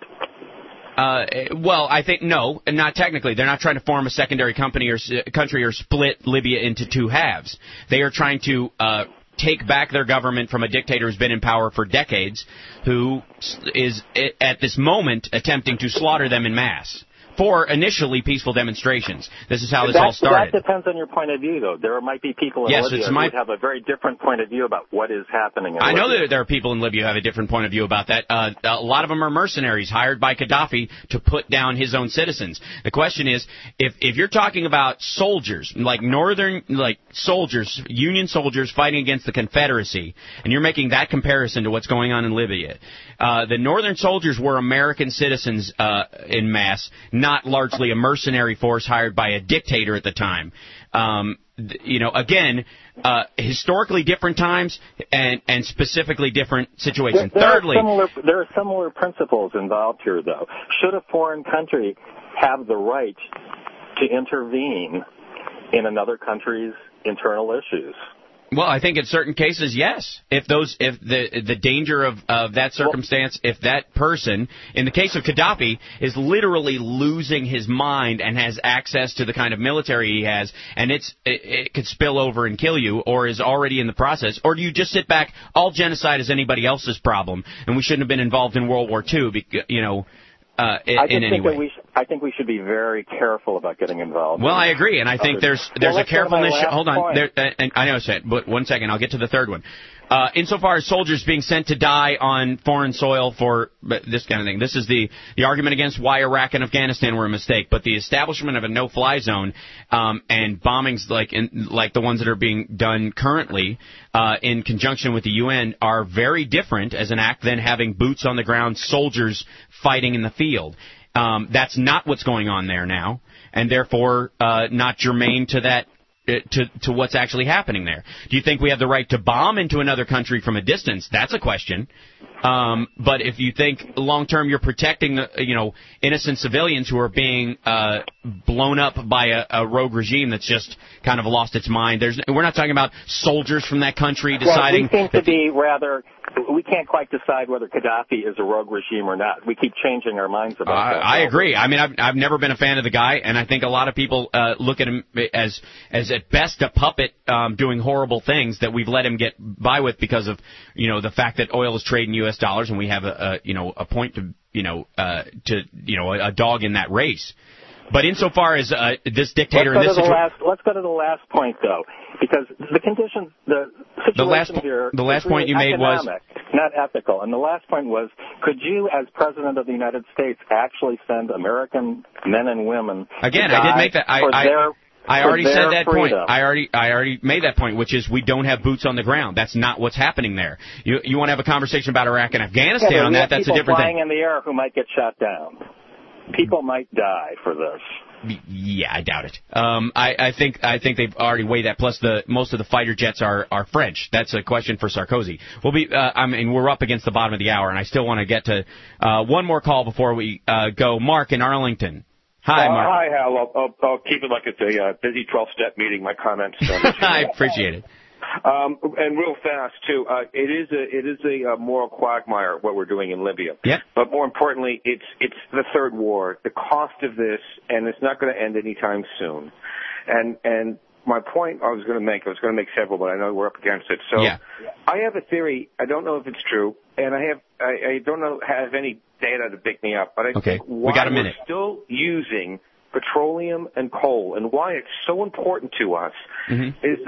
Uh, well, I think no, not technically. They're not trying to form a secondary company or country or split Libya into two halves. They are trying to uh, take back their government from a dictator who's been in power for decades, who is at this moment attempting to slaughter them en masse for initially peaceful demonstrations. This is how this that, all started. That depends on your point of view, though. There might be people in Yes, Libya it's who my- would have a very different point of view about what is happening in I know Libya. that there are people in Libya who have a different point of view about that. Uh, a lot of them are mercenaries hired by Gaddafi to put down his own citizens. The question is, if if you're talking about soldiers, like northern, like soldiers, Union soldiers fighting against the Confederacy, and you're making that comparison to what's going on in Libya, uh, the northern soldiers were American citizens uh, in mass, not largely a mercenary force hired by a dictator at the time. Um, th- you know, again, uh, historically different times and, and specifically different situations. There, there Thirdly, are similar, there are similar principles involved here, though. Should a foreign country have the right to intervene in another country's internal issues? well, I think in certain cases, yes. If those, if the the danger of, of that circumstance, if that person, in the case of Gaddafi, is literally losing his mind and has access to the kind of military he has, and it's it, it could spill over and kill you, or is already in the process, or do you just sit back? All genocide is anybody else's problem, and we shouldn't have been involved in World War Two, because, you know, uh, in, I just in any think way. that we sh- I think we should be very careful about getting involved. Well, in I agree, and I think others. there's there's Well, a let's go to my carefulness. last Hold on, point. there, uh, and I know I said, but one second, I'll get to the third one. Uh, insofar as soldiers being sent to die on foreign soil for but this kind of thing, this is the the argument against why Iraq and Afghanistan were a mistake. But the establishment of a no-fly zone um, and bombings like in, like the ones that are being done currently uh, in conjunction with the U N are very different as an act than having boots on the ground soldiers fighting in the field. Um, that's not what's going on there now, and therefore uh, not germane to that. To, to what's actually happening there. Do you think we have the right to bomb into another country from a distance? That's a question. Um, but if you think long term you're protecting, uh, you know, innocent civilians who are being uh, blown up by a, a rogue regime that's just kind of lost its mind, there's we're not talking about soldiers from that country deciding. Well, we seem to be rather. We can't quite decide whether Gaddafi is a rogue regime or not. We keep changing our minds about I, that. I agree. I mean, I've I've never been a fan of the guy, and I think a lot of people uh, look at him as as at best a puppet um, doing horrible things that we've let him get by with because of you know the fact that oil is traded in U S dollars, and we have a, a you know a point to you know uh, to you know a, a dog in that race. But insofar as uh, this dictator in let's this go to the situation, last. Let's go to the last point, though, because the conditions, the situation The last po- here. the last is really point you made was- economic, not ethical. And the last point was: could you, as president of the United States, actually send American men and women again, to I did die make that. I for I, their, I for already their said that point. freedom? I already I already made that point, which is we don't have boots on the ground. That's not what's happening there. You you want to have a conversation about Iraq and Afghanistan Yeah, but on we that? have That's a people different flying thing. in the air who might get shot down. People might die for this. Yeah, I doubt it. Um, I, I think I think they've already weighed that. Plus, the most of the fighter jets are, are French. That's a question for Sarkozy. We'll be. Uh, I mean, we're up against the bottom of the hour, and I still want to get to uh, one more call before we uh, go. Mark in Arlington. Hi, Uh, Mark. Hi, Hal. I'll, I'll, I'll keep it like it's a uh, busy twelve-step meeting. My comments. I appreciate it. Um, and real fast too. Uh, it is a it is a uh, moral quagmire what we're doing in Libya. Yeah. But more importantly, it's it's the third war. The cost of this, and it's not going to end anytime soon. And and my point I was going to make, I was going to make several, but I know we're up against it. So Yeah. I have a theory. I don't know if it's true, and I have I, I don't know have any data to pick me up. But I Okay, think we why got a minute. we're still using petroleum and coal, and why it's so important to us, Mhm. is that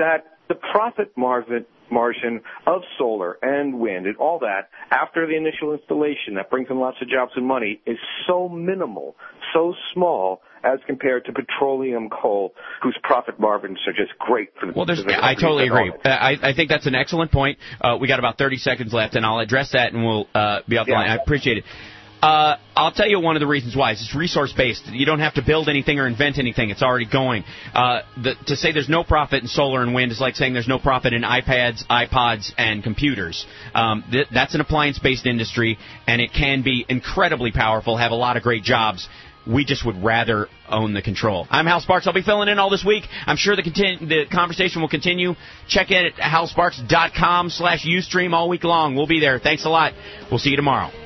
the profit margin margin of solar and wind and all that after the initial installation that brings in lots of jobs and money is so minimal, so small as compared to petroleum coal, whose profit margins are just great for the. Well, there's, for the I totally companies agree. that own it. I, I think that's an excellent point. Uh, we got about thirty seconds left, and I'll address that, and we'll uh, be off the Yeah. line. I appreciate it. Uh, I'll tell you one of the reasons why. It's resource-based. You don't have to build anything or invent anything. It's already going. Uh, the, to say there's no profit in solar and wind is like saying there's no profit in iPads, iPods, and computers. Um, th- that's an appliance-based industry, and it can be incredibly powerful, have a lot of great jobs. We just would rather own the control. I'm Hal Sparks. I'll be filling in all this week. I'm sure the, contin- the conversation will continue. Check in at halsparks.com slash Ustream all week long. We'll be there. Thanks a lot. We'll see you tomorrow.